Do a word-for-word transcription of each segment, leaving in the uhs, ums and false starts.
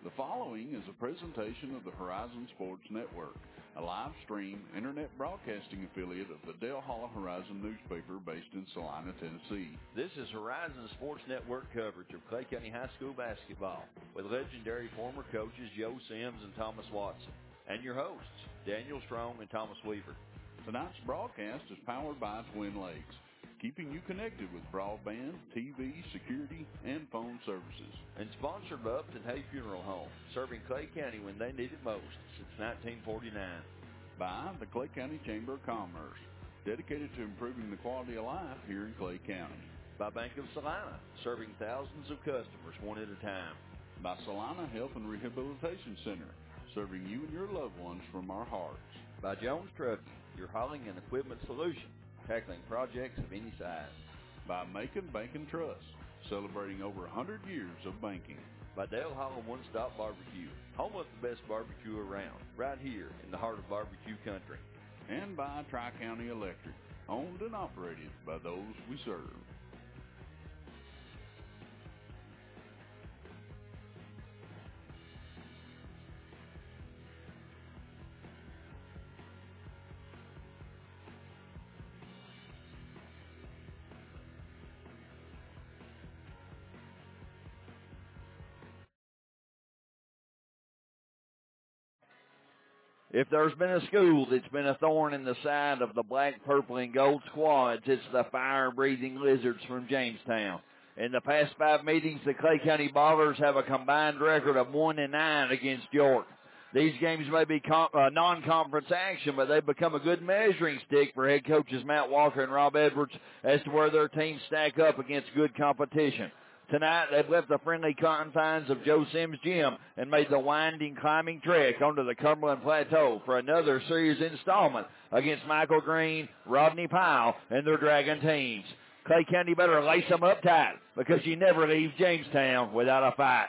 The following is a presentation of the Horizon Sports Network, a live stream internet broadcasting affiliate of the Dale Hollow Horizon newspaper based in Salina, Tennessee. This is Horizon Sports Network coverage of Clay County High School basketball with legendary former coaches Joe Sims and Thomas Watson, and your hosts, Daniel Strong and Thomas Weaver. Tonight's broadcast is powered by Twin Lakes, keeping you connected with broadband, T V, security, and phone services. And sponsored by Upton Hay Funeral Home, serving Clay County when they need it most since nineteen forty-nine. By the Clay County Chamber of Commerce, dedicated to improving the quality of life here in Clay County. By Bank of Salina, serving thousands of customers one at a time. By Salina Health and Rehabilitation Center, serving you and your loved ones from our hearts. By Jones Trucking, your hauling and equipment solution, tackling projects of any size. By Macon Bank and Trust, celebrating over one hundred years of banking. By Dale Hollow One Stop Barbecue, home of the best barbecue around, right here in the heart of barbecue country. And by Tri-County Electric, owned and operated by those we serve. If there's been a school that's been a thorn in the side of the black, purple, and gold squads, it's the fire-breathing Lizards from Jamestown. In the past five meetings, the Clay County Ballers have a combined record of one and nine against York. These games may be com- uh, non-conference action, but they've become a good measuring stick for head coaches Matt Walker and Rob Edwards as to where their teams stack up against good competition. Tonight, they've left the friendly confines of Joe Sims' gym and made the winding climbing trek onto the Cumberland Plateau for another series installment against Michael Green, Rodney Powell, and their Dragon teams. Clay County better lace them up tight because you never leave Jamestown without a fight.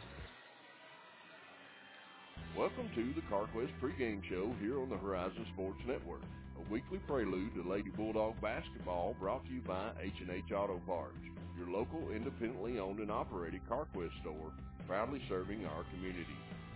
Welcome to the CarQuest pregame show here on the Horizon Sports Network, a weekly prelude to Lady Bulldog basketball brought to you by H and H Auto Parts, your local independently owned and operated CarQuest store, proudly serving our community.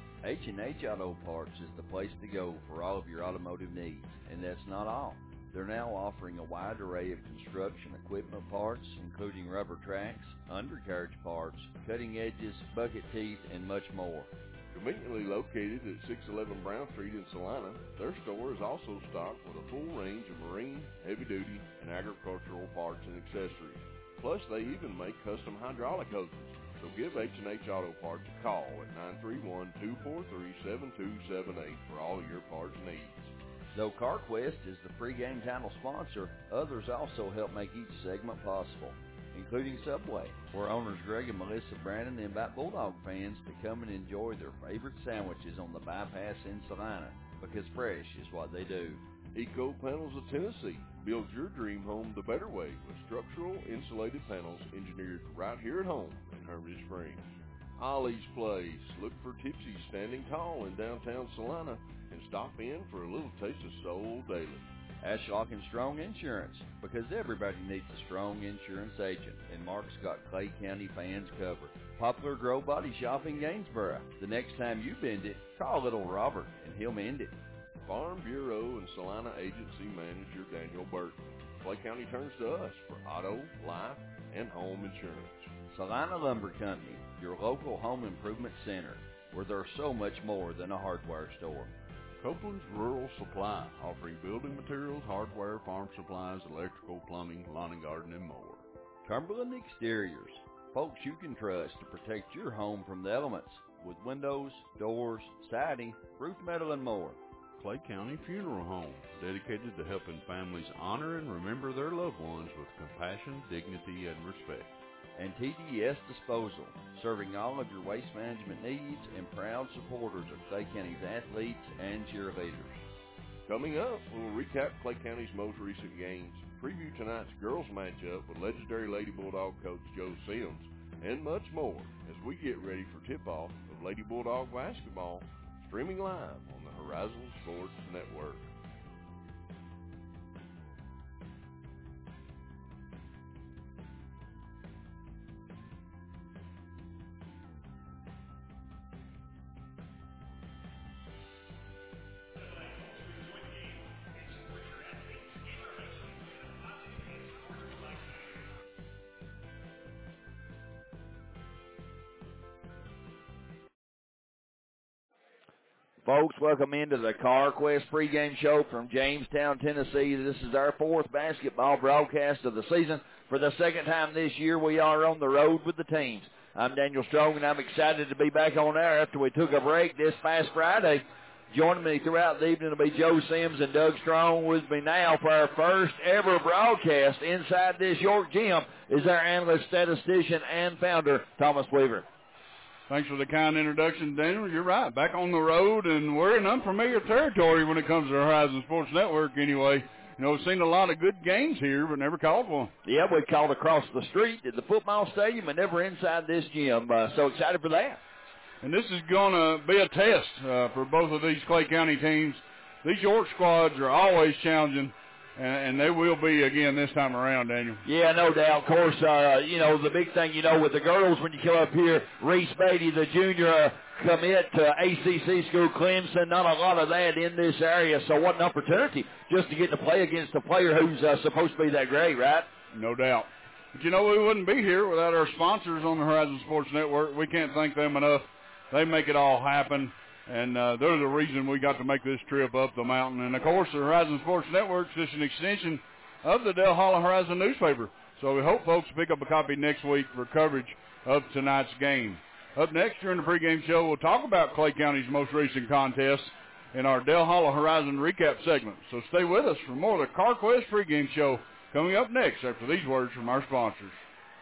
H and H Auto Parts is the place to go for all of your automotive needs, and that's not all. They're now offering a wide array of construction equipment parts, including rubber tracks, undercarriage parts, cutting edges, bucket teeth, and much more. Conveniently located at six eleven Brown Street in Salina, their store is also stocked with a full range of marine, heavy-duty, and agricultural parts and accessories. Plus, they even make custom hydraulic hoses. So give H and H Auto Parts a call at nine three one, two four three, seven two seven eight for all your parts needs. Though CarQuest is the pregame title sponsor, others also help make each segment possible, including Subway, where owners Greg and Melissa Brandon invite Bulldog fans to come and enjoy their favorite sandwiches on the bypass in Salina, because fresh is what they do. Eco Panels of Tennessee builds your dream home the better way with structural insulated panels engineered right here at home in Hermitage Springs. Ollie's Place, look for Tipsy standing tall in downtown Salina and stop in for a little taste of soul daily. Ashlock and Strong Insurance, because everybody needs a strong insurance agent, and Mark's got Clay County fans covered. Poplar Grove Body Shop in Gainsboro. The next time you bend it, call little Robert, and he'll mend it. Farm Bureau and Salina Agency Manager Daniel Burton. Clay County turns to us for auto, life, and home insurance. Salina Lumber Company, your local home improvement center, where there's so much more than a hardware store. Copeland's Rural Supply, offering building materials, hardware, farm supplies, electrical, plumbing, lawn and garden, and more. Cumberland Exteriors, folks you can trust to protect your home from the elements with windows, doors, siding, roof metal, and more. Clay County Funeral Home, dedicated to helping families honor and remember their loved ones with compassion, dignity, and respect. And T D S Disposal, serving all of your waste management needs and proud supporters of Clay County's athletes and cheerleaders. Coming up, we'll recap Clay County's most recent games, preview tonight's girls matchup with legendary Lady Bulldog coach Joe Sims, and much more as we get ready for tip-off of Lady Bulldog basketball, streaming live on the Horizon Sports Network. Folks, welcome into the CarQuest pregame show from Jamestown, Tennessee. This is our fourth basketball broadcast of the season. For the second time this year, we are on the road with the teams. I'm Daniel Strong, and I'm excited to be back on air after we took a break this past Friday. Joining me throughout the evening will be Joe Sims and Doug Strong. With me now for our first ever broadcast inside this York gym is our analyst, statistician, and founder, Thomas Weaver. Thanks for the kind introduction, Daniel. You're right. Back on the road, and we're in unfamiliar territory when it comes to the Horizon Sports Network anyway. You know, we've seen a lot of good games here, but never called one. Yeah, we called across the street at the football stadium and never inside this gym. Uh, so excited for that. And this is going to be a test uh, for both of these Clay County teams. These York squads are always challenging, and, and they will be again this time around, Daniel. Yeah, no doubt. Of course, uh, you know, the big thing, you know, with the girls, when you come up here, Reese Beatty, the junior uh, commit to A C C school Clemson, not a lot of that in this area. So what an opportunity just to get to play against a player who's uh, supposed to be that great, right? No doubt. But, you know, we wouldn't be here without our sponsors on the Horizon Sports Network. We can't thank them enough. They make it all happen, and uh, they're the reason we got to make this trip up the mountain. And, of course, the Horizon Sports Network is just an extension of the Dale Hollow Horizon newspaper. So we hope folks pick up a copy next week for coverage of tonight's game. Up next during the pregame show, we'll talk about Clay County's most recent contests in our Dale Hollow Horizon recap segment. So stay with us for more of the CarQuest pregame show coming up next after these words from our sponsors.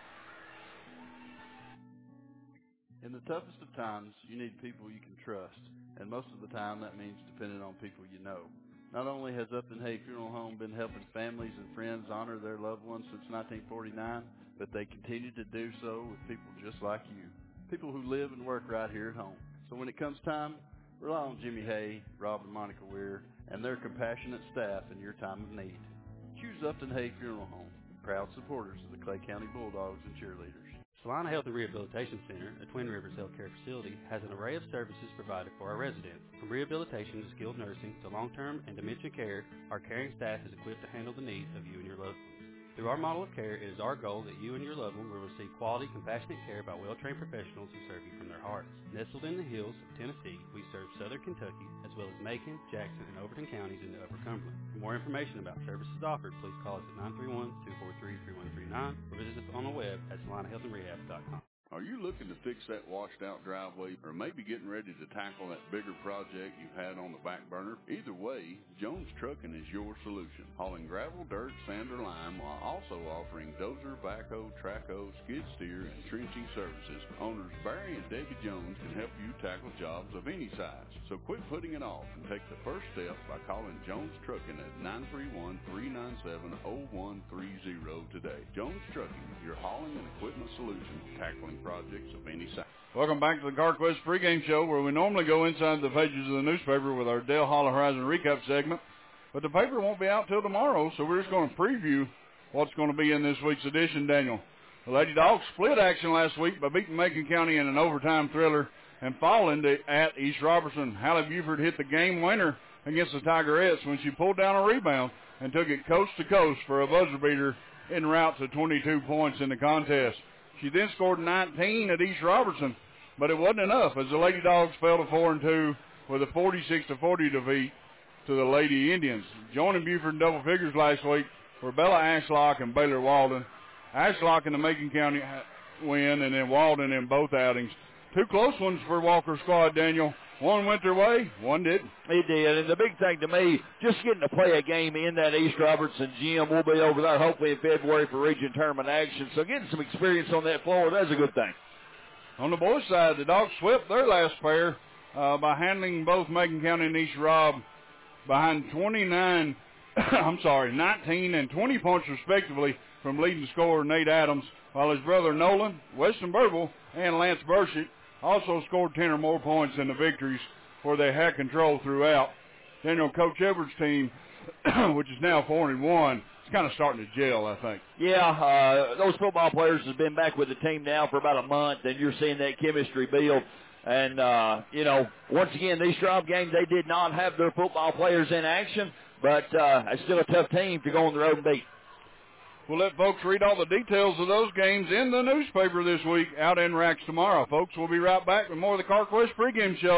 In the toughest of times, you need people you can trust, and most of the time that means depending on people you know. Not only has Upton Hay Funeral Home been helping families and friends honor their loved ones since nineteen forty-nine, but they continue to do so with people just like you, people who live and work right here at home. So when it comes time, rely on Jimmy Hay, Rob and Monica Weir, and their compassionate staff in your time of need. Choose Upton Hay Funeral Home, proud supporters of the Clay County Bulldogs and cheerleaders. Salina Health and Rehabilitation Center, a Twin Rivers healthcare facility, has an array of services provided for our residents. From rehabilitation to skilled nursing to long-term and dementia care, our caring staff is equipped to handle the needs of you and your loved ones. Through our model of care, it is our goal that you and your loved one will receive quality, compassionate care by well-trained professionals who serve you from their hearts. Nestled in the hills of Tennessee, we serve southern Kentucky, as well as Macon, Jackson, and Overton counties into Upper Cumberland. For more information about services offered, please call us at nine three one, two four three, three one three nine or visit us on the web at salina health and rehab dot com. Are you looking to fix that washed-out driveway, or maybe getting ready to tackle that bigger project you've had on the back burner? Either way, Jones Trucking is your solution. Hauling gravel, dirt, sand, or lime, while also offering dozer, backhoe, trackhoe, skid steer, and trenching services. Owners Barry and Debbie Jones can help you tackle jobs of any size. So quit putting it off and take the first step by calling Jones Trucking at nine three one, three nine seven, zero one three zero today. Jones Trucking, your hauling and equipment solution, tackling projects of any size. Welcome back to the CarQuest pregame show, where we normally go inside the pages of the newspaper with our Dale Hollow Horizon recap segment. But the paper won't be out till tomorrow, so we're just going to preview what's going to be in this week's edition, Daniel. The Lady Dogs split action last week by beating Macon County in an overtime thriller and falling to, at East Robertson. Hallie Buford hit the game winner against the Tigerettes when she pulled down a rebound and took it coast to coast for a buzzer beater en route to twenty-two points in the contest. She then scored nineteen at East Robertson, but it wasn't enough as the Lady Dogs fell to four and two with a forty-six to forty defeat to the Lady Indians. Joining Buford in double figures last week were Bella Ashlock and Baylor Walden. Ashlock in the Macon County win, and then Walden in both outings. Two close ones for Walker's squad, Daniel. One went their way, one didn't. He did, and the big thing to me, just getting to play a game in that East Robertson gym. We'll be over there hopefully in February for region tournament action, so getting some experience on that floor, that's a good thing. On the boys' side, the Dogs swept their last pair uh, by handling both Macon County and East Rob behind twenty-nine, I'm sorry, nineteen and twenty points respectively from leading scorer Nate Adams, while his brother Nolan, Weston Burble, and Lance Burshik also scored ten or more points in the victories where they had control throughout. Daniel, Coach Edwards' team, which is now four and one, it's kind of starting to gel, I think. Yeah, uh, those football players have been back with the team now for about a month, and you're seeing that chemistry build. And, uh, you know, once again, these Straub games, they did not have their football players in action, but uh, it's still a tough team to go on the road and beat. We'll let folks read all the details of those games in the newspaper this week, out in racks tomorrow. Folks, we'll be right back with more of the CarQuest pregame show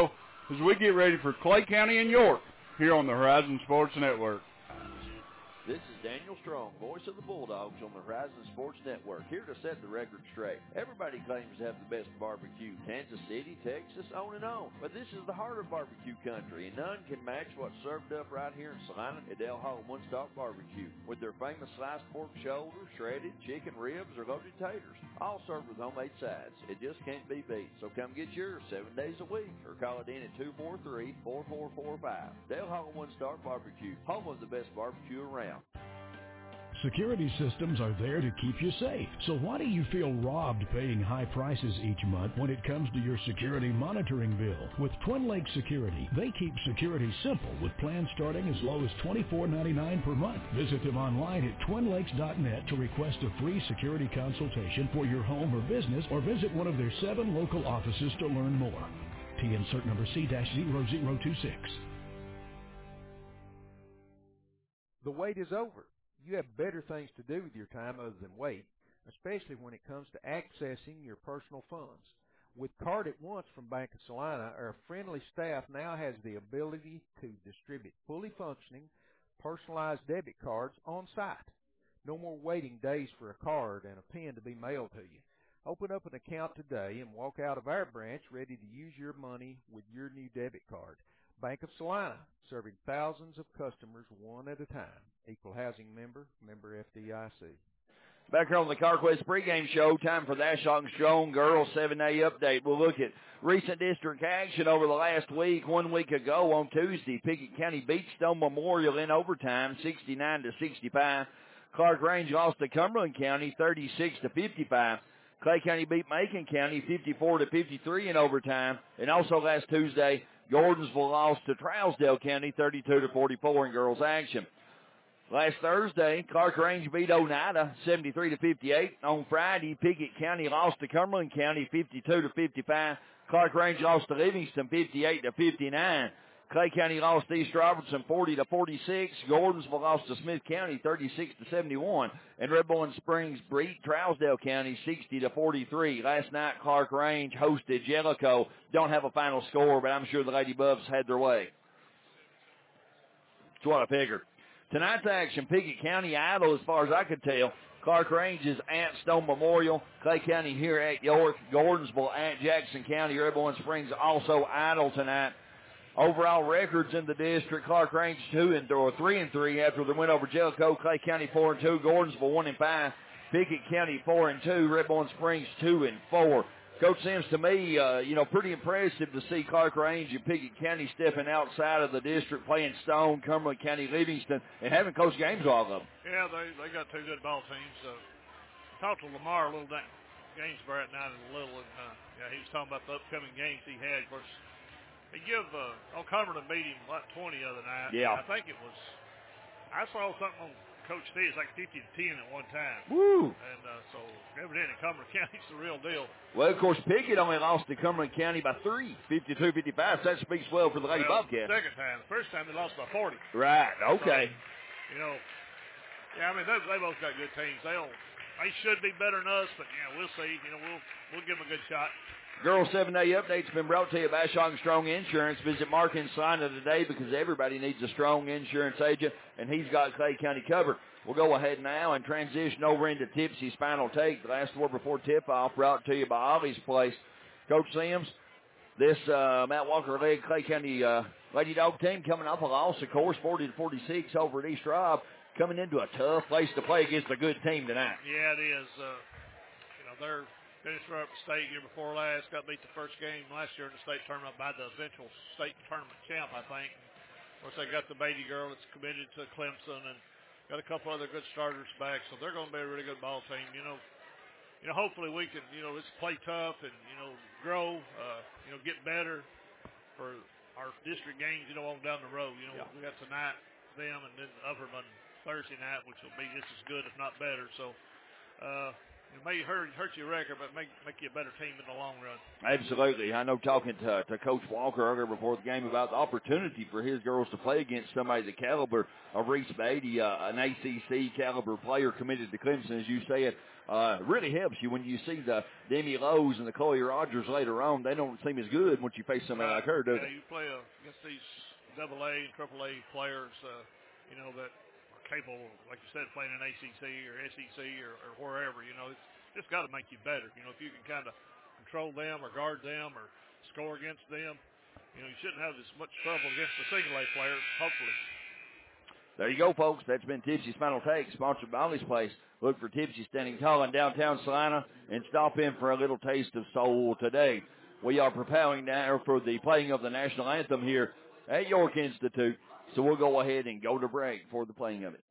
as we get ready for Clay County and York here on the Horizon Sports Network. This is Daniel Strong, voice of the Bulldogs on the Horizon Sports Network, here to set the record straight. Everybody claims to have the best barbecue, Kansas City, Texas, on and on. But this is the heart of barbecue country, and none can match what's served up right here in Salina at Del Hall One Stop Barbecue, with their famous sliced pork shoulder, shredded chicken ribs, or loaded taters, all served with homemade sides. It just can't be beat. So come get yours seven days a week, or call it in at two four three, four four four five. Del Hall One Stop Barbecue, home of the best barbecue around. Security systems are there to keep you safe. So why do you feel robbed paying high prices each month when it comes to your security monitoring bill? With Twin Lakes Security, they keep security simple with plans starting as low as twenty-four ninety-nine per month. Visit them online at twin lakes dot net to request a free security consultation for your home or business, or visit one of their seven local offices to learn more. T N cert number C zero zero two six. The wait is over. You have better things to do with your time other than wait, especially when it comes to accessing your personal funds. With Card at Once from Bank of Salina, our friendly staff now has the ability to distribute fully functioning, personalized debit cards on site. No more waiting days for a card and a pen to be mailed to you. Open up an account today and walk out of our branch ready to use your money with your new debit card. Bank of Salina, serving thousands of customers one at a time. Equal housing member, member F D I C. Back here on the CarQuest pregame show, time for the Ashong Strong Girls seven A update. We'll look at recent district action over the last week. One week ago on Tuesday, Pickett County beat Stone Memorial in overtime, sixty-nine to sixty-five. Clark Range lost to Cumberland County, thirty-six to fifty-five. Clay County beat Macon County, fifty-four to fifty-three in overtime. And also last Tuesday, Gordonsville lost to Trousdale County, thirty-two to forty-four in girls action. Last Thursday, Clark Range beat Oneida, seventy-three to fifty-eight. On Friday, Pickett County lost to Cumberland County, fifty-two to fifty-five. Clark Range lost to Livingston, fifty-eight to fifty-nine. Clay County lost to East Robertson, forty to forty-six. Gordonsville lost to Smith County, thirty-six to seventy-one. And Red Bull Springs beat Trousdale County, sixty to forty-three. Last night, Clark Range hosted Jellicoe. Don't have a final score, but I'm sure the Lady Buffs had their way. That's what I figured. Tonight's action, Pickett County idle as far as I could tell. Clark Range is at Stone Memorial. Clay County here at York. Gordonsville at Jackson County. Red Bull Springs also idle tonight. Overall records in the district, Clark Range two and or three and three after the win over Jellicoe. Clay County four and two. Gordonsville one and five. Pickett County four and two. Red Bull Springs two and four. Coach Sims, to me, uh, you know, pretty impressive to see Clark Range and Pickett County stepping outside of the district, playing Stone, Cumberland County, Livingston, and having close games all of them. Yeah, they they got two good ball teams. Uh, talked to Lamar a little bit. Gainsborough at night a little, and uh, yeah, he was talking about the upcoming games he had. Of course, they give uh, on Cumberland beat him like twenty the other night. Yeah, I think it was. I saw something on Coach T. It's like fifty to ten at one time. Woo! And uh, so evidently Cumberland County's the real deal. Well, of course, Pickett only lost to Cumberland County by three, fifty-two fifty-five. So that speaks well for the Lady well, Bobcats. The second time. The first time they lost by forty. Right. Okay. So, you know, yeah, I mean they, they both got good teams. They'll they should be better than us, but yeah, we'll see. You know, we'll we'll give them a good shot. Girls seven A update's been brought to you by Ashong Strong Insurance. Visit Mark in Salina today because everybody needs a strong insurance agent, and he's got Clay County covered. We'll go ahead now and transition over into Tipsy's final take. The last word before tip-off brought to you by Ollie's Place. Coach Sims, this uh, Matt Walker-led Clay County uh, Lady Dog team coming off a loss, of course, forty to forty-six over at East Robb, coming into a tough place to play against a good team tonight. Yeah, it is. Uh, you know, they're finished up state year before last, got beat the first game last year in the state tournament by the eventual state tournament champ, I think. Of course, they got the Beatty girl that's committed to Clemson and got a couple other good starters back, so they're going to be a really good ball team. You know, you know, hopefully we can, you know, let's play tough and, you know, grow, uh, you know, get better for our district games, you know, on down the road. You know, yeah. We got tonight, them, and then Upperman Thursday night, which will be just as good, if not better. So, uh, It may hurt, hurt your record, but make make you a better team in the long run. Absolutely. I know talking to, to Coach Walker earlier before the game about the opportunity for his girls to play against somebody the caliber of Reese Beatty, uh, an A C C caliber player committed to Clemson, as you said, uh, really helps you when you see the Demi Lowe's and the Chloe Rogers later on. They don't seem as good once you face somebody right. like her, do yeah, they? You play uh, against these double A and triple A players, uh, you know, that are capable, like you said, playing in A C C or S E C or, or wherever. You know, it's just got to make you better. You know, if you can kind of control them or guard them or score against them, you know, you shouldn't have as much trouble against the single A players, hopefully. There you go, folks. That's been Tipsy's Final Take, sponsored by Ollie's Place. Look for Tipsy standing tall in downtown Salina and stop in for a little taste of soul today. We are preparing now for the playing of the national anthem here at York Institute, so we'll go ahead and go to break for the playing of it.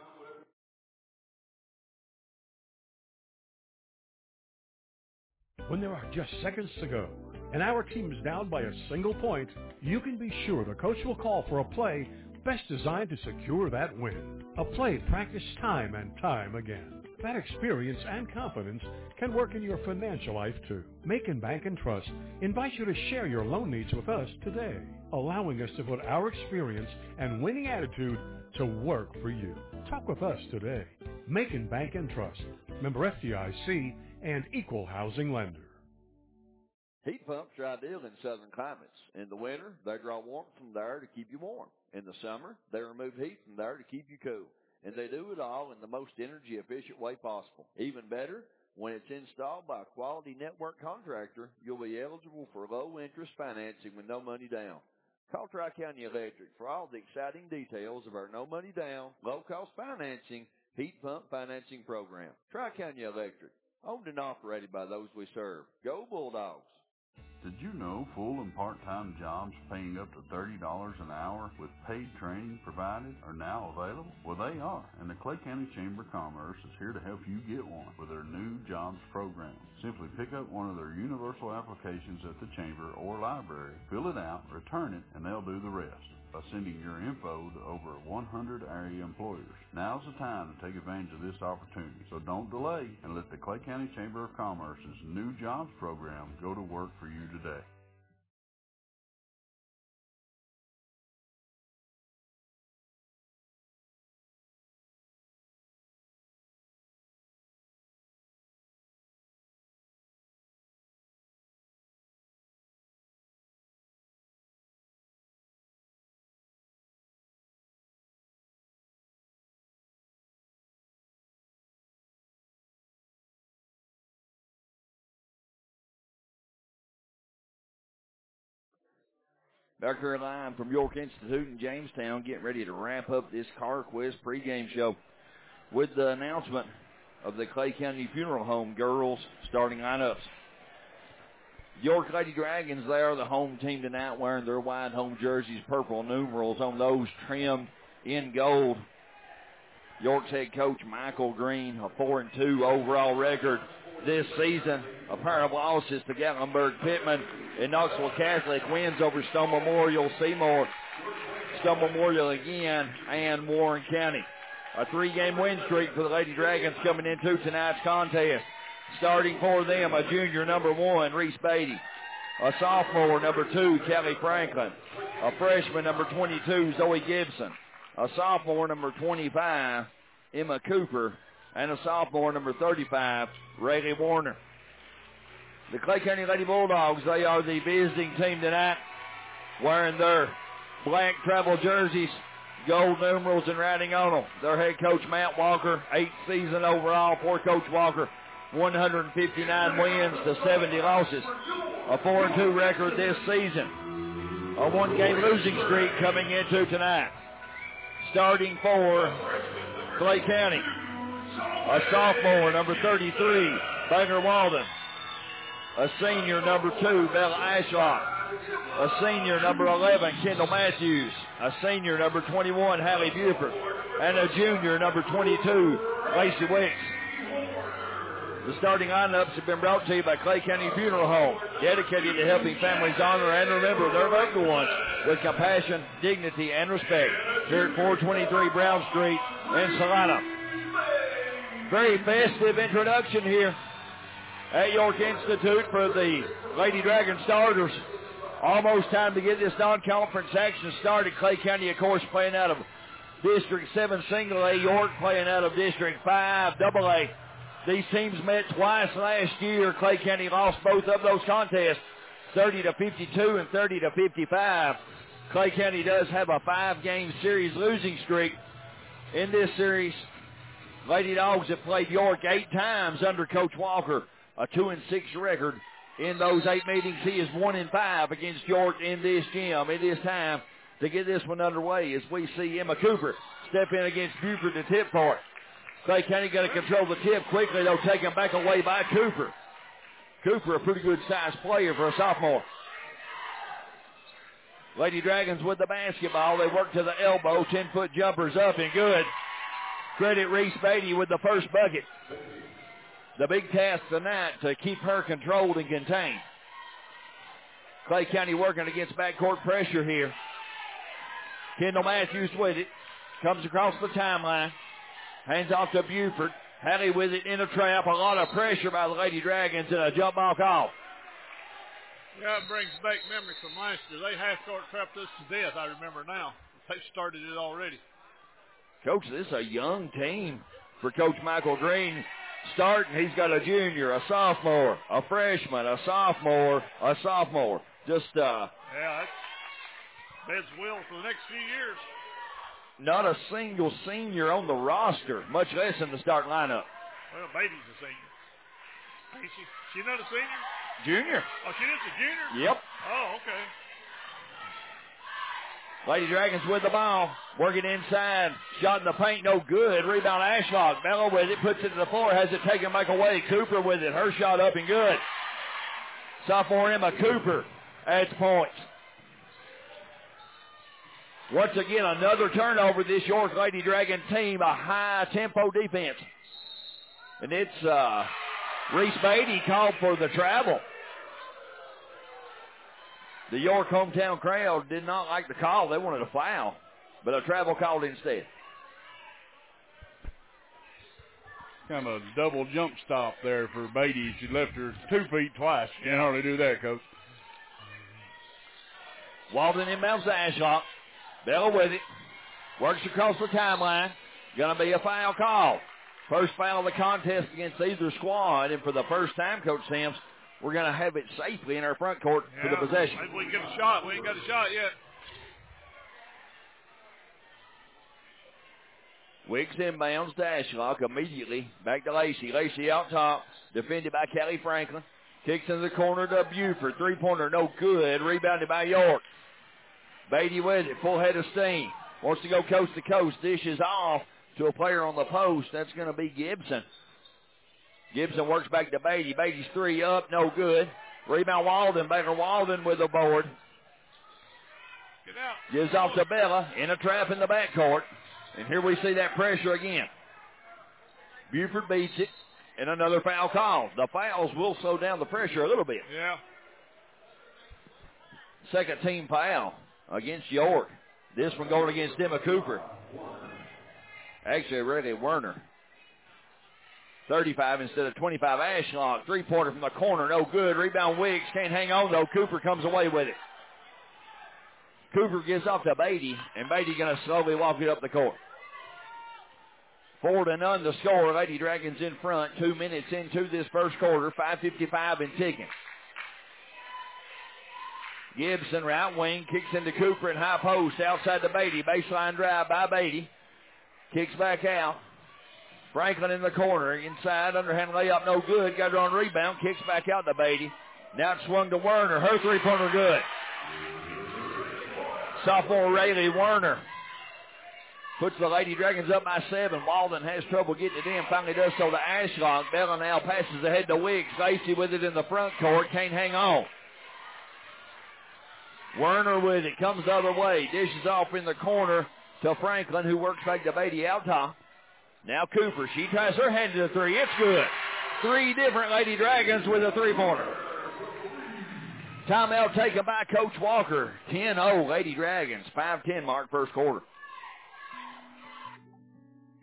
When there are just seconds to go and our team is down by a single point, you can be sure the coach will call for a play best designed to secure that win. A play practiced time and time again. That experience and confidence can work in your financial life too. Macon Bank and Trust invites you to share your loan needs with us today, allowing us to put our experience and winning attitude to work for you. Talk with us today. Macon Bank and Trust, member F D I C and equal housing lender. Heat pumps are ideal in southern climates. In the winter, they draw warmth from there to keep you warm. In the summer, they remove heat from there to keep you cool. And they do it all in the most energy-efficient way possible. Even better, when it's installed by a quality network contractor, you'll be eligible for low-interest financing with no money down. Call Tri-County Electric for all the exciting details of our no-money-down, low-cost financing heat pump financing program. Tri-County Electric, owned and operated by those we serve. Go Bulldogs! Did you know full and part-time jobs paying up to thirty dollars an hour with paid training provided are now available? Well, they are, and the Clay County Chamber of Commerce is here to help you get one with their new jobs program. Simply pick up one of their universal applications at the Chamber or library, fill it out, return it, and they'll do the rest by sending your info to over one hundred area employers. Now's the time to take advantage of this opportunity, so don't delay and let the Clay County Chamber of Commerce's new jobs program go to work for you today. Back here live from York Institute in Jamestown, getting ready to wrap up this Car Quest pregame show with the announcement of the Clay County Funeral Home girls starting lineups. York Lady Dragons, they are the home team tonight, wearing their white home jerseys, purple numerals on those trimmed in gold. York's head coach Michael Green, a four and two overall record this season. A pair of losses to Gatlinburg Pittman, and Knoxville Catholic wins over Stone Memorial, Seymour, Stone Memorial again, and Warren County. A three-game win streak for the Lady Dragons coming into tonight's contest. Starting for them, a junior number one, Reese Beatty. A sophomore, number two, Kelly Franklin. A freshman, number twenty-two, Zoe Gibson. A sophomore, number twenty-five, Emma Cooper. And a sophomore, number thirty-five, Rayleigh Warner. The Clay County Lady Bulldogs, they are the visiting team tonight, wearing their black travel jerseys, gold numerals and writing on them. Their head coach, Matt Walker, eighth season overall for Coach Walker, one hundred fifty-nine wins to seventy losses, a four and two record this season, a one-game losing streak coming into tonight. Starting for Clay County, a sophomore, number thirty-three, Banger Walden. A senior, number two, Bella Ashlock. A senior, number eleven, Kendall Matthews. A senior, number twenty-one, Hallie Buford. And a junior, number twenty-two, Lacey Wicks. The starting lineups have been brought to you by Clay County Funeral Home, dedicated to helping families honor and remember their loved ones with compassion, dignity, and respect. Here at four twenty-three Brown Street in Salina. Very festive introduction here at York Institute for the Lady Dragon starters. Almost time to get this non-conference action started. Clay County, of course, playing out of District seven Single A. York playing out of District five Double A. These teams met twice last year. Clay County lost both of those contests, thirty to fifty-two and thirty to fifty-five. Clay County does have a five-game series losing streak. In this series, Lady Dogs have played York eight times under Coach Walker, a two and six record. In those eight meetings, he is one and five against York in this gym. It is time to get this one underway as we see Emma Cooper step in against Buford to tip for it. Clay County got to control the tip quickly. They'll take him back away by Cooper. Cooper, a pretty good sized player for a sophomore. Lady Dragons with the basketball. They work to the elbow. ten-foot jumpers up and good. Credit Reese Beatty with the first bucket. The big task tonight to keep her controlled and contained. Clay County working against backcourt pressure here. Kendall Matthews with it. Comes across the timeline. Hands off to Buford. Hallie with it in a trap. A lot of pressure by the Lady Dragons and a jump ball call. Yeah, it brings back memory from last year. They half-court trapped us to death, I remember now. They started it already. Coach, this is a young team for Coach Michael Green. Starting, he's got a junior, a sophomore, a freshman, a sophomore, a sophomore. Just, uh... Yeah, that's Bed's will for the next few years. Not a single senior on the roster, much less in the start lineup. Well, Beatty's a senior. Ain't she? She not a senior? Junior. Oh, she is a junior? Yep. Oh, okay. Lady Dragons with the ball. Working inside. Shot in the paint, no good. Rebound Ashlock. Mello with it. Puts it to the floor. Has it taken back away. Cooper with it. Her shot up and good. Sophomore Emma Cooper adds points. Once again, another turnover. This York Lady Dragon team. A high-tempo defense. And it's uh, Reese Beatty called for the travel. The York hometown crowd did not like the call. They wanted a foul, but a travel called instead. Kind of a double jump stop there for Beatty. She left her two feet twice. Can't hardly do that, Coach. Walden inbounds to Ashlock. Bell with it. Works across the timeline. Going to be a foul call. First foul of the contest against either squad, and for the first time, Coach Sims, we're going to have it safely in our front court yeah, for the possession. Maybe we can get a shot. We ain't got a shot yet. Wiggs inbounds to Ashlock immediately. Back to Lacey. Lacey out top. Defended by Kelly Franklin. Kicks into the corner to Buford. Three-pointer no good. Rebounded by York. Beatty with it. Full head of steam. Wants to go coast to coast. Dishes off to a player on the post. That's going to be Gibson. Gibson works back to Beatty. Beatty's three up, no good. Rebound Walden. Baker Walden with the board. Get out. Gives off to Bella in a trap in the backcourt. And here we see that pressure again. Buford beats it, and another foul call. The fouls will slow down the pressure a little bit. Yeah. Second team foul against York. This one going against Emma Cooper. Actually, really Werner. thirty-five instead of twenty-five. Ashlock, three-pointer from the corner, no good. Rebound Wiggs, can't hang on though. Cooper comes away with it. Cooper gives off to Beatty, and Beatty going to slowly walk it up the court. Four to none the score. Lady Dragons in front. Two minutes into this first quarter. five fifty-five and ticking. Gibson, right wing, kicks into Cooper in high post. Outside to Beatty. Baseline drive by Beatty. Kicks back out. Franklin in the corner. Inside, underhand layup, no good. Got her on rebound. Kicks back out to Beatty. Now it's swung to Werner. Her three-pointer good. Sophomore Rayleigh Werner puts the Lady Dragons up by seven. Walden has trouble getting it in. Finally does so to Ashlock. Bella now passes ahead to Wiggs. Lacey with it in the front court. Can't hang on. Werner with it. Comes the other way. Dishes off in the corner to Franklin, who works back to Beatty out top. Now Cooper. She tries her hand to the three. It's good. Three different Lady Dragons with a three-pointer. Timeout taken by Coach Walker. ten oh Lady Dragons. five ten mark first quarter.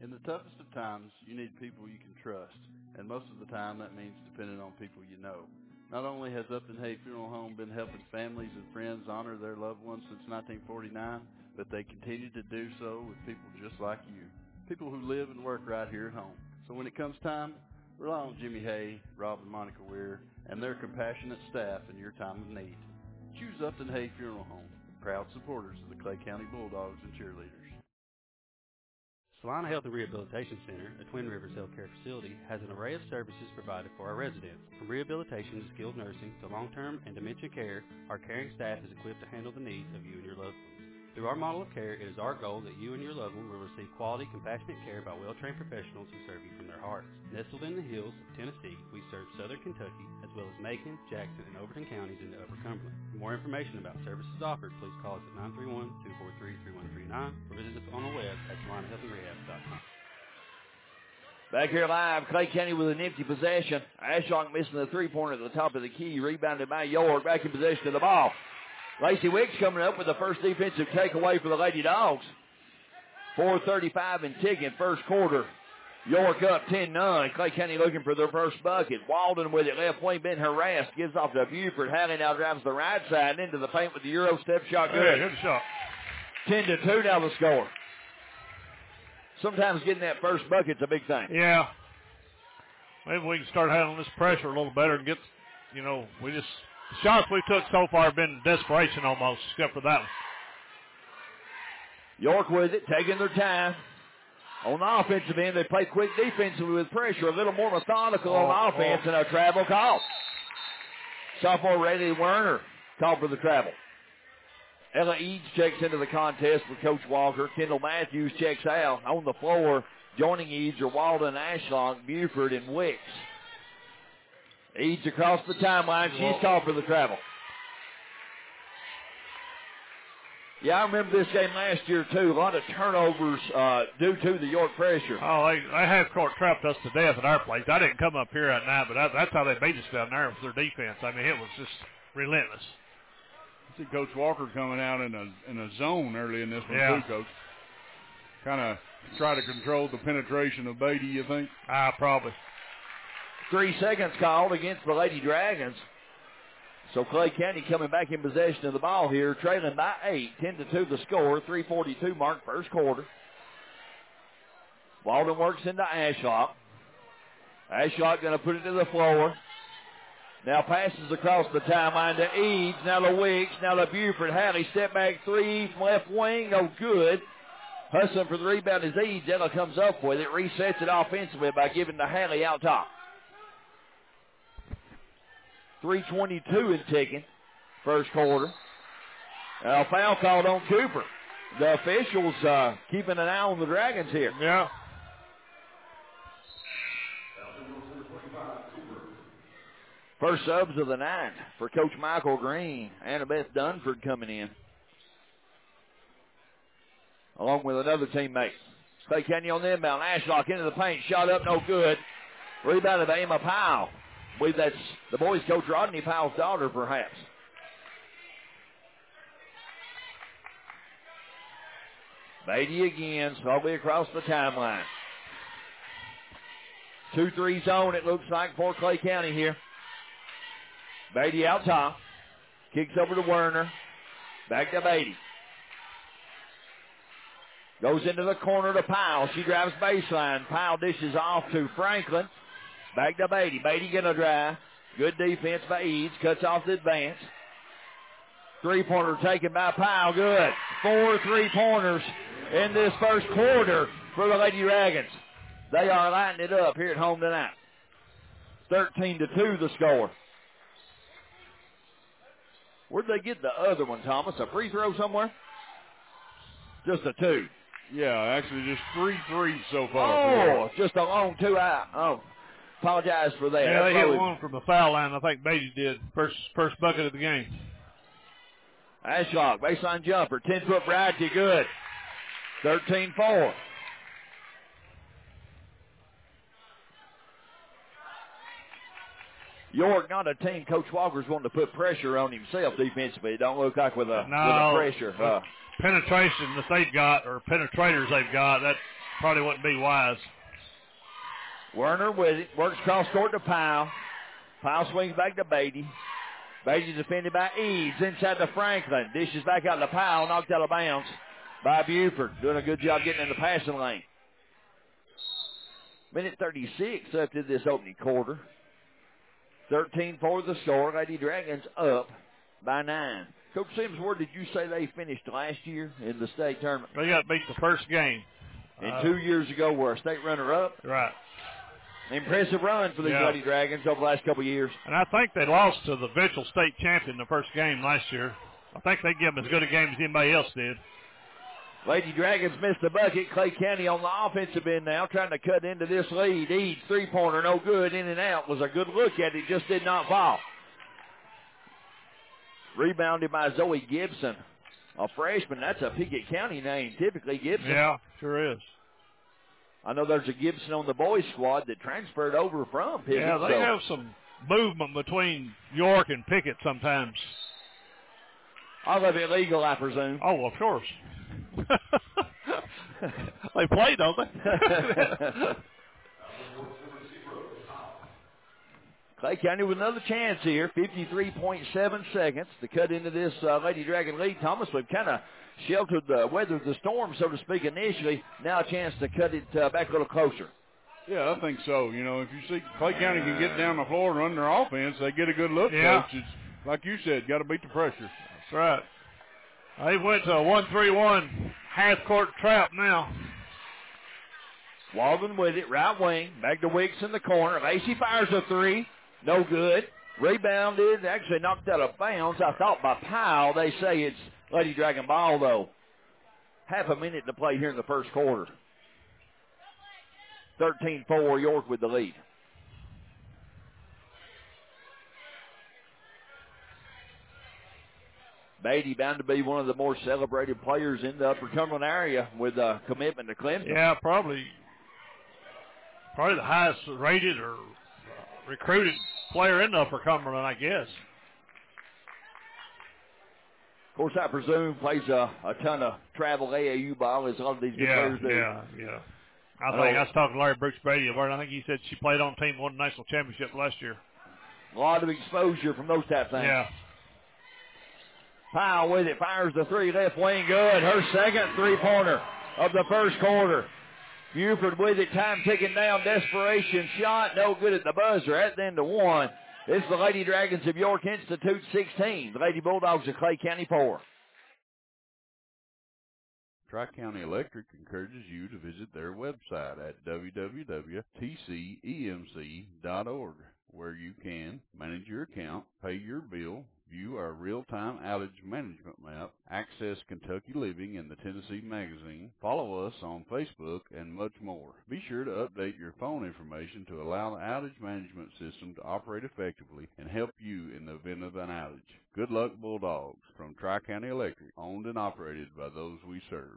In the toughest of times, you need people you can trust, and most of the time that means depending on people you know. Not only has Upton Hay Funeral Home been helping families and friends honor their loved ones since nineteen forty-nine, but they continue to do so with people just like you, people who live and work right here at home. So when it comes time, rely on Jimmy Hay, Rob and Monica Weir, and their compassionate staff in your time of need. Choose Upton Hay Funeral Home, proud supporters of the Clay County Bulldogs and cheerleaders. Salina Health and Rehabilitation Center, a Twin Rivers healthcare facility, has an array of services provided for our residents. From rehabilitation to skilled nursing to long-term and dementia care, our caring staff is equipped to handle the needs of you and your loved ones. Through our model of care, it is our goal that you and your loved one will receive quality, compassionate care by well-trained professionals who serve you from their hearts. Nestled in the hills of Tennessee, we serve southern Kentucky, as well as Macon, Jackson, and Overton counties into Upper Cumberland. For more information about services offered, please call us at nine three one, two four three, three one three nine or visit us on the web at salina health and rehab dot com. Back here live, Clay County with an empty possession. Ashlock missing the three-pointer at the top of the key, rebounded by York, back in possession of the ball. Lacey Wicks coming up with the first defensive takeaway for the Lady Dogs. four thirty-five and ticking, first quarter. York up ten none. Clay County looking for their first bucket. Walden with it, left wing, been harassed. Gives off to Buford. Halley now drives the right side into the paint with the Euro step shot. Good. Yeah, good shot. ten to two now the score. Sometimes getting that first bucket's a big thing. Yeah. Maybe we can start handling this pressure a little better and get, you know, we just, the shots we took so far have been desperation almost, except for that one. York with it, taking their time. On the offensive end, they play quick defensively with pressure, a little more methodical oh, on offense, oh. and a travel call. Sophomore Riley Werner called for the travel. Ella Eads checks into the contest with Coach Walker. Kendall Matthews checks out. On the floor, joining Eads are Walden, Ashlock, Buford, and Wicks. Eads across the timeline. She's called for the travel. Yeah, I remember this game last year, too. A lot of turnovers uh, due to the York pressure. Oh, they, they half-court trapped us to death at our place. I didn't come up here that night, but that, that's how they beat us down there with their defense. I mean, it was just relentless. I see Coach Walker coming out in a in a zone early in this one, yeah. too, Coach. Kind of try to control the penetration of Beatty, you think? Ah, probably. Three seconds called against the Lady Dragons. So Clay County coming back in possession of the ball here, trailing by eight, ten to two the score, three forty-two mark first quarter. Walden works into Ashlock. Ashlock going to put it to the floor. Now passes across the timeline to Eads, now to Wicks, now to Buford. Halley, step back three from left wing, no good. Hustling for the rebound is Eads. Ella comes up with it, resets it offensively by giving to Halley out top. three twenty-two and ticking, first quarter. Uh, foul called on Cooper. The officials uh, keeping an eye on the Dragons here. Yeah. First subs of the night for Coach Michael Green. Annabeth Dunford coming in, along with another teammate. Clay County on the inbound. Ashlock into the paint. Shot up, no good. Rebounded by Emma Powell. I believe that's the boys' coach Rodney Powell's daughter, perhaps. Beatty again, slowly across the timeline. two three zone, it looks like, for Clay County here. Beatty out top. Kicks over to Werner. Back to Beatty. Goes into the corner to Powell. She drives baseline. Powell dishes off to Franklin. Back to Beatty. Beatty gonna drive. Good defense by Eads. Cuts off the advance. Three-pointer taken by Powell. Good. Four three-pointers in this first quarter for the Lady Dragons. They are lighting it up here at home tonight. thirteen to two the score. Where'd they get the other one, Thomas? A free throw somewhere? Just a two. Yeah, actually just three threes so far. Oh, just a long two out. Oh, apologize for that. Yeah, they That's hit one from the foul line. I think Beatty did. First first bucket of the game. Ashlock, baseline jumper. ten-foot variety, good. thirteen four. York, not a team Coach Walker's wanting to put pressure on himself defensively. It don't look like with a, no, with a pressure. Uh, penetration that they've got, or penetrators they've got, that probably wouldn't be wise. Werner with it. Works cross court to Powell. Powell swings back to Beatty. Beatty defended by Eads. Inside to Franklin. Dishes back out to Powell. Knocked out of bounds by Buford. Doing a good job getting in the passing lane. Minute thirty-six left in this opening quarter. thirteen four the score. Lady Dragons up by nine. Coach Sims, where did you say they finished last year in the state tournament? They got beat the first game. And uh, two years ago were a state runner-up. Right. Impressive run for these yeah. Lady Dragons over the last couple of years. And I think they lost to the eventual state champion the first game last year. I think they gave them as good a game as anybody else did. Lady Dragons missed the bucket. Clay County on the offensive end now, trying to cut into this lead. Eads, three-pointer, no good. In and out. Was a good look at it, just did not fall. Rebounded by Zoe Gibson, a freshman. That's a Pickett County name, typically, Gibson. Yeah, sure is. I know there's a Gibson on the boys' squad that transferred over from Pickett. Yeah, they so. have some movement between York and Pickett sometimes. All of it legal, I presume. Oh, of course. They play, don't they? Clay County with another chance here. fifty-three point seven seconds to cut into this uh, Lady Dragon lead. Thomas, we've kind of sheltered the weathered the storm, so to speak, initially. Now a chance to cut it uh, back a little closer. Yeah, I think so. You know, if you see Clay County can get down the floor and run their offense, they get a good look. Yeah. Coach. It's, like you said, got to beat the pressure. That's right. They went to a one three one half-court trap now. Walden with it, right wing. Back to Wicks in the corner. Lacey fires a three. No good. Rebounded, actually knocked out of bounds, I thought, by Powell. They say it's Lady Dragon ball, though. Half a minute to play here in the first quarter. thirteen four, York with the lead. Beatty bound to be one of the more celebrated players in the Upper Cumberland area with a commitment to Clemson. Yeah, probably, probably the highest rated or uh, recruited player in the Upper Cumberland, I guess. Of course, I presume plays a, a ton of travel A A U ball, as a lot of these good yeah, players do. Yeah, yeah. I, I think know. I was talking to Larry Brooks Beatty about it. I think he said she played on a team won the national championship last year. A lot of exposure from those type things. Yeah. Powell with it, fires the three, left wing, good. Her second three-pointer of the first quarter. Buford with it, time ticking down, desperation shot, no good at the buzzer. At the end of one, it's the Lady Dragons of York Institute sixteen. The Lady Bulldogs of Clay County four. Tri-County Electric encourages you to visit their website at w w w dot t c e m c dot org, where you can manage your account, pay your bill, view our real-time outage management map, access Kentucky Living and the Tennessee Magazine, follow us on Facebook, and much more. Be sure to update your phone information to allow the outage management system to operate effectively and help you in the event of an outage. Good luck, Bulldogs, from Tri-County Electric, owned and operated by those we serve.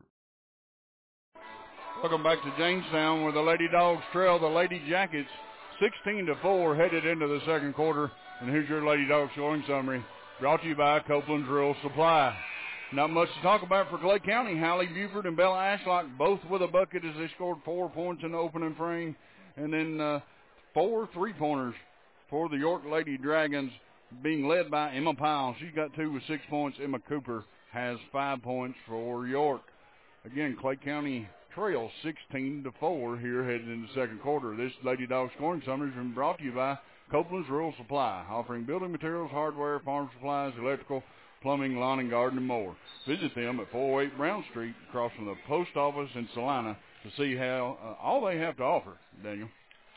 Welcome back to Jamestown, where the Lady Dogs trail the Lady Jackets sixteen to four headed into the second quarter. And here's your Lady Dogs scoring summary, brought to you by Copeland's Rural Supply. Not much to talk about for Clay County. Hallie Buford and Bella Ashlock both with a bucket as they scored four points in the opening frame. And then uh, four three-pointers for the York Lady Dragons, being led by Emma Powell. She's got two with six points. Emma Cooper has five points for York. Again, Clay County trails sixteen to four here heading into the second quarter. This Lady Dog scoring summary has been brought to you by Copeland's Rural Supply, offering building materials, hardware, farm supplies, electrical, plumbing, lawn and garden, and more. Visit them at four oh eight Brown Street, across from the post office in Salina, to see how uh, all they have to offer. Daniel.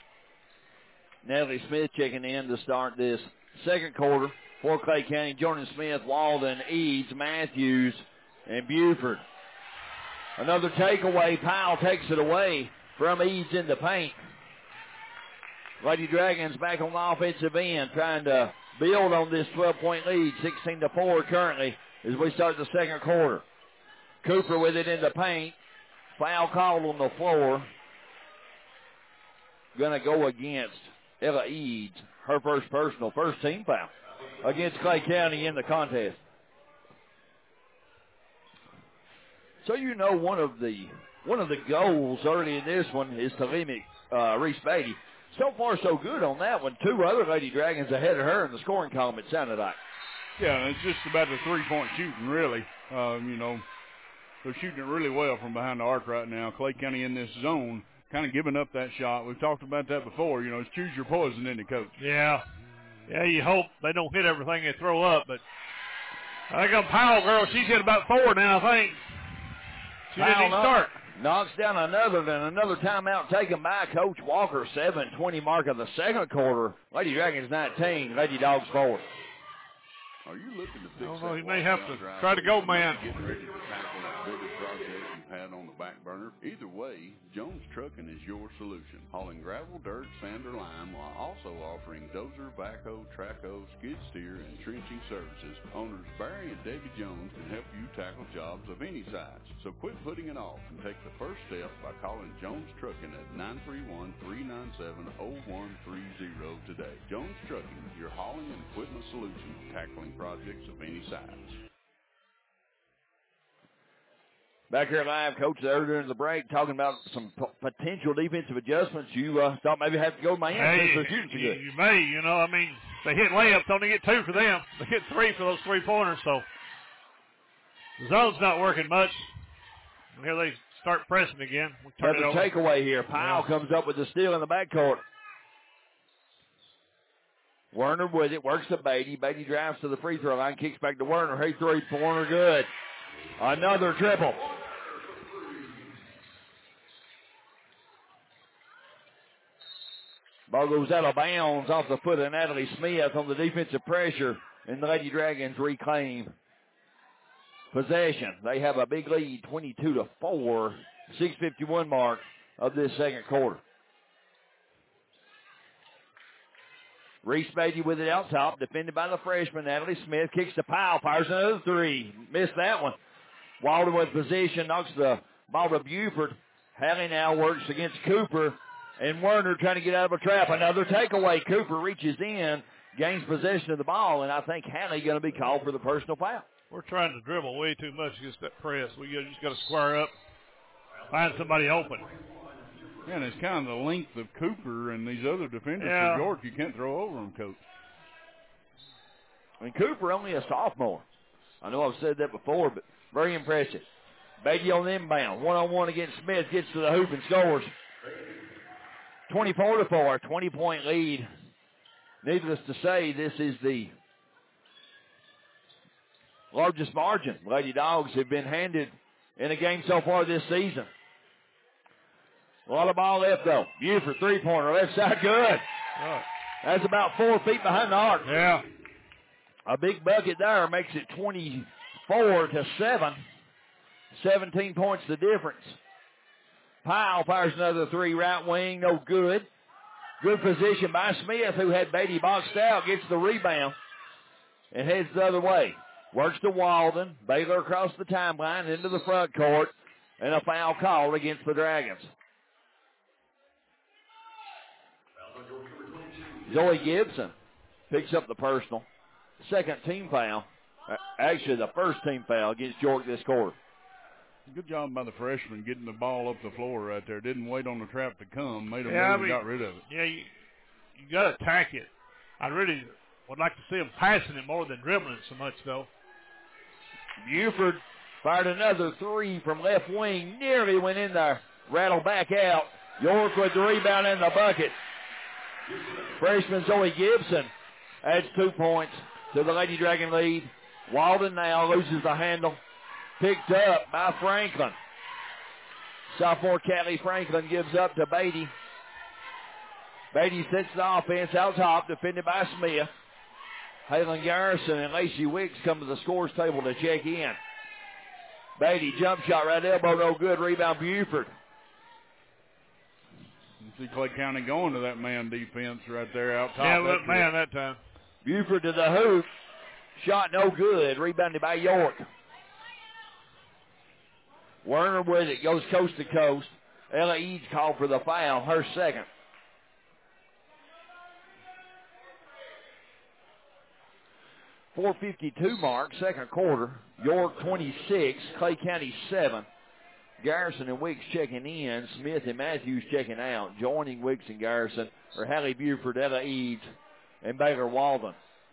Natalie Smith checking in to start this second quarter for Clay County. Jordan Smith, Walden, Eads, Matthews, and Buford. Another takeaway. Powell takes it away from Eads in the paint. Lady Dragons back on the offensive end, trying to build on this twelve-point lead, sixteen to four currently, as we start the second quarter. Cooper with it in the paint. Foul called on the floor. Going to go against Ella Eads, her first personal, first team foul against Clay County in the contest. So you know one of the one of the goals early in this one is to limit uh, Reese Beatty. So far, so good on that one. Two other Lady Dragons ahead of her in the scoring column, it sounded like. Yeah, it's just about the three-point shooting, really. Um, you know, they're shooting it really well from behind the arc right now. Clay County in this zone, kind of giving up that shot. We've talked about that before. You know, it's choose your poison, isn't it, Coach? Yeah. Yeah, you hope they don't hit everything they throw up, but I think a Powell girl, she's hit about four now, I think. She Powell didn't even start. Knocks down another, then another timeout taken by Coach Walker. seven twenty mark of the second quarter. Lady Dragons nineteen, Lady Dogs four. Are you looking to fix I don't know, that you may have to drive? try to go, man. Getting ready to tackle that bigger project you've had on the back burner? Either way, Jones Trucking is your solution. Hauling gravel, dirt, sand, or lime while also offering dozer, backhoe, trackhoe, skid steer, and trenching services. Owners Barry and Debbie Jones can help you tackle jobs of any size. So quit putting it off and take the first step by calling Jones Trucking at nine three one, three nine seven, zero one three zero today. Jones Trucking, your hauling and equipment solution, tackling projects of any size. Back here live, Coach, there during the break, talking about some p- potential defensive adjustments. You uh, thought maybe have to go to my Hey, since they're shooting so you, good. you may, you know, I mean, they hit layups, only get two for them. They hit three for those three-pointers, so the zone's not working much. And here they start pressing again. We'll turn But it the over. takeaway here, Powell Yeah. comes up with the steal in the backcourt. Werner with it, works to Beatty. Beatty drives to the free throw line, kicks back to Werner. Hey, three-pointer, good. Another triple. Ball goes out of bounds off the foot of Natalie Smith on the defensive pressure, and the Lady Dragons reclaim possession. They have a big lead, twenty-two to four, six fifty-one mark of this second quarter. Reese Beatty with it out top, defended by the freshman, Natalie Smith, kicks to Powell, fires another three. Missed that one. Walden with position, knocks the ball to Buford. Hallie now works against Cooper, and Werner trying to get out of a trap. Another takeaway. Cooper reaches in, gains possession of the ball, and I think Hallie going to be called for the personal foul. We're trying to dribble way too much against that press. We just got to square up, find somebody open. Yeah, and it's kind of the length of Cooper and these other defenders Yeah. for York. You can't throw over them, Coach. I mean, Cooper only a sophomore. I know I've said that before, but very impressive. Beatty on the inbound, one-on-one against Smith, gets to the hoop and scores. twenty-four to four, twenty-point lead. Needless to say, this is the largest margin Lady Dogs have been handed in a game so far this season. A lot of ball left, though. Buford, three-pointer, left side, good. Oh. That's about four feet behind the arc. Yeah. A big bucket there makes it twenty-four to seven. seventeen points the difference. Powell fires another three, right wing, no good. Good position by Smith, who had Beatty boxed out, gets the rebound and heads the other way. Works to Walden. Baylor across the timeline into the front court, and a foul called against the Dragons. Zoe Gibson picks up the personal. Second team foul. Actually, the first team foul against York this quarter. Good job by the freshman getting the ball up the floor right there. Didn't wait on the trap to come. Made them Yeah, move I and mean, got rid of it. Yeah, you, you got to attack it. I really would like to see them passing it more than dribbling it so much, though. Buford fired another three from left wing. Nearly went in there. Rattled back out. York with the rebound and the bucket. Freshman Zoe Gibson adds two points to the Lady Dragon lead. Walden now loses the handle. Picked up by Franklin. Sophomore Callie Franklin gives up to Beatty. Beatty sets the offense out top, defended by Smith. Halen Garrison and Lacey Wicks come to the scores table to check in. Beatty jump shot right elbow, no good. Rebound Buford. You see Clay County going to that man defense right there out top. Yeah, That's look, man, that time. Buford to the hoop. Shot no good. Rebounded by York. Werner with it. Goes coast to coast. Ella Eads called for the foul. Her second. four fifty-two mark, second quarter. York twenty-six. Clay County seven. Garrison and Wicks checking in. Smith and Matthews checking out. Joining Wicks and Garrison are Hallie Buford, Ella Eads, and Baylor Walden.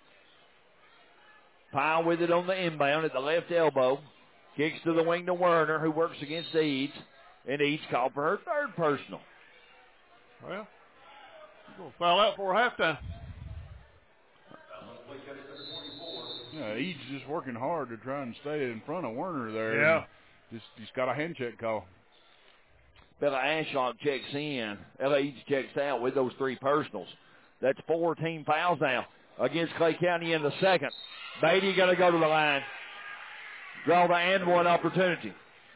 Pyle with it on the inbound at the left elbow. Kicks to the wing to Werner, who works against Eads. And Eads called for her third personal. Well, you're going to foul out for halftime. Yeah, Eads just working hard to try and stay in front of Werner there. Yeah. Just, he's got a hand check call. Bella Ashlock checks in. Ella Eads checks out with those three personals. That's four team fouls now against Clay County in the second. Beatty got to go to the line. Draw the and one opportunity.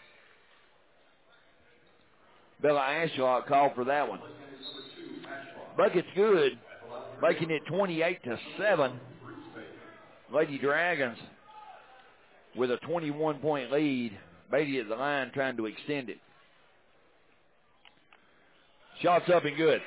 Bella Ashlock called for that one. Bucket's good, making it twenty-eight to seven. Lady Dragons with a twenty-one point lead. Beatty at the line trying to extend it. Shots up and good.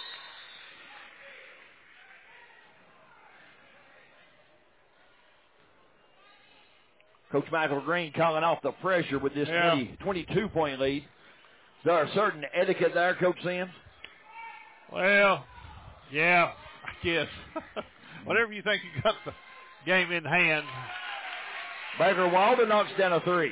Coach Michael Green calling off the pressure with this yeah. twenty, twenty-two point lead. Is there a certain etiquette there, Coach Sims? Well, yeah, I guess. Whatever you think you got the game in hand. Baker Walden knocks down a three.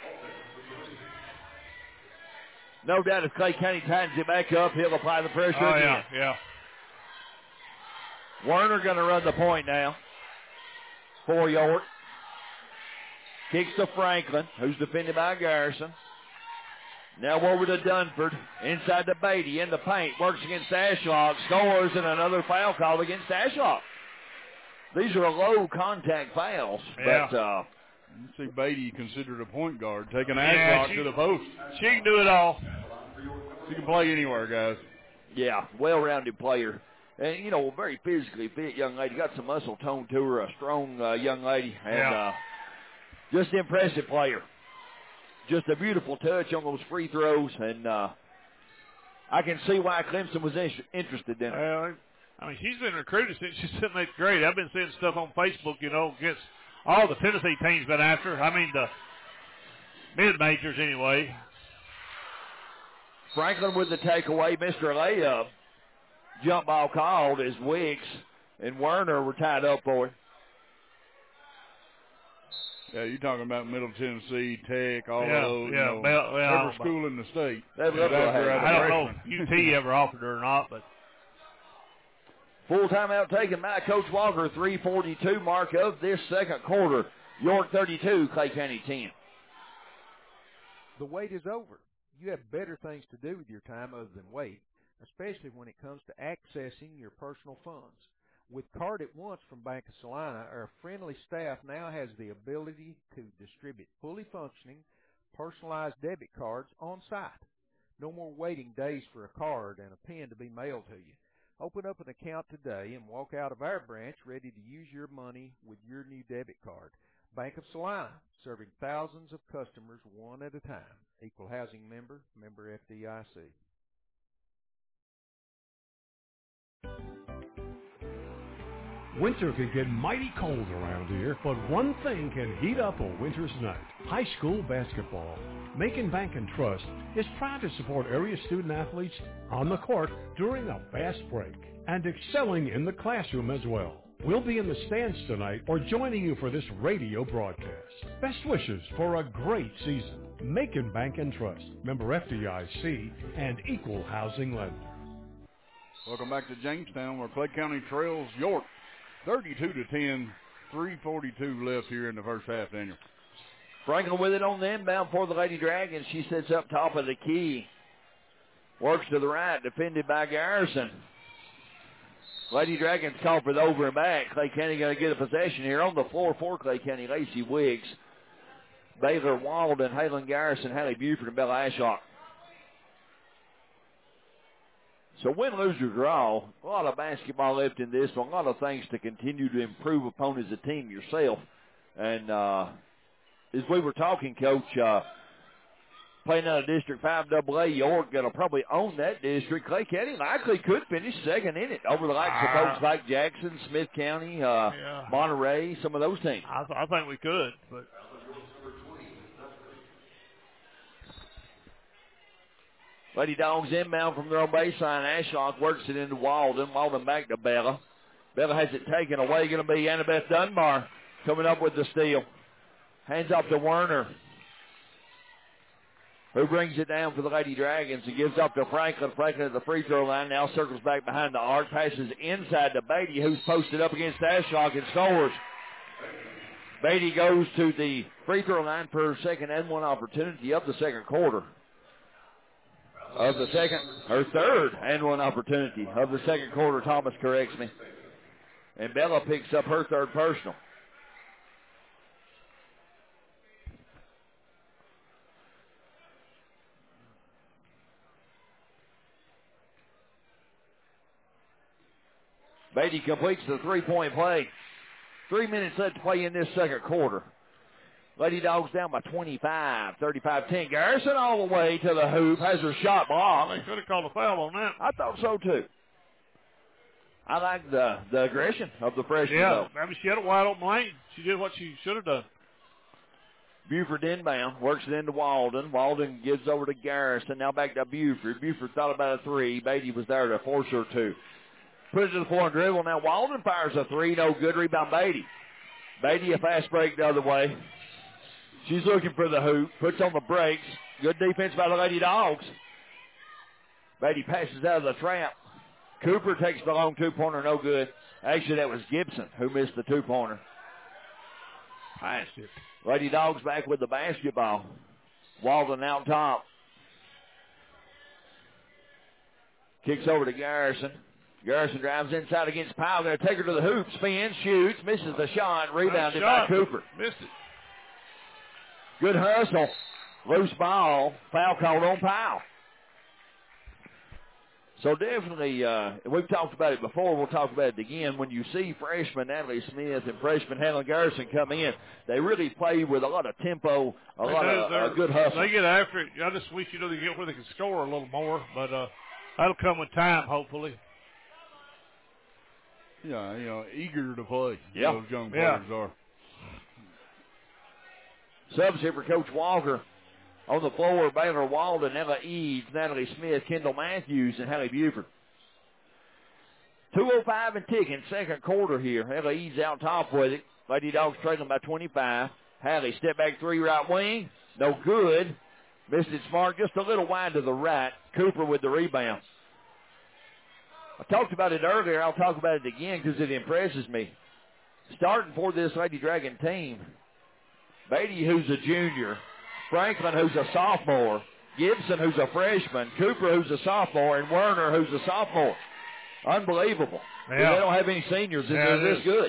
No doubt if Clay County tightens it back up, he'll apply the pressure oh, again. yeah, yeah. Werner going to run the point now for York. Kicks to Franklin, who's defended by Garrison. Now over to Dunford, inside to Beatty, in the paint, works against Ashlock, scores, and another foul call against Ashlock. These are low contact fouls, yeah. but uh, you see Beatty considered a point guard, taking yeah, Ashlock to the post. She can do it all. She can play anywhere, guys. Yeah, well-rounded player. And, you know, very physically fit young lady. Got some muscle tone to her, a strong uh, young lady. And yeah. uh, just an impressive player. Just a beautiful touch on those free throws. And uh, I can see why Clemson was in- interested in her. Well, I mean, she's been recruited since she's in eighth grade. I've been seeing stuff on Facebook, you know, against all the Tennessee teams been after. I mean, the mid-majors anyway. Franklin with the takeaway, Mister Layup. Jump ball called as Wicks and Werner were tied up for it. Yeah, you're talking about Middle Tennessee, Tech, all yeah, of those. Yeah, you know, well, well, every school in the state. I don't know if U T ever offered her or not, but. Full timeout taken by Coach Walker, three forty-two mark of this second quarter. York thirty-two, Clay County ten. The wait is over. You have better things to do with your time other than wait, especially when it comes to accessing your personal funds. With Card at Once from Bank of Salina, our friendly staff now has the ability to distribute fully functioning, personalized debit cards on site. No more waiting days for a card and a pen to be mailed to you. Open up an account today and walk out of our branch ready to use your money with your new debit card. Bank of Salina, serving thousands of customers one at a time. Equal housing member, member F D I C. Winter can get mighty cold around here, but one thing can heat up a winter's night. High school basketball. Macon Bank and Trust is proud to support area student athletes on the court during a fast break and excelling in the classroom as well. We'll be in the stands tonight or joining you for this radio broadcast. Best wishes for a great season. Macon Bank and Trust, member F D I C and equal housing lender. Welcome back to Jamestown, where Clay County trails York thirty-two to ten, three forty-two left here in the first half, Daniel. Franklin with it on the inbound for the Lady Dragons. She sits up top of the key. Works to the right, defended by Garrison. Lady Dragons call for the over and back. Clay County going to get a possession here on the floor for Clay County. Lacey Wiggs, Baylor Walden, Halen Garrison, Hallie Buford, and Bella Ashlock. So win, lose, or draw, a lot of basketball left in this, but a lot of things to continue to improve upon as a team yourself. And uh, as we were talking, Coach, uh, playing out of District five double A, York going to probably own that district. Clay County likely could finish second in it over the likes of uh, folks like Jackson, Smith County, uh, yeah. Monterey, some of those teams. I, th- I think we could, but Lady Dogs inbound from their own baseline. Ashlock works it into Walden. Walden back to Bella. Bella has it taken away. Going to be Annabeth Dunbar coming up with the steal. Hands off to Werner, who brings it down for the Lady Dragons and gives up to Franklin. Franklin at the free throw line. Now circles back behind the arc. Passes inside to Beatty, who's posted up against Ashlock and scores. Beatty goes to the free throw line for her second and one opportunity of the second quarter. Of the second, her third and one opportunity of the second quarter, Thomas corrects me. And Bella picks up her third personal. Beatty completes the three-point play. Three minutes left to play in this second quarter. Lady Dogs down by twenty-five, thirty-five ten. Garrison all the way to the hoop, has her shot blocked. They could have called a foul on that. I thought so, too. I like the, the aggression of the freshman, Yeah, though. I mean, she had a wide open lane. She did what she should have done. Buford inbound, works it into Walden. Walden gives over to Garrison, now back to Buford. Buford thought about a three. Beatty was there to force her to. Put it to the floor and dribble. Now Walden fires a three, no good. Rebound Beatty. Beatty a fast break the other way. She's looking for the hoop, puts on the brakes. Good defense by the Lady Dogs. Beatty passes out of the trap. Cooper takes the long two-pointer, no good. Actually, that was Gibson who missed the two-pointer. Passed it. Lady Dogs back with the basketball. Walden out top. Kicks over to Garrison. Garrison drives inside against Powell. Going to take her to the hoop. Spins, shoots, misses the shot. Rebounded shot. by Cooper. Missed it. Good hustle. Loose ball. Foul called on Powell. So definitely, uh, we've talked about it before. We'll talk about it again. When you see freshman Natalie Smith and freshman Helen Garrison come in, they really play with a lot of tempo, a They lot do. of uh, good hustle. They get after it. I just wish you know they get where they can score a little more, but uh, that'll come with time, hopefully. Yeah, you know, eager to play. Yeah. Those young Yeah. players are. Subs here for Coach Walker. On the floor, Baylor Walden, Ella Eads, Natalie Smith, Kendall Matthews, and Hallie Buford. two oh five and ticking, second quarter here. Ella Eads out top with it. Lady Dogs trailing by twenty-five. Hallie, step back three, right wing. No good. Missed it smart, just a little wide to the right. Cooper with the rebound. I talked about it earlier. I'll talk about it again because it impresses me. Starting for this Lady Dragon team, Beatty, who's a junior, Franklin, who's a sophomore, Gibson, who's a freshman, Cooper, who's a sophomore, and Werner, who's a sophomore. Unbelievable. Yeah. They don't have any seniors, and Yeah, they're it this is. good.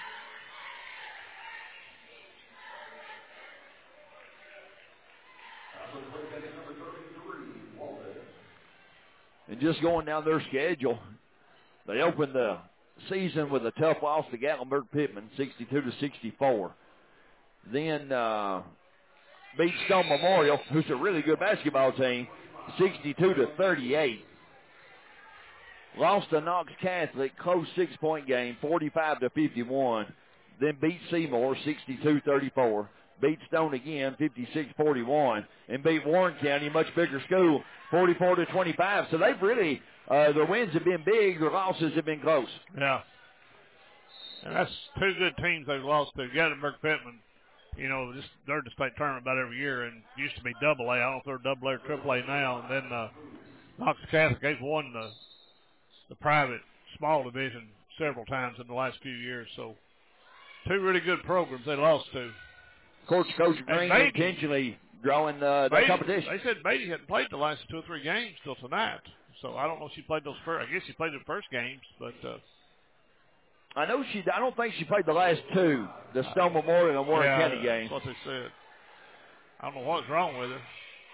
And just going down their schedule, they opened the season with a tough loss to Gatlinburg Pittman, sixty-two to sixty-four. Then uh, beat Stone Memorial, who's a really good basketball team, sixty-two to thirty-eight. Lost to Knox Catholic, close six-point game, forty-five to fifty-one. Then beat Seymour, sixty-two thirty-four. Beat Stone again, fifty-six forty-one. And beat Warren County, a much bigger school, forty-four to twenty-five. So they've really, uh, their wins have been big, their losses have been close. Yeah. And that's two good teams they've lost to. Gatlinburg Pittman, you know, just they're in the state tournament about every year and used to be double A. I don't know if they're double A or triple A now. And then uh, Knox Catholic, they've won the, the private small division several times in the last few years. So two really good programs they lost to. Of course, Coach Green Beatty, intentionally drawing uh, the Beatty, competition. They said Beatty hadn't played the last two or three games till tonight. So I don't know if she played those first. I guess she played the first games, but uh, I know she. I don't think she played the last two, the Stone Memorial and Warren yeah, County games. that's what they said. I don't know what's wrong with her.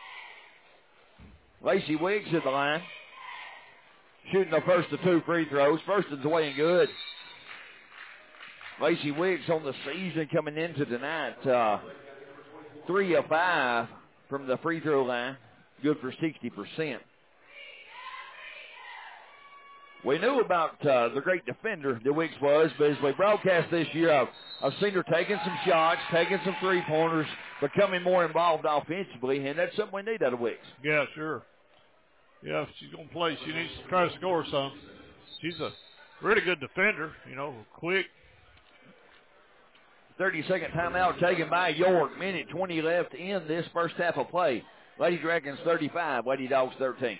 Lacey Wiggs at the line, shooting the first of two free throws. First one's away and good. Lacey Wiggs on the season coming into tonight, uh, three of five from the free throw line, good for sixty percent. We knew about uh, the great defender that Wicks was, but as we broadcast this year, I've, I've seen her taking some shots, taking some three-pointers, becoming more involved offensively, and that's something we need out of Wicks. Yeah, sure. Yeah, if she's going to play, she needs to try to score some. She's a really good defender, you know, quick. thirty-second timeout taken by York. Minute twenty left in this first half of play. Lady Dragons thirty-five, Lady Dogs thirteen.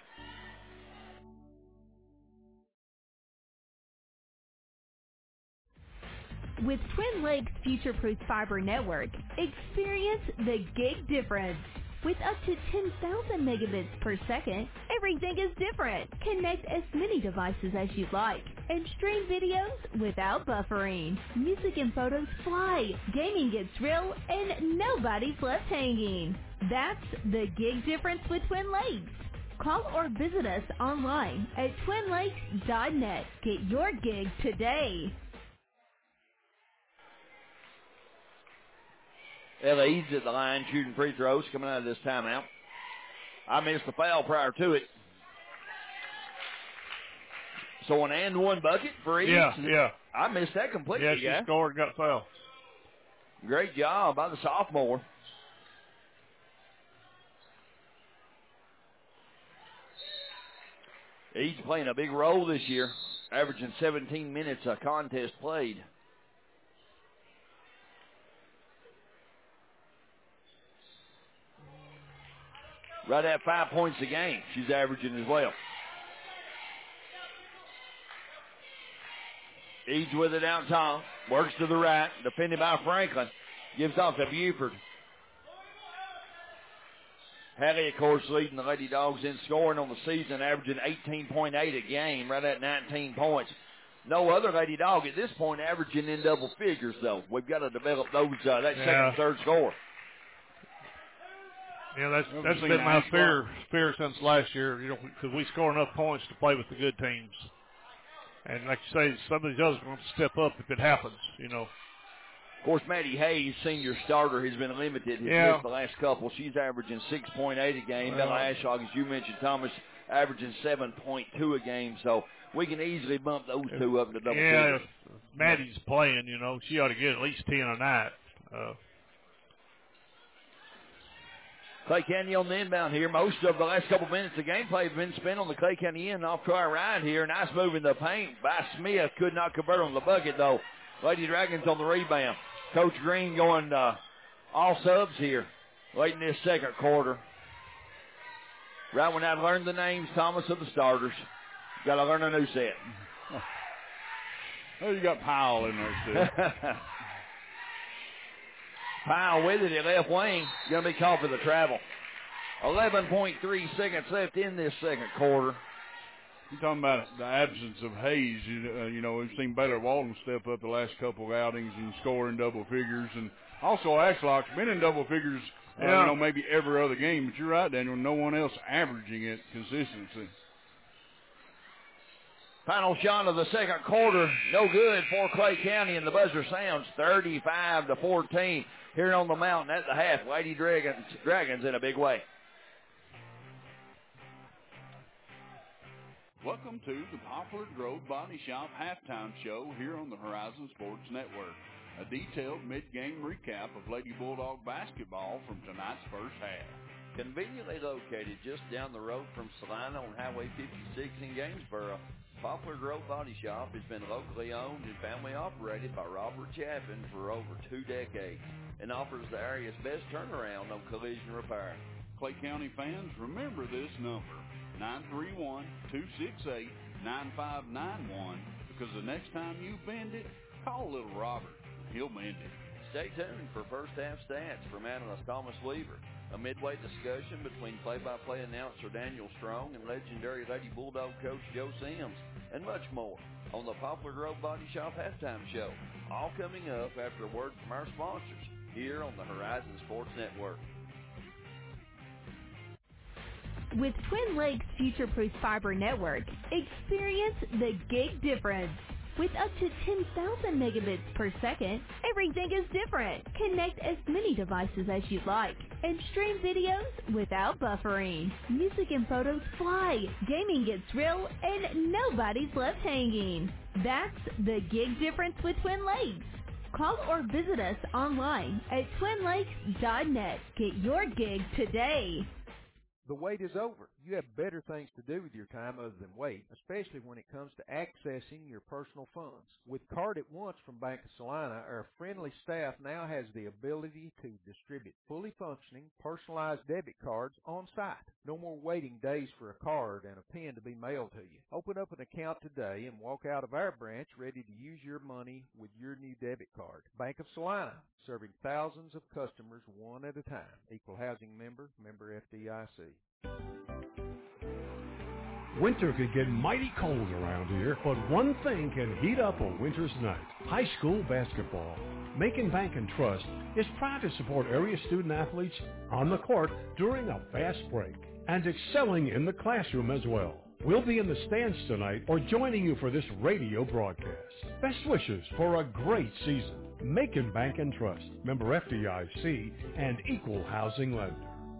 With Twin Lakes Future-Proof Fiber Network, experience the gig difference. With up to ten thousand megabits per second, everything is different. Connect as many devices as you'd like and stream videos without buffering. Music and photos fly, gaming gets real, and nobody's left hanging. That's the gig difference with Twin Lakes. Call or visit us online at twin lakes dot net. Get your gig today. Ella Eads at the line shooting free throws coming out of this timeout. I missed the foul prior to it. So an and one bucket for Eads. Yeah, yeah. I missed that completely. Yeah, she guy. scored and got fouled. Great job by the sophomore. Eads playing a big role this year, averaging seventeen minutes a contest played. Right at five points a game, she's averaging as well. Eads with it down top, works to the right, defended by Franklin, gives off to Buford. Hallie, of course, leading the Lady Dogs in scoring on the season, averaging eighteen point eight a game, right at nineteen points. No other Lady Dog at this point averaging in double figures, though. We've got to develop those uh, that yeah. second, third score. Yeah, that's that's been my fear fear since last year. You know, because we score enough points to play with the good teams, and like you say, some of these others are going to step up if it happens. You know. Of course, Maddie Hayes, senior starter, has been limited. Has yeah. missed the last couple. She's averaging six point eight a game. Well, Bella Ashog, as you mentioned, Thomas, averaging seven point two a game. So we can easily bump those if, two up to double yeah, figures. Yeah, if Maddie's playing, you know, she ought to get at least ten a night. Uh, Clay County on the inbound here. Most of the last couple minutes of gameplay have been spent on the Clay County end off to our right here. Nice move in the paint by Smith. Could not convert on the bucket, though. Lady Dragons on the rebound. Coach Green going uh, all subs here late in this second quarter. Right when I learned the names, Thomas, of the starters. Got to learn a new set. Oh, you got Powell in there, too. Powell with it at left wing. Going to be called for the travel. eleven point three seconds left in this second quarter. You're talking about the absence of Hayes. You, uh, you know, we've seen Baylor Walton step up the last couple of outings and score in double figures. And also Axlock's been in double figures, uh, yeah. you know, maybe every other game. But you're right, Daniel, no one else averaging it consistency. Final shot of the second quarter, no good for Clay County, and the buzzer sounds thirty-five to fourteen here on the mountain at the half. Lady Dragons, Dragons in a big way. Welcome to the Poplar Grove Body Shop halftime show here on the Horizon Sports Network. A detailed mid-game recap of Lady Bulldog basketball from tonight's first half. Conveniently located just down the road from Salina on Highway fifty-six in Gainesboro, Poplar Grove Body Shop has been locally owned and family operated by Robert Chaffin for over two decades and offers the area's best turnaround on collision repair. Clay County fans, remember this number, nine three one, two six eight, nine five nine one, because the next time you bend it, call little Robert. He'll mend it. Stay tuned for first half stats from analyst Thomas Weaver, a midway discussion between play-by-play announcer Daniel Strong and legendary Lady Bulldog coach Joe Sims, and much more on the Poplar Grove Body Shop halftime show. All coming up after a word from our sponsors here on the Horizon Sports Network. With Twin Lakes Future-Proof Fiber Network, experience the gig difference. With up to ten thousand megabits per second, everything is different. Connect as many devices as you'd like and stream videos without buffering. Music and photos fly, gaming gets real, and nobody's left hanging. That's the gig difference with Twin Lakes. Call or visit us online at twin lakes dot net. Get your gig today. The wait is over. You have better things to do with your time other than wait, especially when it comes to accessing your personal funds. With Card at Once from Bank of Salina, our friendly staff now has the ability to distribute fully functioning, personalized debit cards on site. No more waiting days for a card and a pen to be mailed to you. Open up an account today and walk out of our branch ready to use your money with your new debit card. Bank of Salina, serving thousands of customers one at a time. Equal housing member, member F D I C. Winter can get mighty cold around here, but one thing can heat up a winter's night. High school basketball. Macon Bank and Trust is proud to support area student athletes on the court during a fast break and excelling in the classroom as well. We'll be in the stands tonight or joining you for this radio broadcast. Best wishes for a great season. Macon Bank and Trust, member F D I C and equal housing lender.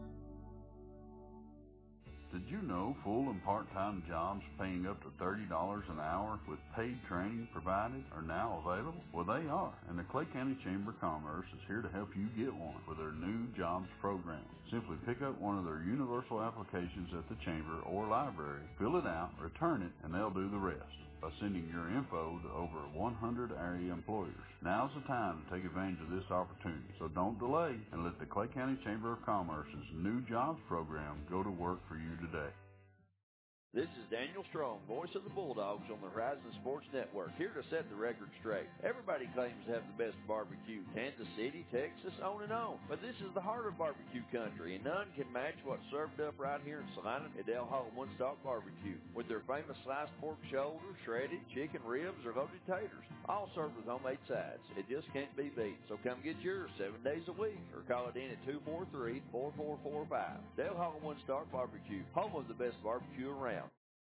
Did you know full and part-time jobs paying up to thirty dollars an hour with paid training provided are now available? Well, they are, and the Clay County Chamber of Commerce is here to help you get one with their new jobs program. Simply pick up one of their universal applications at the Chamber or library, fill it out, return it, and they'll do the rest by sending your info to over one hundred area employers. Now's the time to take advantage of this opportunity, so don't delay and let the Clay County Chamber of Commerce's new jobs program go to work for you today. This is Daniel Strong, voice of the Bulldogs on the Horizon Sports Network, here to set the record straight. Everybody claims to have the best barbecue, Kansas City, Texas, on and on. But this is the heart of barbecue country, and none can match what's served up right here in Salina at Del Hall One Stop Barbecue, with their famous sliced pork shoulder, shredded chicken ribs, or loaded taters, all served with homemade sides. It just can't be beat. So come get yours seven days a week, or call it in at two four three, four four four five. Del Hall One Stop Barbecue, home of the best barbecue around.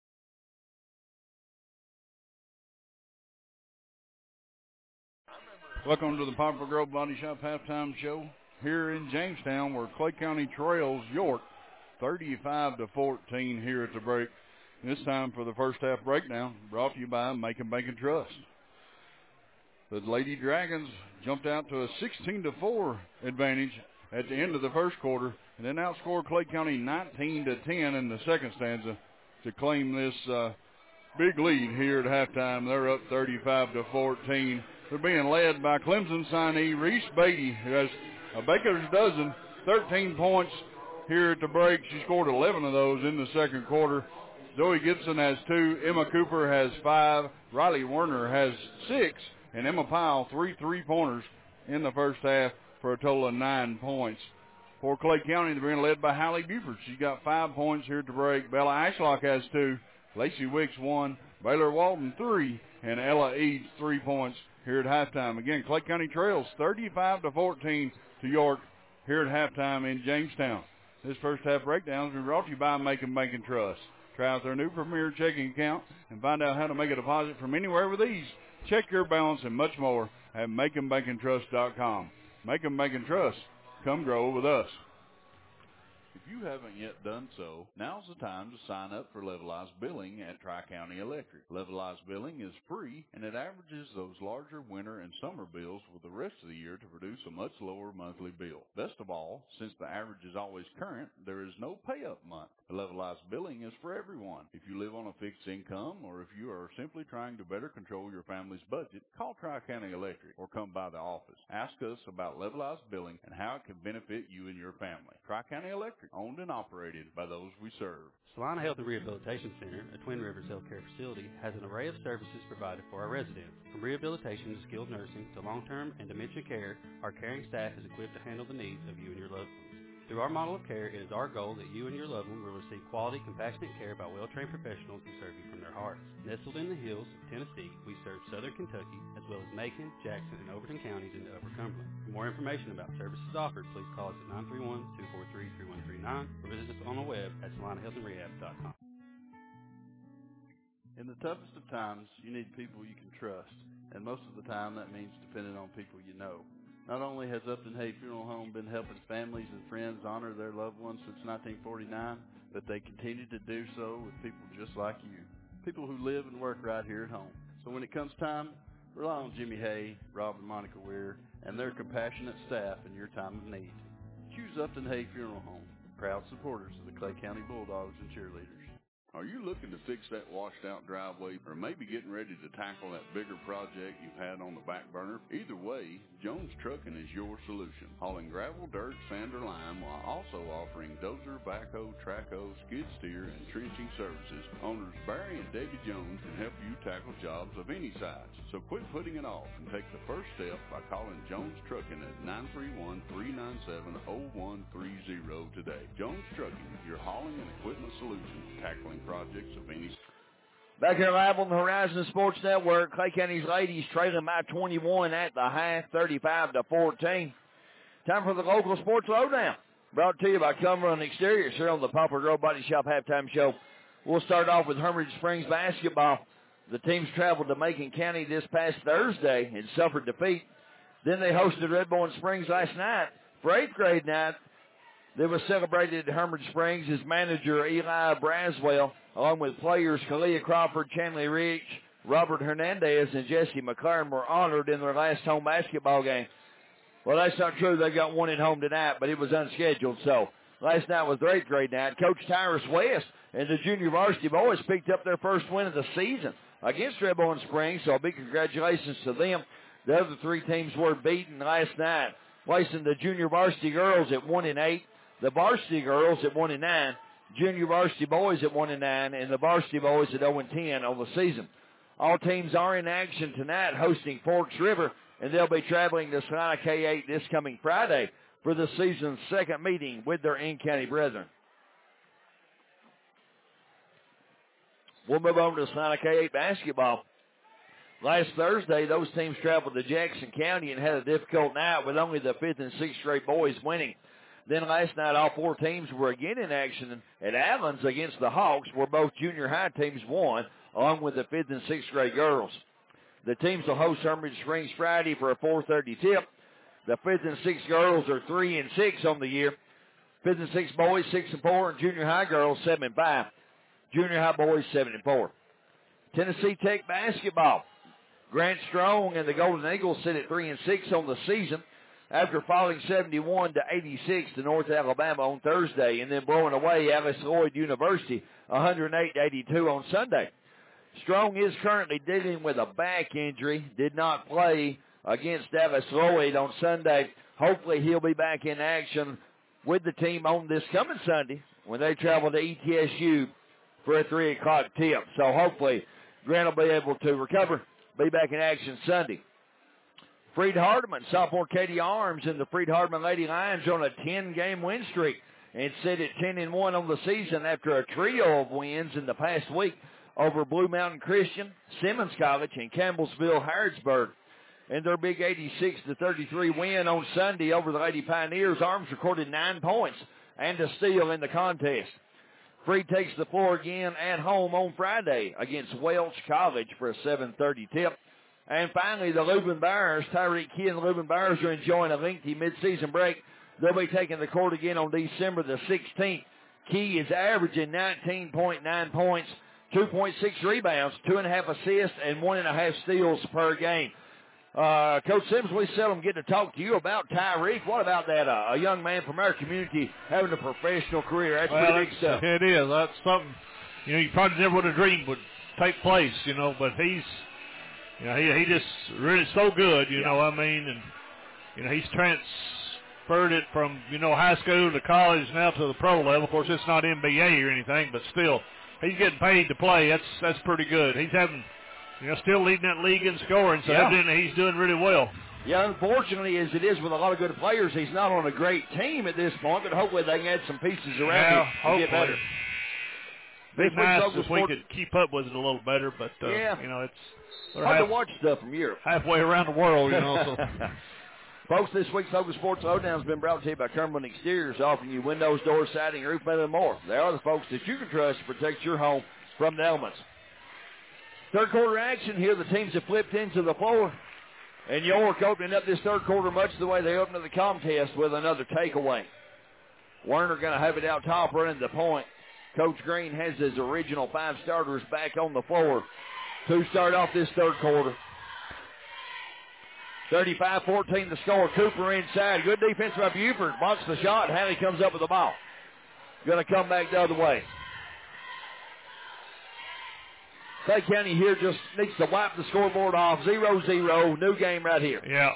Welcome to the Poplar Grove Body Shop halftime show here in Jamestown, where Clay County trails York thirty-five to fourteen here at the break. And this time for the first half breakdown, brought to you by Macon Bank and Trust. The Lady Dragons jumped out to a sixteen to four advantage at the end of the first quarter, and then outscored Clay County nineteen to ten in the second stanza to claim this uh, big lead here at halftime. They're up thirty-five to fourteen. They're being led by Clemson signee Reese Beatty, who has a baker's dozen, thirteen points here at the break. She scored eleven of those in the second quarter. Zoe Gibson has two. Emma Cooper has five. Riley Werner has six. And Emma Powell, three three-pointers in the first half for a total of nine points. For Clay County, they're being led by Hallie Buford. She's got five points here at the break. Bella Ashlock has two. Lacey Wicks, one. Baylor Walton, three. And Ella Eads, three points here at halftime. Again, Clay County trails thirty-five to fourteen to York here at halftime in Jamestown. This first half breakdown has been brought to you by Macon Bank and Trust. Try out their new Premier checking account and find out how to make a deposit from anywhere with ease. Check your balance and much more at Macon Bank and Trust dot com. Macon Bank and Trust, come grow with us. If you haven't yet done so, now's the time to sign up for Levelized Billing at Tri-County Electric. Levelized Billing is free, and it averages those larger winter and summer bills with the rest of the year to produce a much lower monthly bill. Best of all, since the average is always current, there is no pay-up month. Levelized Billing is for everyone. If you live on a fixed income, or if you are simply trying to better control your family's budget, call Tri-County Electric or come by the office. Ask us about Levelized Billing and how it can benefit you and your family. Tri-County Electric, owned and operated by those we serve. Salina Health and Rehabilitation Center, a Twin Rivers healthcare facility, has an array of services provided for our residents. From rehabilitation to skilled nursing to long-term and dementia care, our caring staff is equipped to handle the needs of you and your loved ones. Through our model of care, it is our goal that you and your loved one will receive quality, compassionate care by well-trained professionals who serve you from their hearts. Nestled in the hills of Tennessee, we serve southern Kentucky, as well as Macon, Jackson, and Overton counties into Upper Cumberland. For more information about services offered, please call us at nine three one, two four three, three one three nine or visit us on the web at salina health and rehab dot com. In the toughest of times, you need people you can trust, and most of the time that means depending on people you know. Not only has Upton Hay Funeral Home been helping families and friends honor their loved ones since nineteen forty-nine, but they continue to do so with people just like you, people who live and work right here at home. So when it comes time, rely on Jimmy Hay, Rob and Monica Weir, and their compassionate staff in your time of need. Choose Upton Hay Funeral Home. proud supporters of the Clay County Bulldogs and Cheerleaders. Are you looking to fix that washed-out driveway or maybe getting ready to tackle that bigger project you've had on the back burner? Either way, Jones Trucking is your solution. Hauling gravel, dirt, sand, or lime while also offering dozer, backhoe, trackhoe, skid steer, and trenching services. Owners Barry and Debbie Jones can help you tackle jobs of any size. So quit putting it off and take the first step by calling Jones Trucking at nine three one, three nine seven, zero one three zero today. Jones Trucking, your hauling and equipment solution, tackling projects of any. Back here live on the Horizon Sports Network, Clay County's ladies trailing by twenty-one at the half, thirty-five to fourteen. Time for the local sports lowdown. Brought to you by Cumberland Exteriors here on the Poplar Grove Body Shop halftime show. We'll start off with Hermitage Springs basketball. The teams traveled to Macon County this past Thursday and suffered defeat. Then they hosted Red Bourne Springs last night for eighth grade night. That was celebrated at Hermitage Springs as manager Eli Braswell, along with players Kalia Crawford, Chanley Rich, Robert Hernandez, and Jesse McLaren were honored in their last home basketball game. Well, that's not true. They got one at home tonight, but it was unscheduled. So last night was their eighth grade night. Coach Tyrus West and the junior varsity boys picked up their first win of the season against Red Bourne Springs, so a big congratulations to them. The other three teams were beaten last night, placing the junior varsity girls at one and eight. The varsity girls at one and nine, junior varsity boys at one and nine, and the varsity boys at zero and ten on the season. All teams are in action tonight, hosting Forks River, and they'll be traveling to Salina K eight this coming Friday for the season's second meeting with their in-county brethren. We'll move on to Salina K eight basketball. Last Thursday, those teams traveled to Jackson County and had a difficult night with only the fifth and sixth grade boys winning. Then last night, all four teams were again in action at Allen's against the Hawks, where both junior high teams won, along with the fifth and sixth grade girls. The teams will host Hermitage Springs Friday for a four thirty tip. The fifth and sixth girls are three and six on the year. Fifth and sixth boys six and four, and junior high girls seven and five. Junior high boys seven and four. Tennessee Tech basketball. Grant Strong and the Golden Eagles sit at three and six on the season, after falling seventy-one to eighty-six to North Alabama on Thursday and then blowing away Alice Lloyd University one hundred eight to eighty-two on Sunday. Strong is currently dealing with a back injury, did not play against Alice Lloyd on Sunday. Hopefully he'll be back in action with the team on this coming Sunday when they travel to E T S U for a three o'clock tip. So hopefully Grant will be able to recover, be back in action Sunday. Freed Hardeman, sophomore Katie Arms, and the Freed Hardeman Lady Lions on a ten-game win streak and sit at ten and one on the season after a trio of wins in the past week over Blue Mountain Christian, Simmons College, and Campbellsville Harrodsburg. In their big eighty-six to thirty-three win on Sunday over the Lady Pioneers, Arms recorded nine points and a steal in the contest. Freed takes the floor again at home on Friday against Welch College for a seven thirty tip. And finally, the Leuven Bears, Tyreek Key and the Leuven Bears are enjoying a lengthy midseason break. They'll be taking the court again on December the sixteenth. Key is averaging nineteen point nine points, two point six rebounds, two point five assists, and one point five steals per game. Uh, Coach Sims, we seldom get to talk to you about Tyreek. What about that? Uh, a young man from our community having a professional career. That's well, pretty big stuff. It is. That's something, you know, you probably never would have dreamed would take place, you know, but he's, you know, he he just really so good, you yeah. know, I mean, and, you know, he's transferred it from, you know, high school to college now to the pro level. Of course, it's not N B A or anything, but still, he's getting paid to play. That's that's pretty good. He's having, you know, still leading that league in scoring, so yeah. evidently he's doing really well. Yeah, unfortunately, as it is with a lot of good players, he's not on a great team at this point, but hopefully they can add some pieces around yeah, him and get better. It'd be nice if we could keep up with it a little better, but, uh, yeah. you know, it's hard half, to watch stuff from Europe. Halfway around the world, you know. So. Folks, this week's Local Sports Lowdown has been brought to you by Cumberland Exteriors, offering you windows, doors, siding, roof metal, and more. They are the folks that you can trust to protect your home from the elements. Third quarter action here. The teams have flipped into the floor. And York opening up this third quarter much the way they opened up the contest with another takeaway. Werner going to have it out top running the point. Coach Green has his original five starters back on the floor to start off this third quarter. thirty-five fourteen the score. Cooper inside. Good defense by Buford. Blocks the shot. Halley comes up with the ball. going to come back the other way. Clay County here just needs to wipe the scoreboard off. zero zero, new game right here. Yeah.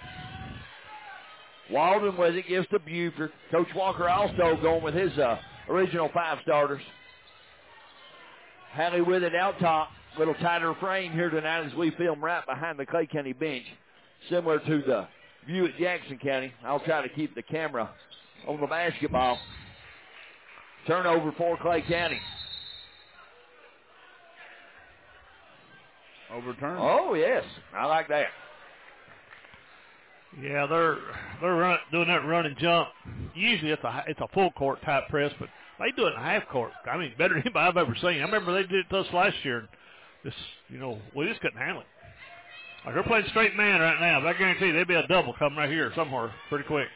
Walden with it, gives to Buford. Coach Walker also going with his uh, original five starters. Halley with it out top. Little tighter frame here tonight as we film right behind the Clay County bench. Similar to the view at Jackson County. I'll try to keep the camera on the basketball. Turnover for Clay County. Overturned. Oh, yes. I like that. Yeah, they're they're run, doing that run and jump. Usually it's a it's a full court type press, but they do it in half court. I mean, better than anybody I've ever seen. I remember they did it to us last year. And just you know, we just couldn't handle it. Like they're playing straight man right now, but I guarantee you there'll be a double coming right here somewhere pretty quick.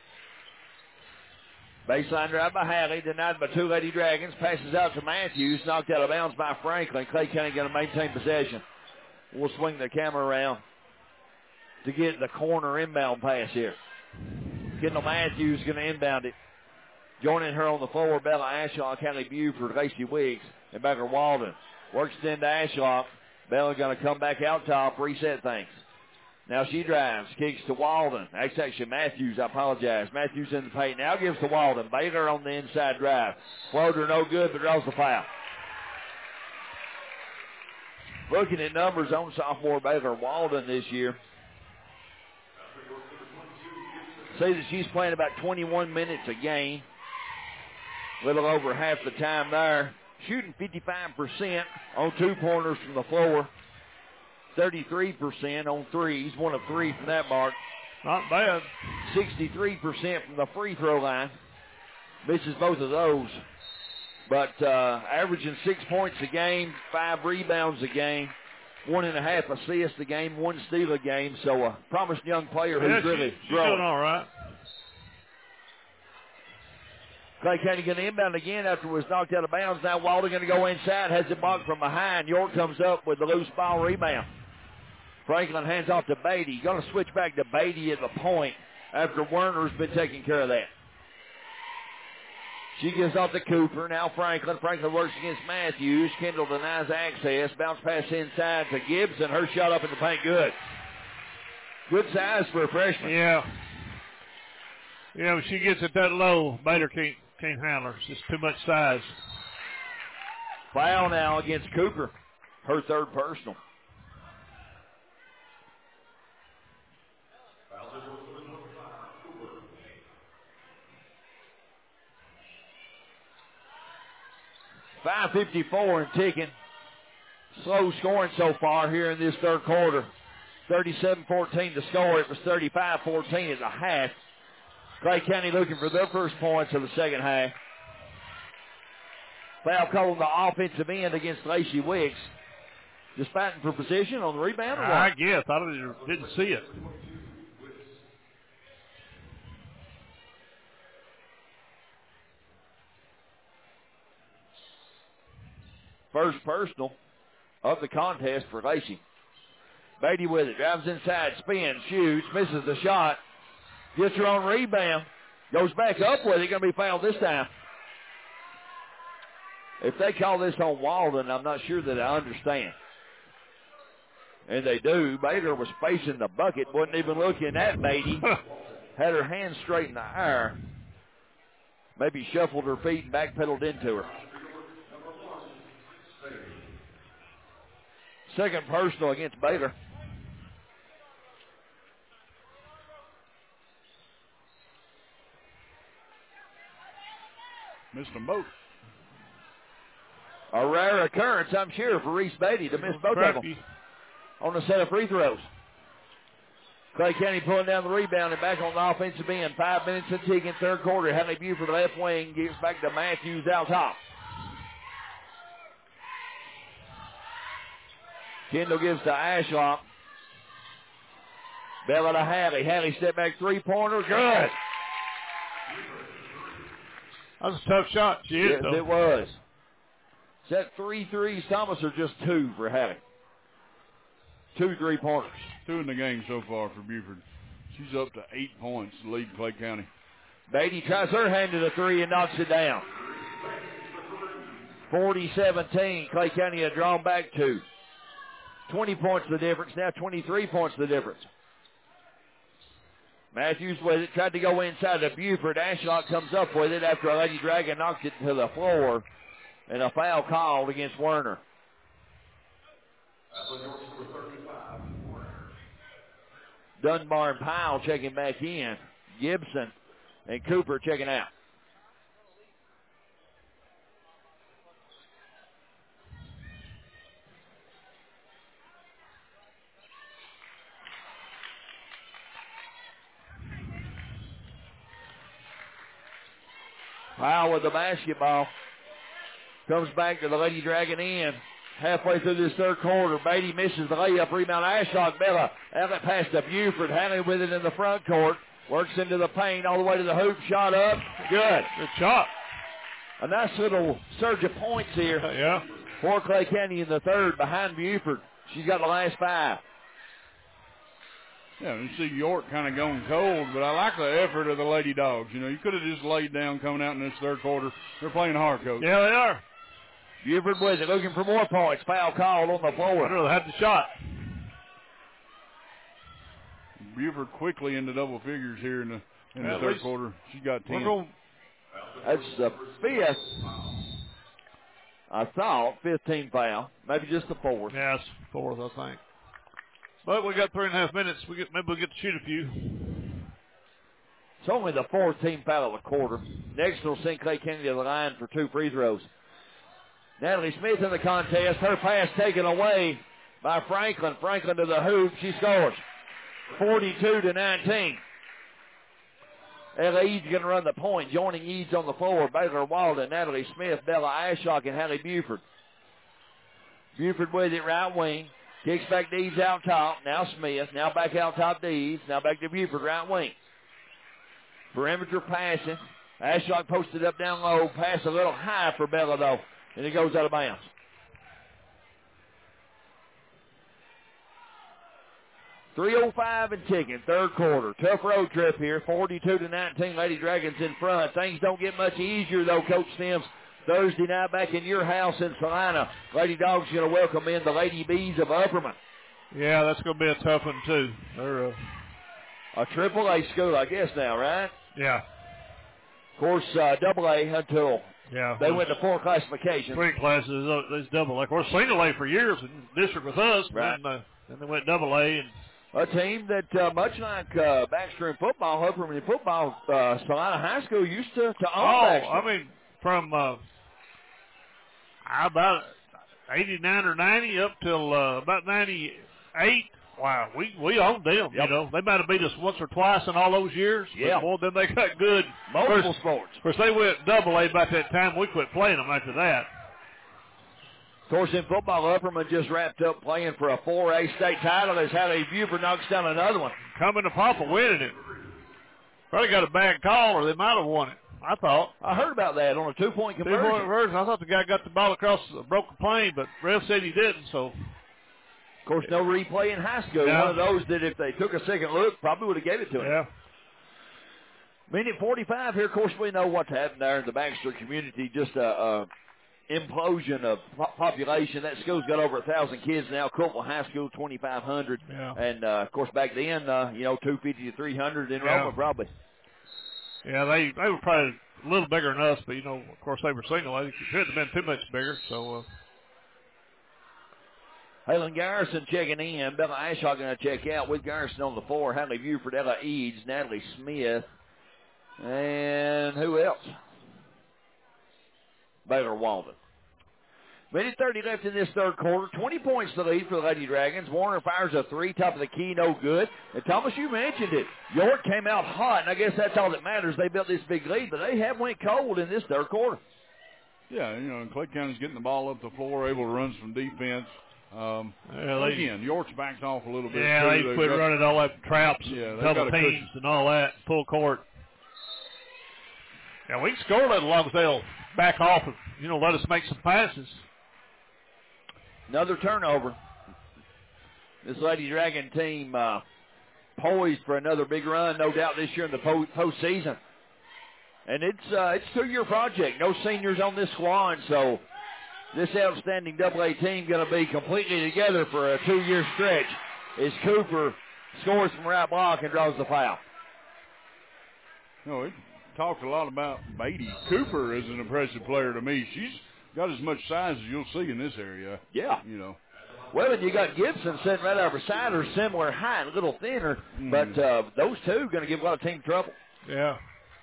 Baseline drive by Halley, denied by two Lady Dragons. Passes out to Matthews, knocked out of bounds by Franklin. Clay County going to maintain possession. We'll swing the camera around to get the corner inbound pass here. Kendall Matthews going to inbound it. Joining her on the floor, Bella Ashlock, Hallie Buford, Lacey Wiggs, and Becker Walden. Works it into Ashlock. Bella going to come back out top, reset things. Now she drives, kicks to Walden. That's actually Matthews, I apologize. Matthews in the paint. Now gives to Walden. Baylor on the inside drive. Floater no good, but draws the foul. Looking at numbers on sophomore Baylor Walden this year. See that she's playing about twenty-one minutes a game. A little over half the time there. Shooting fifty-five percent on two-pointers from the floor. thirty-three percent on threes. One of three from that mark. Not bad. sixty-three percent from the free throw line. Misses both of those. But uh, averaging six points a game, five rebounds a game, one and a half assists a game, one steal a game. So a promising young player yeah, who's she, really she's growing. doing all right. Clay County going to inbound again after it was knocked out of bounds. Now Walden going to go inside, has it blocked from behind. York comes up with the loose ball rebound. Franklin hands off to Beatty. Going to switch back to Beatty at the point after Werner's been taking care of that. She gives off to Cooper. Now Franklin. Franklin works against Matthews. Kendall denies access. Bounce pass inside to Gibson. Her shot up in the paint. Good. Good size for a freshman. Yeah. Yeah, when she gets it that low, Baylor can't, can't handle her. It's just too much size. Foul now against Cooper. Her third personal. five fifty-four and ticking. Slow scoring so far here in this third quarter. thirty-seven fourteen to score. It was thirty-five fourteen at the half. Clay County looking for their first points of the second half. Foul call on the offensive end against Lacey Wicks. Just fighting for position on the rebound or what? I guess. I didn't see it. First personal of the contest for Lacey. Beatty with it. Drives inside. Spins. Shoots. Misses the shot. Gets her on rebound. Goes back up with it. Going to be fouled this time. If they call this on Walden, I'm not sure that I understand. And they do. Baylor was facing the bucket. Wasn't even looking at Beatty. Had her hands straight in the air. Maybe shuffled her feet and backpedaled into her. Second personal against Baylor. Missed them both. A rare occurrence, I'm sure, for Reese Beatty to miss both Crappy. of them on a set of free throws. Clay County pulling down the rebound and back on the offensive end. Five minutes and ticking, third quarter. Hallie Buford left wing, gives back to Matthews out top. Kendall gives to Ashlock. Bella to Hallie. Hallie step back three-pointer. Good. That was a tough shot. She hit, Yes, though. it was. Is that three threes, Thomas, or just two for Hallie? Two three-pointers. Two in the game so far for Buford. She's up to eight points to lead Clay County. Beatty tries her hand to the three and knocks it down. forty seventeen, Clay County had drawn back to twenty points the difference, now twenty-three points the difference. Matthews with it, tried to go inside to Buford. Ashlock comes up with it after a Lady Dragon knocked it to the floor, and a foul called against Werner. Dunbar and Powell checking back in. Gibson and Cooper checking out. Powell with the basketball. Comes back to the Lady Dragon end. Halfway through this third quarter, Beatty misses the layup. Rebound, Ashlock. Bella outlet pass to Buford. Hanley with it in the front court. Works into the paint all the way to the hoop. Shot up. Good. Good shot. A nice little surge of points here. Uh, yeah. For Clay County in the third behind Buford. She's got the last five. Yeah, you see York kind of going cold, but I like the effort of the Lady Dogs. You know, you could have just laid down coming out in this third quarter. They're playing hard, Coach. Yeah, they are. Buford with it, looking for more points. Foul called on the floor. I'd rather have the shot. Buford quickly into double figures here in the in yeah, the third quarter. She's got ten. Going, That's the fifth. I thought fifteen foul, maybe just the fourth. Yeah, it's fourth, I think. But we got three and a half minutes. We get maybe we'll get to shoot a few. It's only the fourth team foul of the quarter. Next will send Clay County to the line for two free throws. Natalie Smith in the contest. Her pass taken away by Franklin. Franklin to the hoop. She scores. forty-two to nineteen. Ella Eads going to run the point. Joining Eads on the floor. Baylor Walden, Natalie Smith, Bella Ashlock, and Hallie Buford. Buford with it right wing. Kicks back to Eads out top. Now Smith. Now back out top to Eads. Now back to Buford right wing. Perimeter passing. Ashlock posted up down low. Pass a little high for Bella though. And it goes out of bounds. three oh five and ticking, third quarter. Tough road trip here, forty-two to nineteen. Lady Dragons in front. Things don't get much easier, though, Coach Sims. Thursday night back in your house in Salina. Lady Dogs going to welcome in the Lady Bees of Upperman. Yeah, that's going to be a tough one, too. They're uh... a triple A school, I guess, now, right? Yeah. Of course, uh, double A until yeah, they went to four classifications. Three classes, there's double A. Of course, single A for years in district with us. Right. And, uh, then they went double A. And a team that, uh, much like uh, Baxter in football, Upperman in football, uh, Salina High School used to, to own oh, Baxter. I mean, from uh, about eighty-nine or ninety up till uh, about ninety-eight. Wow, we we owned them. Yep. You know, they might have beat us once or twice in all those years. Yeah. But, boy, then they got good. Multiple First, sports. Of course, they went double A about that time. We quit playing them after that. Of course, in football, Upperman just wrapped up playing for a four A state title as Hallie Buford knocks down another one. Coming to Papa winning it. Probably got a bad call, or they might have won it. I thought. I heard about that on a two-point conversion. Two-point conversion. I thought the guy got the ball across, broke the plane, but ref said he didn't, so. Of course, no replay in high school. Yeah. One of those that if they took a second look, probably would have gave it to him. Yeah. Minute forty-five here. Of course, we know what's happened there in the Baxter community. Just a, a implosion of po- population. That school's got over a thousand kids now. Cookville High School, twenty-five hundred. Yeah. And, uh, of course, back then, uh, you know, two fifty to three hundred enrollment Yeah. probably. Yeah, they they were probably a little bigger than us, but, you know, of course, they were single. They couldn't have been too much bigger, so. Uh, Halen Garrison checking in. Bella Ashlock going to check out with Garrison on the floor. Hadley Buford, Ella Eads, Natalie Smith, and who else? Baylor Walden. Minute thirty left in this third quarter. twenty points to lead for the Lady Dragons. Warner fires a three, top of the key, no good. And Thomas, you mentioned it. York came out hot, and I guess that's all that matters. They built this big lead, but they have went cold in this third quarter. Yeah, you know, and Clay County's getting the ball up the floor, able to run some defense. Um, yeah, they, again, York's backed off a little bit. Yeah, too. they They've quit got, running all that traps, yeah, double teams, and all that, full court. Yeah, we can score that as long as they'll back off and, you know, let us make some passes. Another turnover. This Lady Dragon team uh, poised for another big run, no doubt, this year in the po- postseason. And it's uh, it's a two-year project. No seniors on this squad, so this outstanding double A team going to be completely together for a two-year stretch as Cooper scores from right block and draws the foul. No, we talked a lot about Beatty. Cooper is an impressive player to me. She's got as much size as you'll see in this area. Yeah. You know. Well, and you got Gibson sitting right over beside her, similar height, a little thinner, mm. but uh, those two going to give a lot of team trouble. Yeah.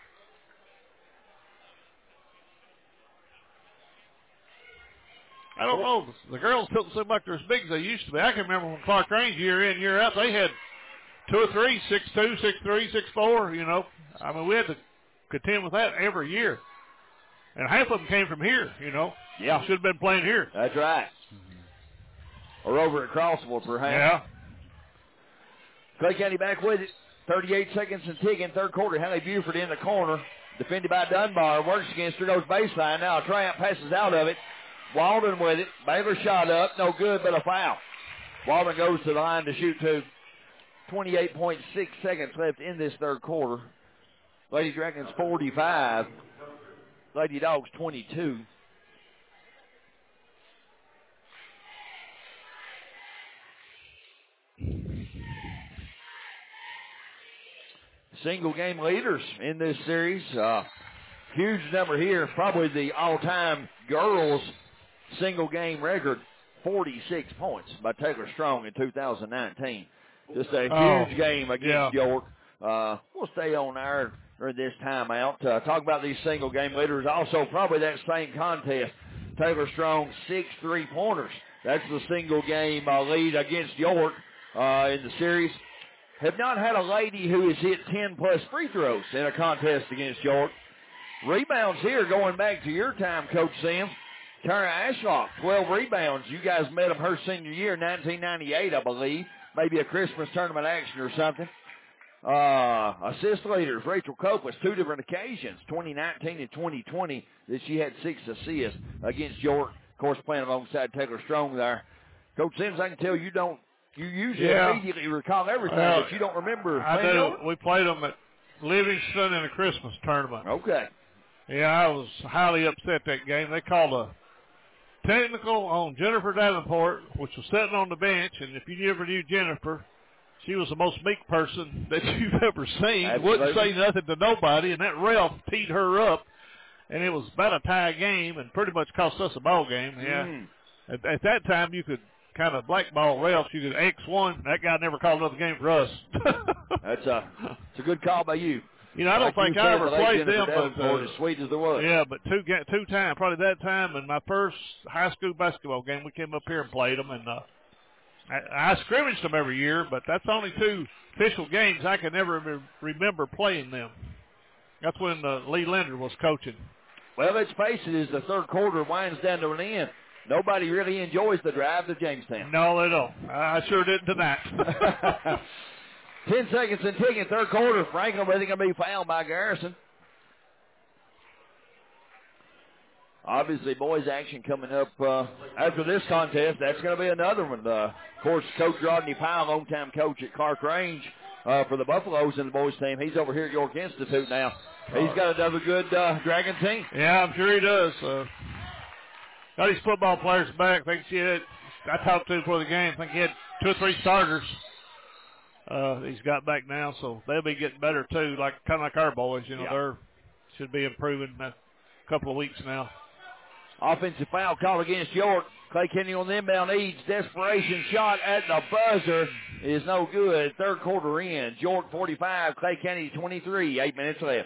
I don't know. The girls don't seem like they're as big as they used to be. I can remember when Clark Range year in, year out, they had two or three, six two, six three, six four, you know. I mean, we had to contend with that every year. And half of them came from here, you know. Yeah. Should have been playing here. That's right. Mm-hmm. Or over at Crossville, perhaps. Yeah. Clay County back with it. thirty-eight seconds and ticking, third quarter. Hallie Buford in the corner. Defended by Dunbar. Works against her, goes baseline. Now a Tramp passes out of it. Walden with it. Baylor shot up. No good, but a foul. Walden goes to the line to shoot two. twenty-eight point six seconds left in this third quarter. Lady Dragons forty-five. Lady Dogs twenty-two. Single game leaders in this series. Uh, huge number here. Probably the all-time girls single game record. forty-six points by Taylor Strong in two thousand nineteen. Just a huge oh, game against yeah. York. Uh, we'll stay on there during this timeout. Uh, talk about these single game leaders. Also, probably that same contest. Taylor Strong, six three-pointers. That's the single game uh, lead against York uh, in the series. Have not had a lady who has hit ten-plus free throws in a contest against York. Rebounds here, going back to your time, Coach Sims. Tara Ashlock, twelve rebounds. You guys met them her senior year, nineteen ninety-eight, I believe. Maybe a Christmas tournament action or something. Uh, assist leaders, Rachel Copeland, two different occasions, twenty nineteen and twenty twenty, that she had six assists against York. Of course, playing alongside Taylor Strong there. Coach Sims, I can tell you don't, you usually yeah. immediately recall everything, well, but you don't remember. I do. York? We played them at Livingston in a Christmas tournament. Okay. Yeah, I was highly upset that game. They called a technical on Jennifer Davenport, which was sitting on the bench, and if you ever knew Jennifer, she was the most meek person that you've ever seen. Absolutely. Wouldn't say nothing to nobody, and that ref teed her up, and it was about a tie game and pretty much cost us a ball game. Yeah. Mm. At, at that time, you could kind of blackball refs. You could X one. That guy never called another game for us. That's a, it's a good call by you. You know, I don't like think I ever played them, but uh, as sweet as there was. Yeah, but two ga- two times, probably that time, and my first high school basketball game, we came up here and played them, and uh, I, I scrimmaged them every year, but that's only two official games I can never re- remember playing them. That's when uh, Lee Linder was coaching. Well, let's face it, as the third quarter winds down to an end, nobody really enjoys the drive to Jamestown. No, they don't. I sure didn't tonight. Ten seconds and ticking, third quarter. Franklin, whether going to be fouled by Garrison. Obviously, boys action coming up uh, after this contest. That's going to be another one. Uh, of course, Coach Rodney Powell, longtime coach at Clark Range uh, for the Buffaloes in the boys team. He's over here at York Institute now. He's got another good uh, Dragon team. Yeah, I'm sure he does. Uh, got his football players back. I think he had, I talked to him before the game. I think he had two or three starters. Uh, he's got back now, so they'll be getting better too, like kind of like our boys. You know, yeah. they're should be improving in a couple of weeks now. Offensive foul call against York. Clay County on the inbound. Eads desperation shot at the buzzer is no good. Third quarter ends. York forty-five, Clay County twenty-three. Eight minutes left.